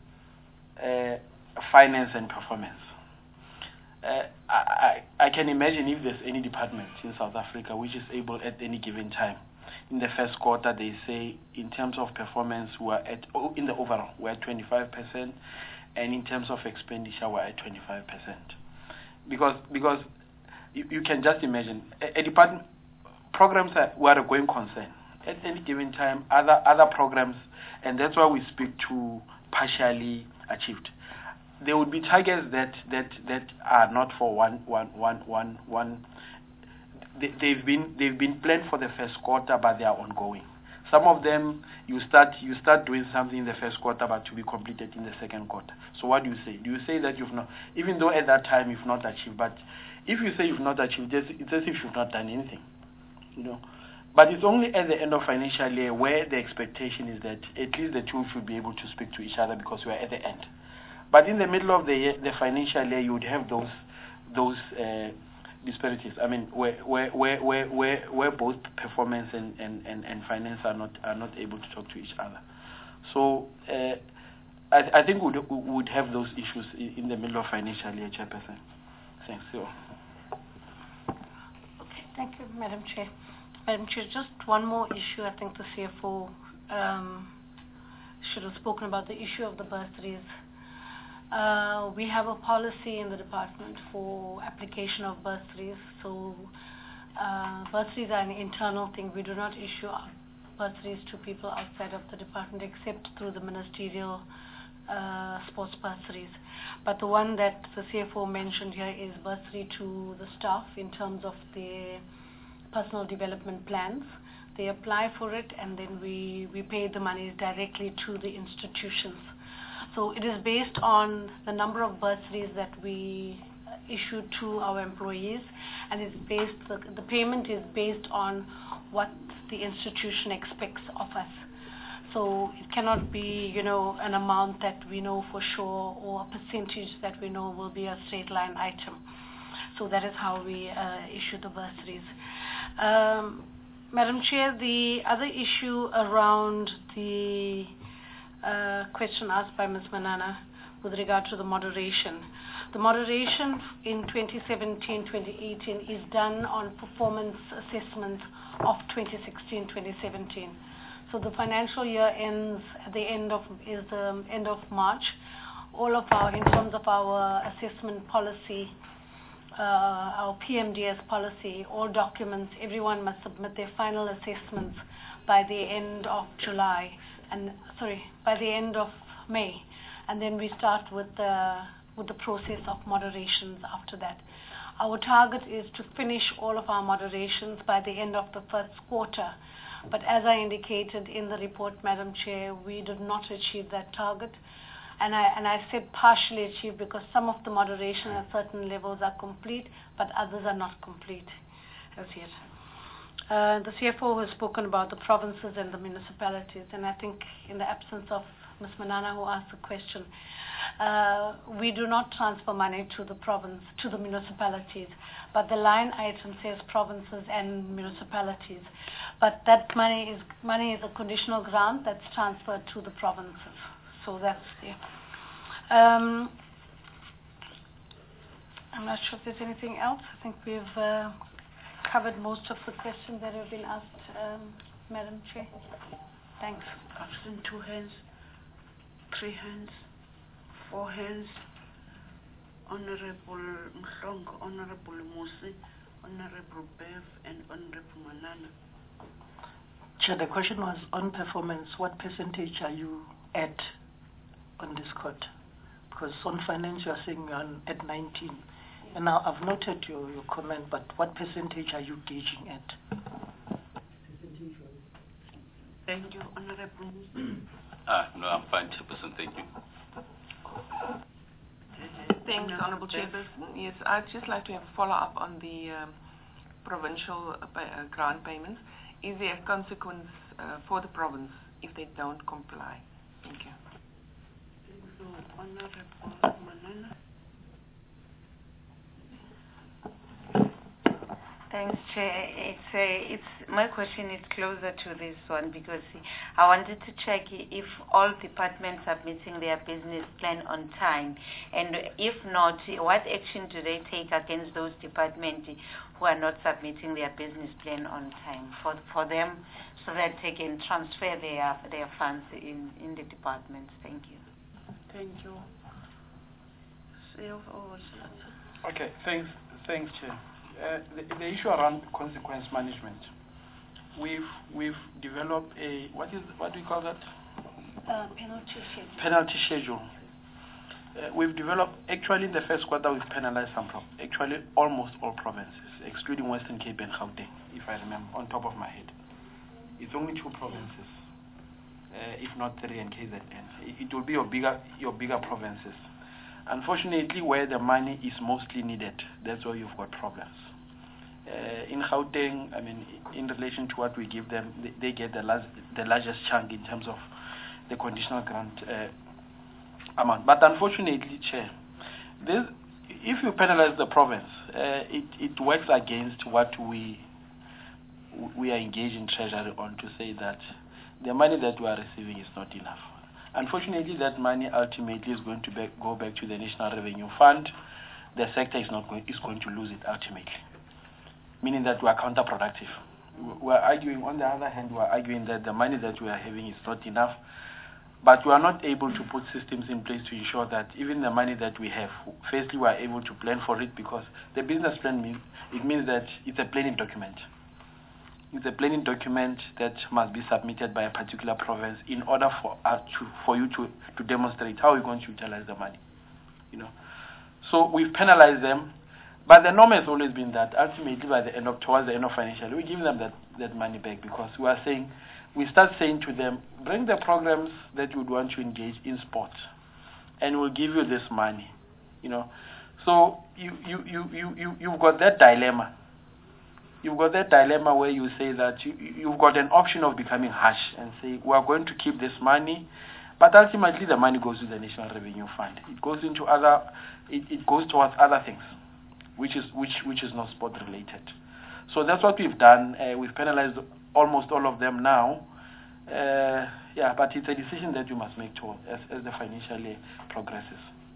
uh, finance and performance. Uh, I, I can imagine if there's any department in South Africa which is able at any given time, in the first quarter they say in terms of performance we're at, oh, in the overall we're at twenty-five percent, and in terms of expenditure we're at twenty-five percent. Because because you, you can just imagine a, a department programs are were a going concern. At any given time other other programs, and that's why we speak to partially achieved. There would be targets that, that, that are not for one one one one one. They, they've been they've been planned for the first quarter, but they are ongoing. Some of them you start you start doing something in the first quarter, but to be completed in the second quarter. So what do you say? Do you say that you've not, even though at that time you've not achieved, but if you say you've not achieved, it's as if you've not done anything, you know. But it's only at the end of financial year where the expectation is that at least the two should be able to speak to each other, because we are at the end. But in the middle of the year, the financial year, you would have those those uh, disparities. I mean, where where where where where, where both performance and, and, and, and finance are not are not able to talk to each other. So uh, I I think we would would have those issues in the middle of financial year, Chairperson. Thanks. So. Okay, thank you, Madam Chair. Madam Chair, just one more issue. I think the C F O um, should have spoken about the issue of the bursaries. Uh, we have a policy in the department for application of bursaries. So uh, bursaries are an internal thing. We do not issue bursaries to people outside of the department except through the ministerial uh, sports bursaries. But the one that the C F O mentioned here is bursary to the staff in terms of their personal development plans. They apply for it, and then we, we pay the money directly to the institutions. So it is based on the number of bursaries that we uh, issue to our employees, and it's based, the, the payment is based on what the institution expects of us. So it cannot be, you know, an amount that we know for sure or a percentage that we know will be a straight line item. So that is how we uh, issue the bursaries. Um, Madam Chair, the other issue around the uh, question asked by Miz Manana with regard to the moderation. The moderation in twenty seventeen twenty eighteen is done on performance assessments of twenty sixteen twenty seventeen. So the financial year ends at the end of is the end of March. All of our, in terms of our assessment policy, uh, our P M D S policy, all documents, everyone must submit their final assessments by the end of July, and sorry, by the end of May, and then we start with the with the process of moderations after that. Our target is to finish all of our moderations by the end of the first quarter. But as I indicated in the report, Madam Chair, we did not achieve that target. And I, and I said partially achieved because some of the moderation at certain levels are complete, but others are not complete as yet. Uh, the C F O has spoken about the provinces and the municipalities, and I think in the absence of Miz Manana, who asked the question, uh, we do not transfer money to the province, to the municipalities, but the line item says provinces and municipalities. But that money is money is a conditional grant that's transferred to the provinces. So that's there. Um, I'm not sure if there's anything else. I think we've uh, covered most of the questions that have been asked, um, Madam Chair. Thanks. I've seen two hands, three hands, four hands. Honorable Mhlong, Honorable Musi, Honorable Bev, and Honorable Manana. Chair, the question was on performance. What percentage are you at on this court? Because on finance you are saying you're on at nineteen. And now I've noted your, your comment, but what percentage are you gauging at? Thank you, Honorable Musi. Ah, no, I'm fine, Chairperson. Thank you. Thanks, Honorable Chairperson. Yes, I'd just like to have a follow-up on the um, provincial uh, pay, uh, grant payments. Is there a consequence uh, for the province if they don't comply? Thank you. So, Honorable Manana. Thanks, Chair. It's, a, it's my question is closer to this one because I wanted to check if all departments are meeting their business plan on time, and if not, what action do they take against those departments who are not submitting their business plan on time for for them, so that they can transfer their their funds in in the departments. Thank you. Thank you. Okay. Thanks. Thanks, Chair. Uh, the, the issue around consequence management, we've we've developed a what is what do we call that? Uh, penalty schedule. Penalty schedule. Uh, we've developed actually in the first quarter we've penalized some pro- actually almost all provinces, excluding Western Cape and Gauteng, if I remember on top of my head. It's only two provinces, uh, if not three, and K Z N. It, it will be your bigger your bigger provinces. Unfortunately, where the money is mostly needed, that's where you've got problems. Uh, in Gauteng, I mean, in relation to what we give them, they, they get the, las- the largest chunk in terms of the conditional grant uh, amount. But unfortunately, Chair, this, if you penalize the province, uh, it, it works against what we we are engaged in Treasury on to say that the money that we are receiving is not enough. Unfortunately, that money ultimately is going to back, go back to the National Revenue Fund. The sector is not going, is going to lose it ultimately, meaning that we are counterproductive. We are arguing, on the other hand, we are arguing that the money that we are having is not enough, but we are not able to put systems in place to ensure that even the money that we have, firstly, we are able to plan for it, because the business plan means, it means that it's a planning document. It's a planning document that must be submitted by a particular province in order for uh, to, for you to, to demonstrate how you're going to utilize the money. You know, so we've penalized them, but the norm has always been that ultimately by the end of towards the end of financial, we give them that, that money back, because we are saying we start saying to them, bring the programs that you would want to engage in sport. and we'll give you this money, you know. So you, you, you, you, you, you've got that dilemma. You've got that dilemma where you say that you, you've got an option of becoming harsh and say, we are going to keep this money, but ultimately the money goes to the National Revenue Fund. It goes into other, it, it goes towards other things, which is, which, which is not sport related. So that's what we've done. Uh, we've penalized almost all of them now. Uh, yeah, but it's a decision that you must make to, as, as the financial year progresses.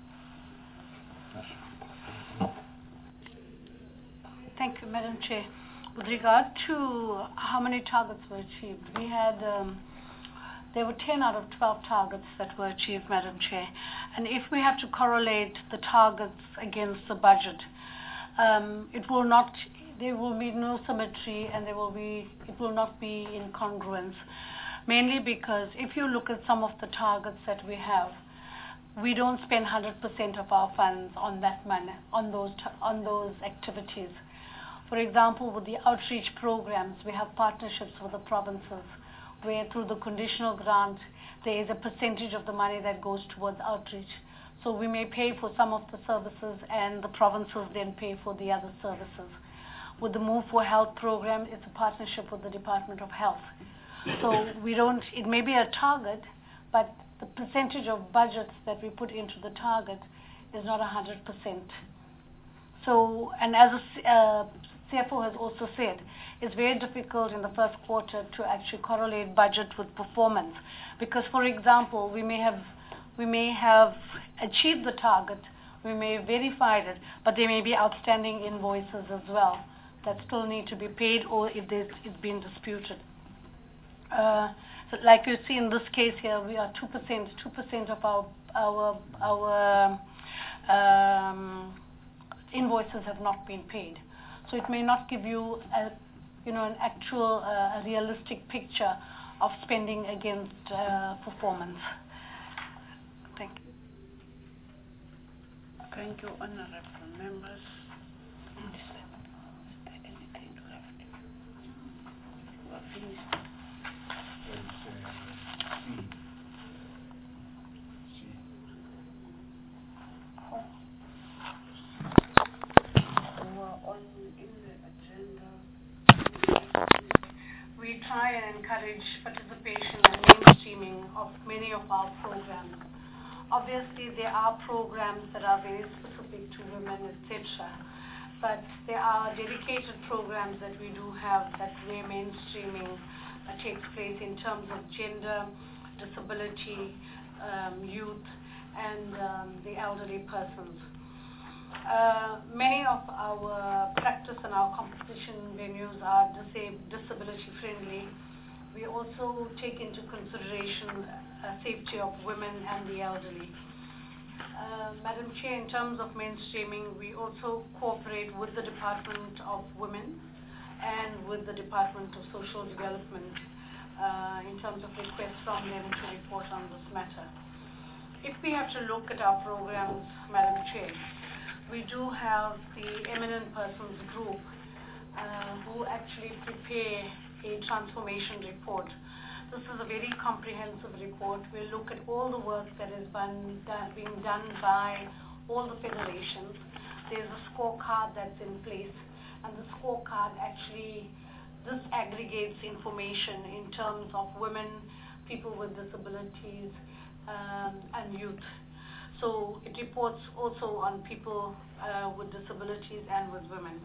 Thank you, Madam Chair. With regard to how many targets were achieved, we had, um, there were ten out of twelve targets that were achieved, Madam Chair. And if we have to correlate the targets against the budget, um, it will not, there will be no symmetry and there will be, it will not be incongruence. Mainly because if you look at some of the targets that we have, we don't spend one hundred percent of our funds on that money, on those, on those activities. For example, with the outreach programs, we have partnerships with the provinces where through the conditional grant, there is a percentage of the money that goes towards outreach. So we may pay for some of the services and the provinces then pay for the other services. With the Move for Health program, it's a partnership with the Department of Health. So we don't, it may be a target, but the percentage of budgets that we put into the target is not one hundred percent. So, and as a uh, C F O has also said, it's very difficult in the first quarter to actually correlate budget with performance. Because, for example, we may have, we may have achieved the target, we may have verified it, but there may be outstanding invoices as well that still need to be paid or if there's, it's been disputed. Uh, so like you see in this case here, we are two percent, two percent of our, our, our um, invoices have not been paid. So it may not give you a, you know, an actual, uh, a realistic picture of spending against uh, performance. Thank you. Thank you, honorable members. Anything to have? We are finished. We try and encourage participation and mainstreaming of many of our programs. Obviously, there are programs that are very specific to women, et cetera. But there are dedicated programs that we do have that where mainstreaming uh, takes place in terms of gender, disability, um, youth, and um, the elderly persons. Uh, many of our practice and our competition venues are disab- disability friendly. We also take into consideration uh, safety of women and the elderly. Uh, Madam Chair, in terms of mainstreaming, we also cooperate with the Department of Women and with the Department of Social Development uh, in terms of requests from them to report on this matter. If we have to look at our programs, Madam Chair, we do have the Eminent Persons Group uh, who actually prepare a transformation report. This is a very comprehensive report. We look at all the work that is been done, being done by all the federations. There's a scorecard that's in place, and the scorecard actually, this aggregates information in terms of women, people with disabilities, um, and youth. So it reports also on people uh, with disabilities and with women.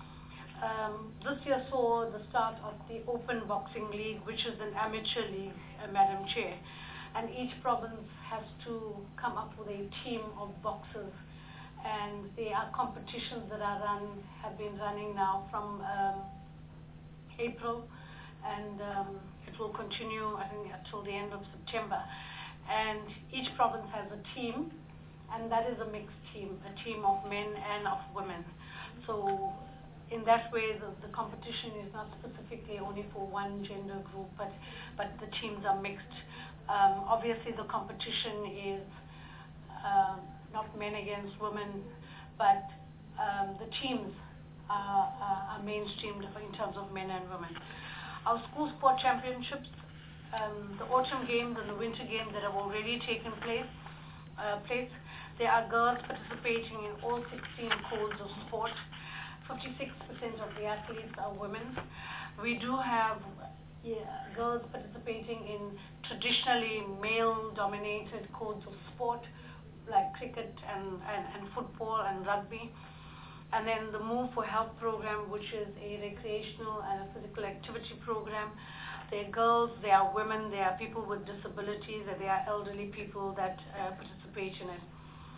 Um, this year saw the start of the Open Boxing League, which is an amateur league, uh, Madam Chair. And each province has to come up with a team of boxers. And there are competitions that are run, have been running now from um, April. And um, it will continue, I think, until the end of September. And each province has a team, and that is a mixed team, a team of men and of women. So in that way, the, the competition is not specifically only for one gender group, but, but the teams are mixed. Um, obviously, the competition is uh, not men against women, but um, the teams are, are, are mainstreamed in terms of men and women. Our school sport championships, Um, the autumn games and the winter games that have already taken place uh, plates. There are girls participating in all sixteen codes of sport. fifty-six percent of the athletes are women. We do have yeah, girls participating in traditionally male-dominated codes of sport, like cricket and, and, and football and rugby. And then the Move for Health program, which is a recreational and a physical activity program. There are girls, there are women, there are people with disabilities, and there are elderly people that uh, participate in it.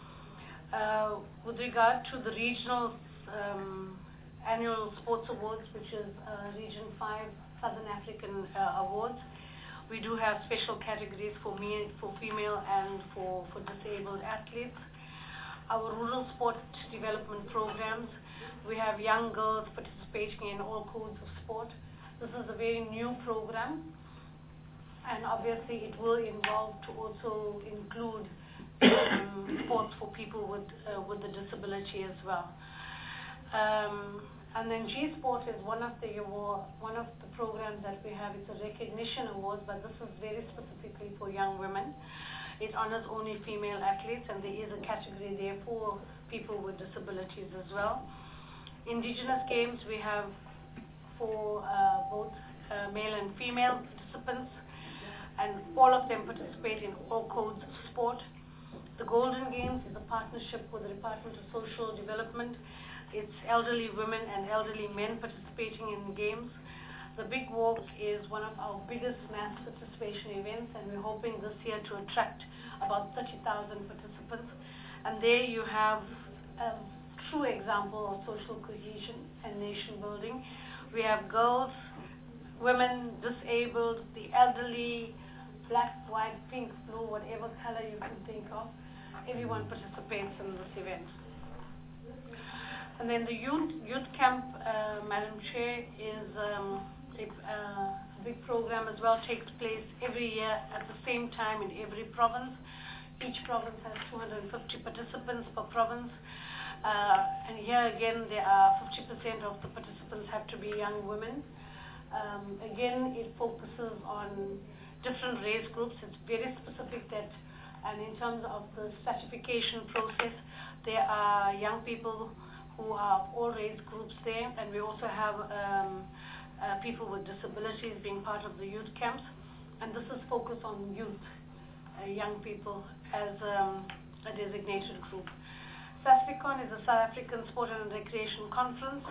Uh, with regard to the regional um, annual sports awards, which is uh, Region five Southern African uh, Awards, we do have special categories for me, for female and for, for disabled athletes. Our rural sport development programs, we have young girls participating in all codes of sport. This is a very new program, and obviously it will involve to also include um, sports for people with uh, with the disability as well. Um, and then G Sport is one of the award, one of the programs that we have. It's a recognition award, but this is very specifically for young women. It honors only female athletes, and there is a category there for people with disabilities as well. Indigenous games, we have for uh, both uh, male and female participants, and all of them participate in all codes of sport. The Golden Games is a partnership with the Department of Social Development. It's elderly women and elderly men participating in games. The Big Walk is one of our biggest mass participation events, and we're hoping this year to attract about thirty thousand participants. And there you have a true example of social cohesion and nation building. We have girls, women, disabled, the elderly, black, white, pink, blue, whatever color you can think of. Everyone participates in this event. And then the youth, youth camp, uh, Madam Chair, is um, a uh, big program as well, takes place every year at the same time in every province. Each province has two hundred fifty participants per province. Uh, and here again, there are fifty percent of the participants have to be young women. Um, again, it focuses on different race groups. It's very specific that, and in terms of the certification process, there are young people who are of all race groups there, and we also have um, uh, people with disabilities being part of the youth camps, and this is focused on youth, uh, young people as um, a designated group. SASRICON is a South African Sport and Recreation Conference.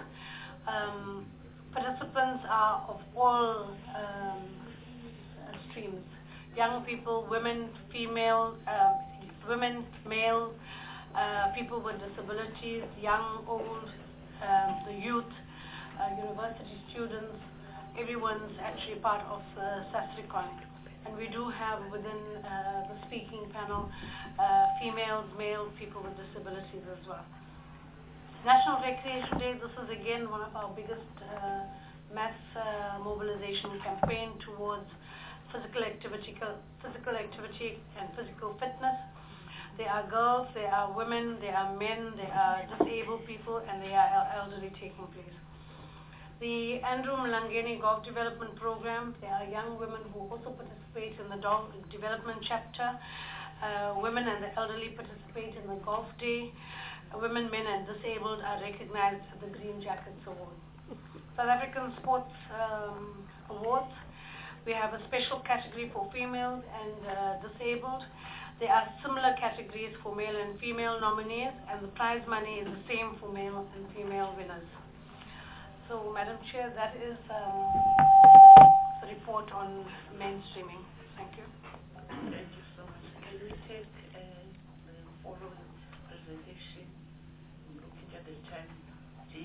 Um, participants are of all um, streams, young people, women, female, uh, women, male, Uh, people with disabilities, young, old, um, the youth, uh, university students, everyone's actually part of uh, SASRICON. And we do have within uh, the speaking panel uh, females, male, people with disabilities as well. National Recreation Day, this is again one of our biggest uh, mass uh, mobilization campaign towards physical activity, physical activity and physical fitness. There are girls, there are women, there are men, there are disabled people, and there are elderly taking place. The Andrew Mlangeni Golf Development Program, there are young women who also participate in the development chapter. Uh, women and the elderly participate in the Golf Day. Uh, women, men, and disabled are recognized at the Green Jackets Award. South African Sports um, Awards, we have a special category for females and uh, disabled. There are similar categories for male and female nominees, and the prize money is the same for male and female winners. So, Madam Chair, that is um, the report on mainstreaming. Thank you. Thank you so much. Can we take uh, the following presentation? I'm looking at the time. G.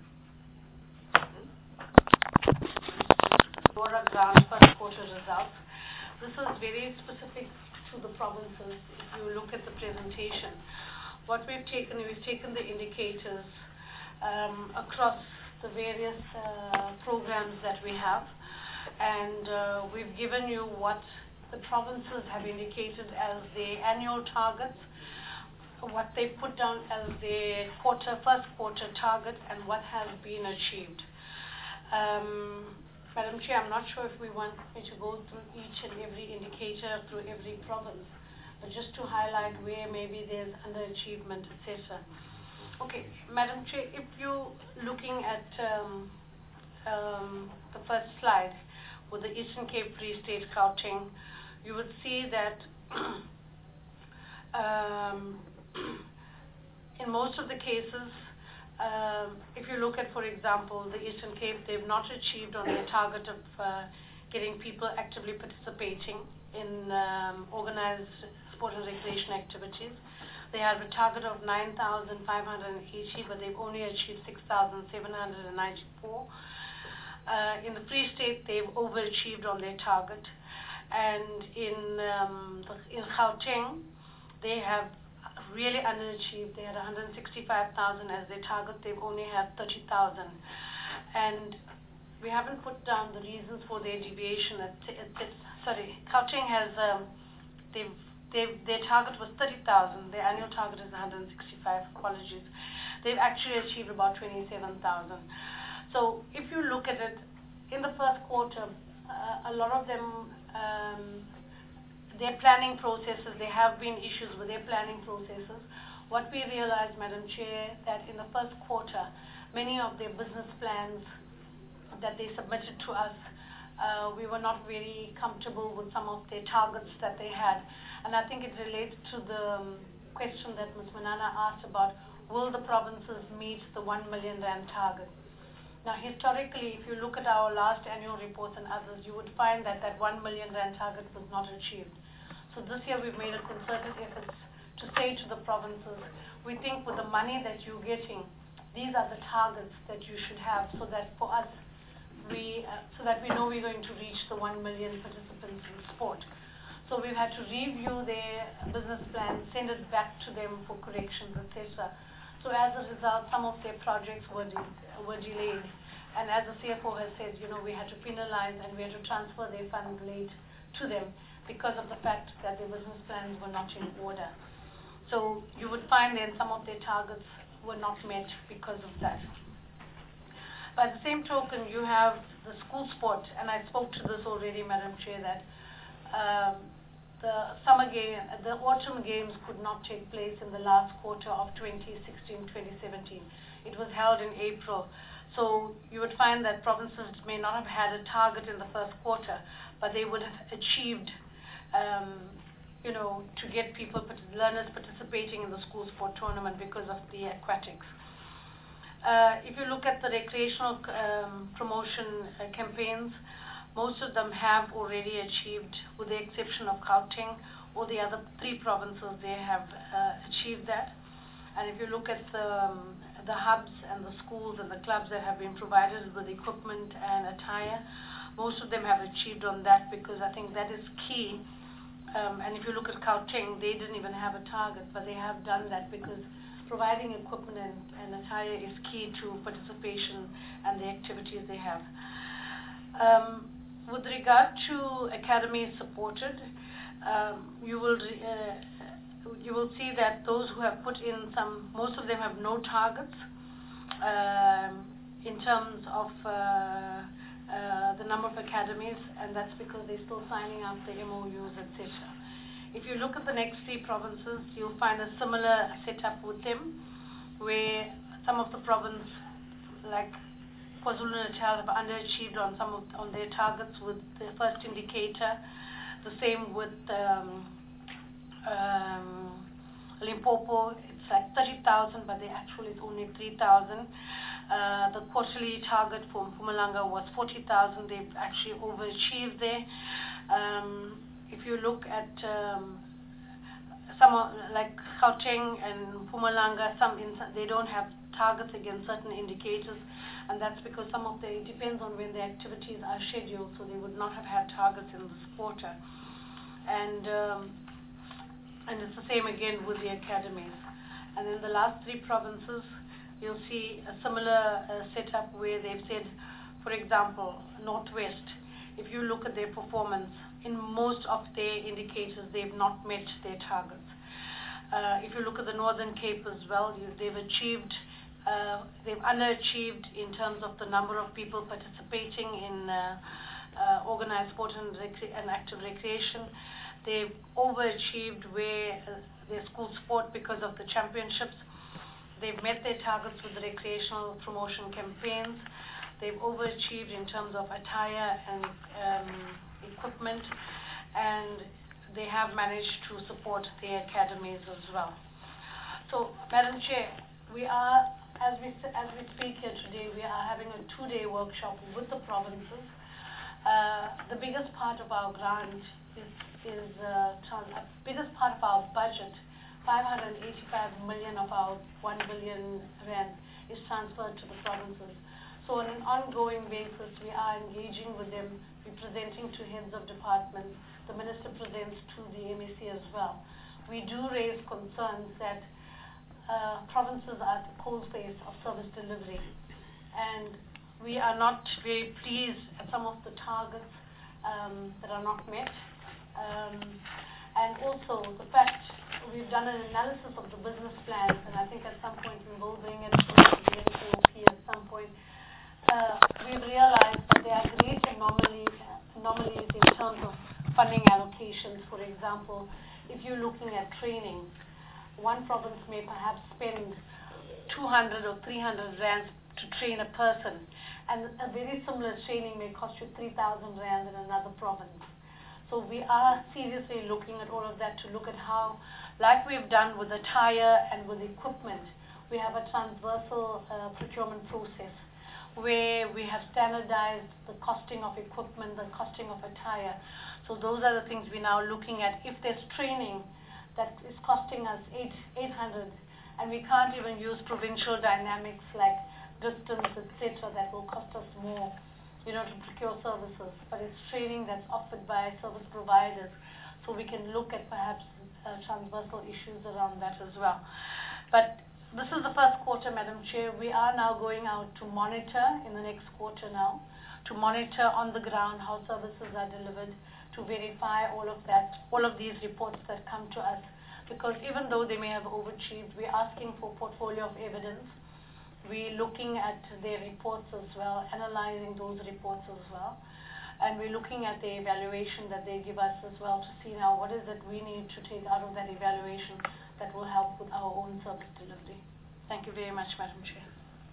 Laura Grant first quarter results. This is very specific to the provinces. If you look at the presentation, what we've taken, we've taken the indicators um, across the various uh, programs that we have, and uh, we've given you what the provinces have indicated as their annual targets, what they put down as their quarter, first quarter target, and what has been achieved. Um, Madam Chair, I'm not sure if we want me to go through each and every indicator through every province, but just to highlight where maybe there's underachievement, et cetera. Okay, Madam Chair, if you're looking at um, um, the first slide with the Eastern Cape, Free State, Gauteng, you would see that um, in most of the cases, um, if you look at, for example, the Eastern Cape, they've not achieved on their target of uh, getting people actively participating in um, organized sport and recreation activities. They have a target of nine thousand five hundred eighty, but they've only achieved six thousand seven hundred ninety-four. Uh, in the Free State, they've overachieved on their target. And in, um, the, in Gauteng, they have really underachieved. They had one hundred sixty-five thousand as their target. They've only had thirty thousand. And we haven't put down the reasons for their deviation. At, at, at, sorry, Gauteng has, um, they've, they've, their target was thirty thousand. Their annual target is one hundred sixty-five. Apologies. They've actually achieved about twenty-seven thousand. So if you look at it, in the first quarter, uh, a lot of them, um, their planning processes, there have been issues with their planning processes. What we realized, Madam Chair, that in the first quarter, many of their business plans that they submitted to us, uh, we were not very comfortable with some of their targets that they had. And I think it relates to the um, question that Miz Manana asked about, will the provinces meet the one million rand target? Now, historically, if you look at our last annual reports and others, you would find that that one million rand target was not achieved. So this year we've made a concerted effort to say to the provinces, we think with the money that you're getting, these are the targets that you should have so that for us, we, uh, so that we know we're going to reach the one million participants in sport. So we've had to review their business plan, send it back to them for corrections, et cetera. So as a result, some of their projects were, de were delayed. And as the C F O has said, you know, we had to penalize and we had to transfer their funds late to them because of the fact that their business plans were not in order. So you would find then some of their targets were not met because of that. By the same token, you have the school sport, and I spoke to this already, Madam Chair, that um, the summer game, the autumn games could not take place in the last quarter of twenty sixteen twenty seventeen. It was held in April. So you would find that provinces may not have had a target in the first quarter, but they would have achieved, um, you know, to get people, learners participating in the school sport tournament because of the aquatics. Uh, if you look at the recreational um, promotion uh, campaigns, most of them have already achieved, with the exception of Gauteng or the other three provinces, they have uh, achieved that. And if you look at the, um, the hubs and the schools and the clubs that have been provided with equipment and attire, most of them have achieved on that because I think that is key. Um, and if you look at Gauteng, they didn't even have a target, but they have done that because providing equipment and, and attire is key to participation and the activities they have. Um, With regard to academies supported, um, you will uh, you will see that those who have put in some, most of them have no targets um, in terms of uh, uh, the number of academies, and that's because they're still signing up the M O Us, et cetera. If you look at the next three provinces, you'll find a similar setup with them, where some of the provinces, like KwaZulu-Natal, have underachieved on some of on their targets with the first indicator. The same with um, um, Limpopo. It's like thirty thousand, but they actually it's only three thousand. Uh, the quarterly target for Mpumalanga was forty thousand. They've actually overachieved there. Um, if you look at um, some of, like Gauteng and Mpumalanga, some in, they don't have targets against certain indicators. And that's because some of the, it depends on when the activities are scheduled, so they would not have had targets in this quarter. And um, and it's the same again with the academies. And in the last three provinces, you'll see a similar uh, setup where they've said, for example, Northwest, if you look at their performance, in most of their indicators, they've not met their targets. Uh, if you look at the Northern Cape as well, you, they've achieved Uh, they've underachieved in terms of the number of people participating in uh, uh, organized sport and, recre and active recreation. They've overachieved where uh, their school sport because of the championships. They've met their targets with the recreational promotion campaigns. They've overachieved in terms of attire and um, equipment, and they have managed to support their academies as well. So, Madam Chair, we are, as we as we speak here today, we are having a two-day workshop with the provinces. Uh, the biggest part of our grant is is uh, trans- uh, biggest part of our budget, five hundred eighty-five million of our one billion rand is transferred to the provinces. So on an ongoing basis, we are engaging with them. We're presenting to heads of departments. The minister presents to the M E C as well. We do raise concerns that uh, provinces are at the coalface of service delivery, and we are not very pleased at some of the targets um, that are not met. Um, and also the fact we've done an analysis of the business plans, and I think at some point we will bring it to the N C O P at some point. Uh, we've realized that there are great anomalies, anomalies in terms of funding allocations. For example, if you're looking at training, one province may perhaps spend two hundred or three hundred rands to train a person, and a very similar training may cost you three thousand rands in another province. So we are seriously looking at all of that to look at how, like we've done with attire and with equipment, we have a transversal uh, procurement process where we have standardized the costing of equipment, the costing of attire. So those are the things we're now looking at. If there's training that is costing us eight, 800 and we can't even use provincial dynamics like distance, et cetera, that will cost us more, you know, to procure services, but it's training that's offered by service providers, so we can look at perhaps uh, transversal issues around that as well. But this is the first quarter, Madam Chair. We are now going out to monitor in the next quarter now, to monitor on the ground how services are delivered, to verify all of that, all of these reports that come to us, because even though they may have overachieved, we're asking for portfolio of evidence. We're looking at their reports as well, analyzing those reports as well. And we're looking at the evaluation that they give us as well to see now what is it we need to take out of that evaluation that will help with our own service delivery. Thank you very much, Madam Chair.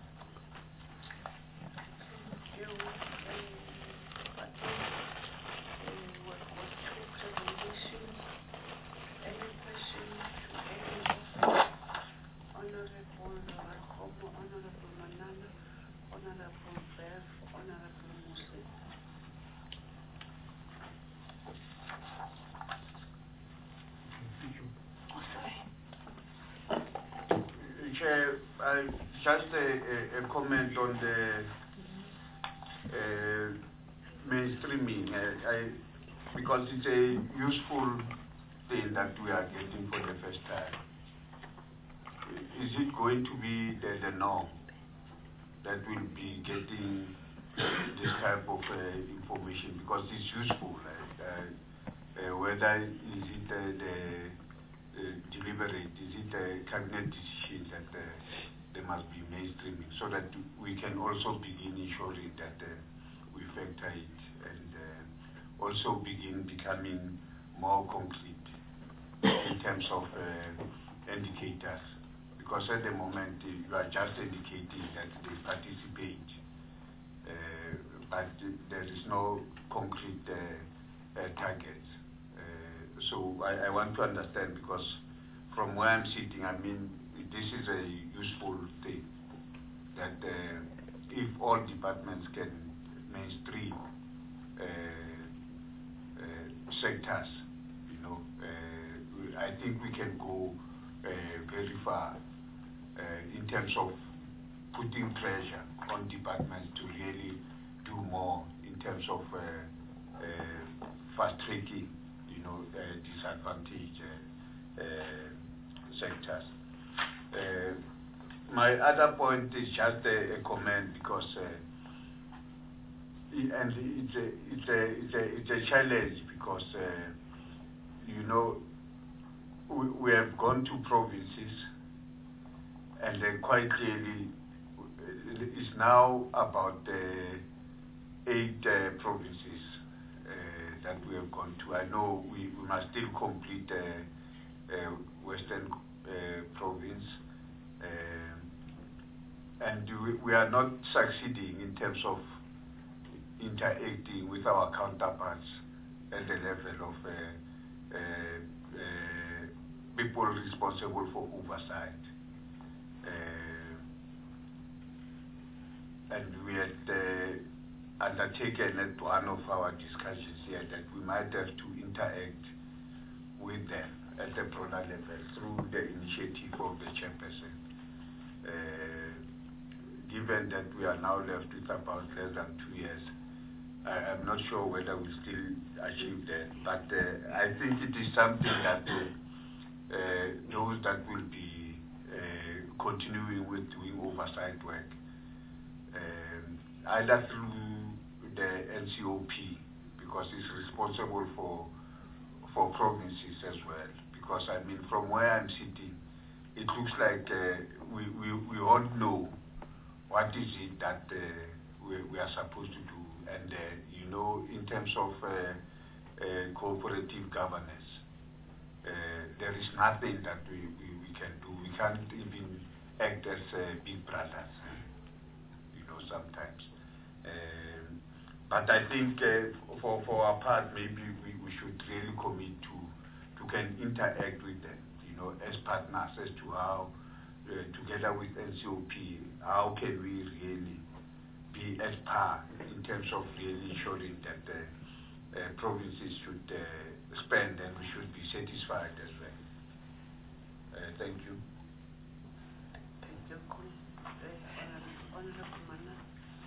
Chair, uh, just a, a, a comment on the uh, mainstreaming, uh, I, because it's a useful thing that we are getting for the first time. Is it going to be the, the norm that we'll be getting this type of uh, information? Because it's useful, uh, uh, whether is it uh, the Uh, deliberate, is it a cabinet decision that uh, there must be mainstreaming, so that we can also begin ensuring that uh, we factor it and uh, also begin becoming more concrete in terms of uh, indicators, because at the moment uh, you are just indicating that they participate, uh, but there is no concrete uh, uh, targets. So I, I want to understand, because from where I'm sitting, I mean, this is a useful thing, that uh, if all departments can mainstream uh, uh, sectors, you know, uh, I think we can go uh, very far uh, in terms of putting pressure on departments to really do more in terms of uh, uh, fast-tracking know, uh, disadvantaged uh, uh, sectors. Uh, my other point is just a, a comment, because uh, it, and it's a it's a it's a it's a challenge, because uh, you know we, we have gone to provinces, and uh, quite clearly it's now about uh, eight uh, provinces uh, that we have gone to. I know we, we must still complete uh, uh, Western uh, Province, um, and we, we are not succeeding in terms of interacting with our counterparts at the level of uh, uh, uh, people responsible for oversight. Uh, and we had uh, undertaken at one of our discussions here that we might have to interact with them at the broader level through the initiative of the chairperson. Uh, given that we are now left with about less than two years, I, I'm not sure whether we still achieve that, but uh, I think it is something that uh, uh, those that will be uh, continuing with doing oversight work, um, either through the N C O P, because it's responsible for for provinces as well. Because I mean, from where I'm sitting, it looks like uh, we, we we all know what is it that uh, we, we are supposed to do, and uh, you know, in terms of uh, uh, cooperative governance, uh, there is nothing that we, we, we can do. We can't even act as uh, big brothers, you know, sometimes. Um, but I think uh, for for our part, maybe we, we should really commit to to can interact with them, you know, as partners, as to how, uh, together with N C O P, how can we really be at par in terms of really ensuring that the uh, provinces should uh, spend and we should be satisfied as well. Uh, thank you. Thank you. Honorable Manana.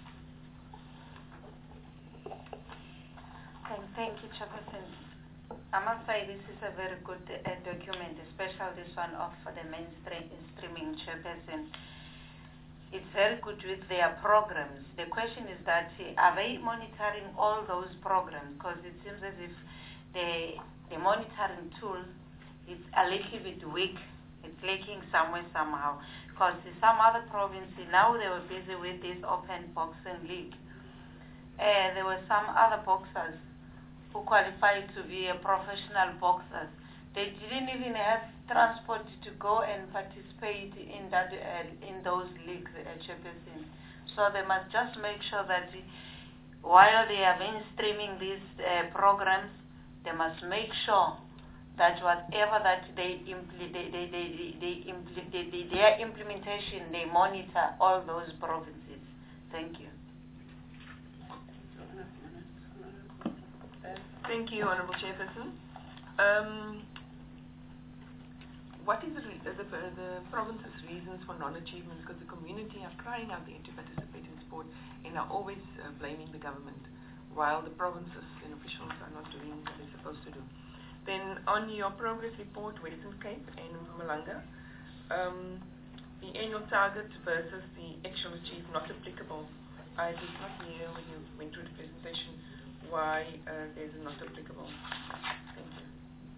Thank, thank you, Chairperson. I must say this is a very good uh, document, especially this one of the mainstreaming Chairperson. It's very good with their programs. The question is that uh, are they monitoring all those programs? Because it seems as if the the monitoring tool is a little bit weak. It's lacking somewhere somehow. Because some other provinces now they were busy with this open boxing league. Uh, there were some other boxers who qualified to be a professional boxers. They didn't even have transport to go and participate in that uh, in those leagues, uh, Chairperson. So they must just make sure that while they are mainstreaming these uh, programs, they must make sure that whatever that they impl- they, they, they, they, they impl- they, they, their implementation, they monitor all those provinces. Thank you. Thank you, Honourable Chairperson. Um, what is the, re- the, the province's reasons for non-achievement? Because the community are crying out there to participate in sport and are always uh, blaming the government, while the provinces and officials are not doing what they're supposed to do. Then on your progress report, Western Cape and Mpumalanga, um, the annual target versus the actual achieved not applicable. I did not hear when you went through the presentation why uh, there's a not applicable. Thank you.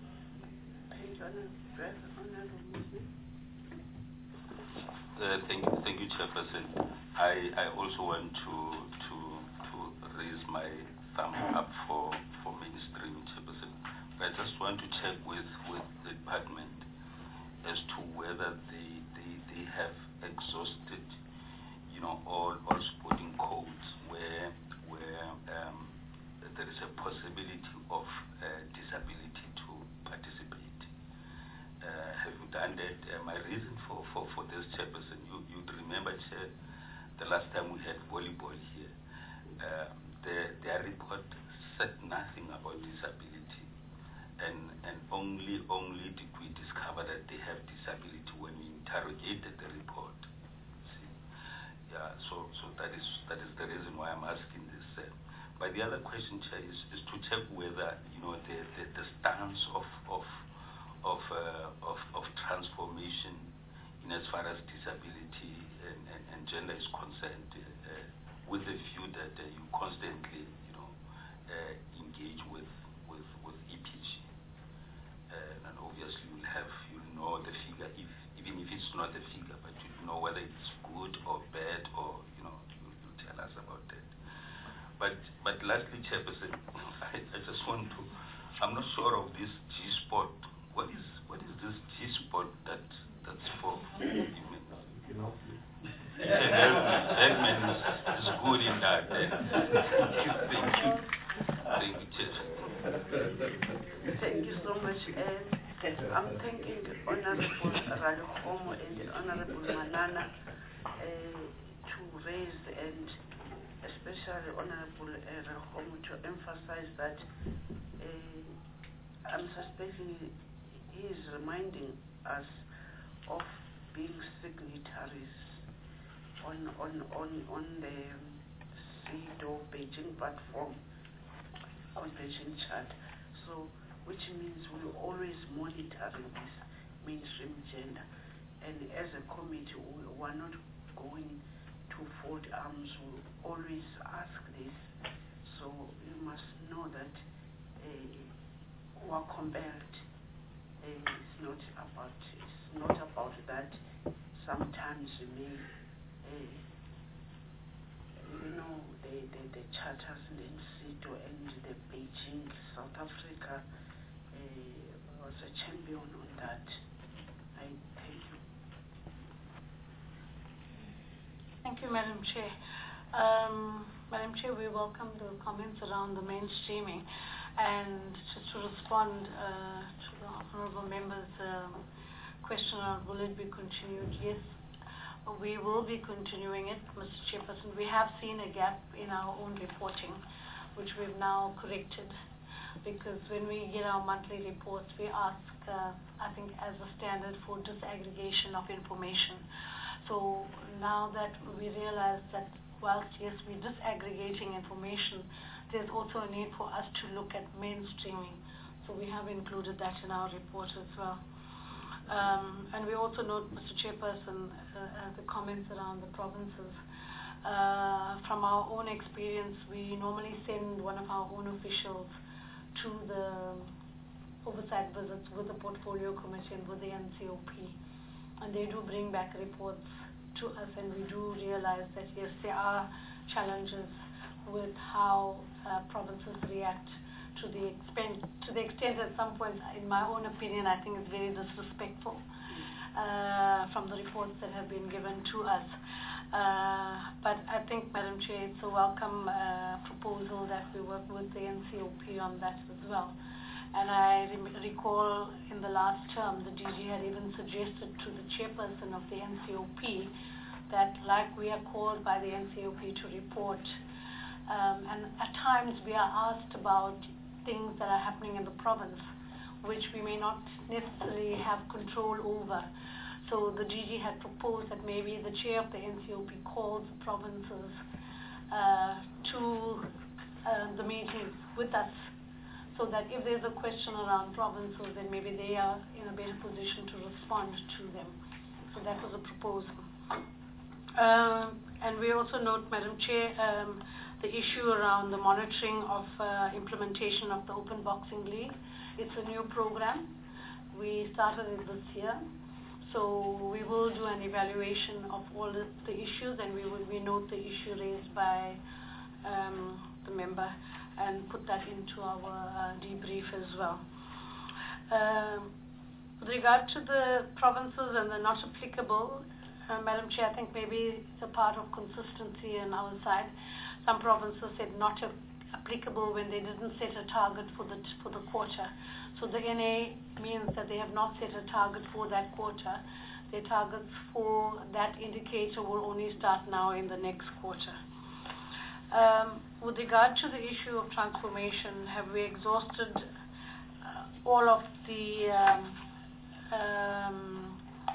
Uh, thank you, thank you, Chairperson. I, I also want to to to raise my thumb up for for mainstream, Chairperson. But I just want to check with with the department as to whether they they, they have exhausted, you know, all all sporting codes where where um, there is a possibility of uh, disability to participate. Uh, have you done that? Uh, my reason for, for, for this, Chairperson, you, you'd remember, Chair, the last time we had volleyball here, uh, the, their report said nothing about disability, and, and only, only did we discover that they have disability when we interrogated the report. See? Yeah, so, so that is that is the reason why I'm asking this. Uh, but the other question, Chair, is, is to check whether, you know, the, the, the stance of, of Of, uh, of of transformation in as far as disability and, and, and gender is concerned, uh, with the view that uh, you constantly, you know, uh, engage with with with E P G, uh, and obviously you'll have you'll know the figure, if even if it's not a figure, but you know whether it's good or bad, or you know you, you tell us about that. but but lastly, Chairperson, I, I just want to. I'm not sure of this G-spot. What is what is this G-spot that that's for? You know. Segment is, is good in that. Thank you. Thank you. Thank you, Chair. Thank you so much. Uh, I'm thanking the Honorable Ralekgomo and the Honorable Manana uh, to raise, and especially Honorable uh, Ralekgomo to emphasize that uh, I'm suspecting he is reminding us of being signatories on on on on the C E D O Beijing platform convention chart. So, which means we're always monitoring this mainstream gender, and as a committee, we are not going to fold arms. We always ask this. So you must know that uh, we are compelled. Uh, it's not about. It's not about that. Sometimes we may. Uh, you know, the, the, the charters in C E D O and the Beijing, South Africa uh, was a champion on that. I thank you. Thank you, Madam Chair. Um, Madam Chair, we welcome the comments around the mainstreaming. And just to respond uh, to the honourable member's um, question on will it be continued, yes. We will be continuing it, Mister Chairperson. We have seen a gap in our own reporting, which we've now corrected, because when we get our monthly reports, we ask, uh, I think, as a standard for disaggregation of information. So now that we realize that whilst, yes, we're disaggregating information, there's also a need for us to look at mainstreaming. So we have included that in our report as well. Um, and we also note, Mister Chairperson, uh, uh, the comments around the provinces. Uh, from our own experience, we normally send one of our own officials to the oversight visits with the portfolio committee and with the N C O P. And they do bring back reports to us, and we do realize that, yes, there are challenges with how uh, provinces react to the extent, to the extent at some point, in my own opinion, I think it's very disrespectful uh, from the reports that have been given to us. Uh, but I think, Madam Chair, it's a welcome uh, proposal that we work with the N C O P on that as well. And I re recall in the last term, the D G had even suggested to the chairperson of the N C O P that, like we are called by the N C O P to report, um, and at times we are asked about things that are happening in the province, which we may not necessarily have control over. So the D G had proposed that maybe the chair of the N C O P calls the provinces uh, to uh, the meetings with us, so that if there's a question around provinces, then maybe they are in a better position to respond to them. So that was a proposal. Um, and we also note, Madam Chair, um, the issue around the monitoring of uh, implementation of the Open Boxing League. It's a new program. We started it this year. So we will do an evaluation of all the, the issues, and we will we note the issue raised by um, the member and put that into our uh, debrief as well. Um, with regard to the provinces and the not applicable, uh, Madam Chair, I think maybe it's a part of consistency on our side. Some provinces said not applicable when they didn't set a target for the for the quarter. So the N A means that they have not set a target for that quarter. Their targets for that indicator will only start now in the next quarter. Um, with regard to the issue of transformation, have we exhausted uh, all of the um, um,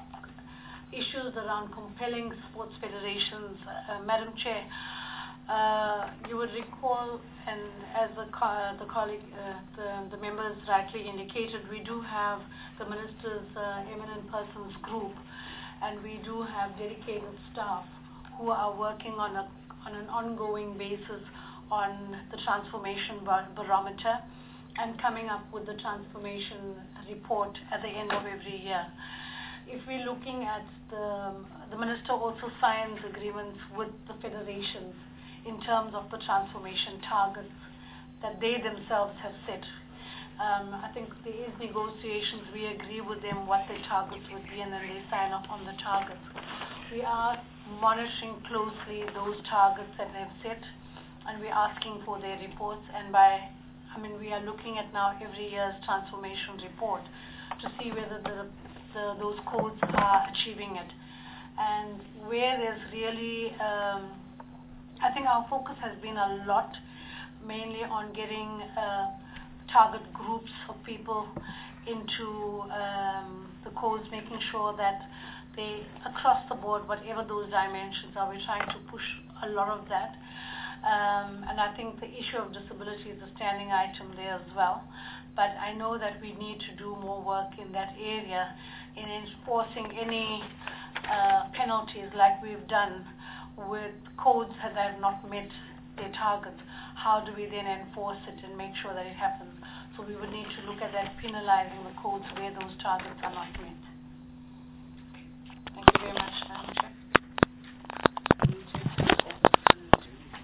issues around compelling sports federations? Uh, Madam Chair, Uh, you would recall, and as the, co the colleague, uh, the, the members rightly indicated, we do have the Minister's uh, Eminent Persons Group, and we do have dedicated staff who are working on, a, on an ongoing basis on the transformation bar barometer and coming up with the transformation report at the end of every year. If we're looking at the, the Minister also signs agreements with the federations in terms of the transformation targets that they themselves have set. Um, I think there is negotiations. We agree with them what their targets would be, and then they sign off on the targets. We are monitoring closely those targets that they've set, and we're asking for their reports. And by, I mean, we are looking at now every year's transformation report to see whether the, the, those codes are achieving it. And where there's really, um, I think our focus has been a lot, mainly on getting uh, target groups of people into um, the codes, making sure that they, across the board, whatever those dimensions are, we're trying to push a lot of that. Um, and I think the issue of disability is a standing item there as well. But I know that we need to do more work in that area in enforcing any uh, penalties like we've done with codes that have not met their targets. How do we then enforce it and make sure that it happens? So we would need to look at that, penalizing the codes where those targets are not met. Thank you very much, Madam Chair.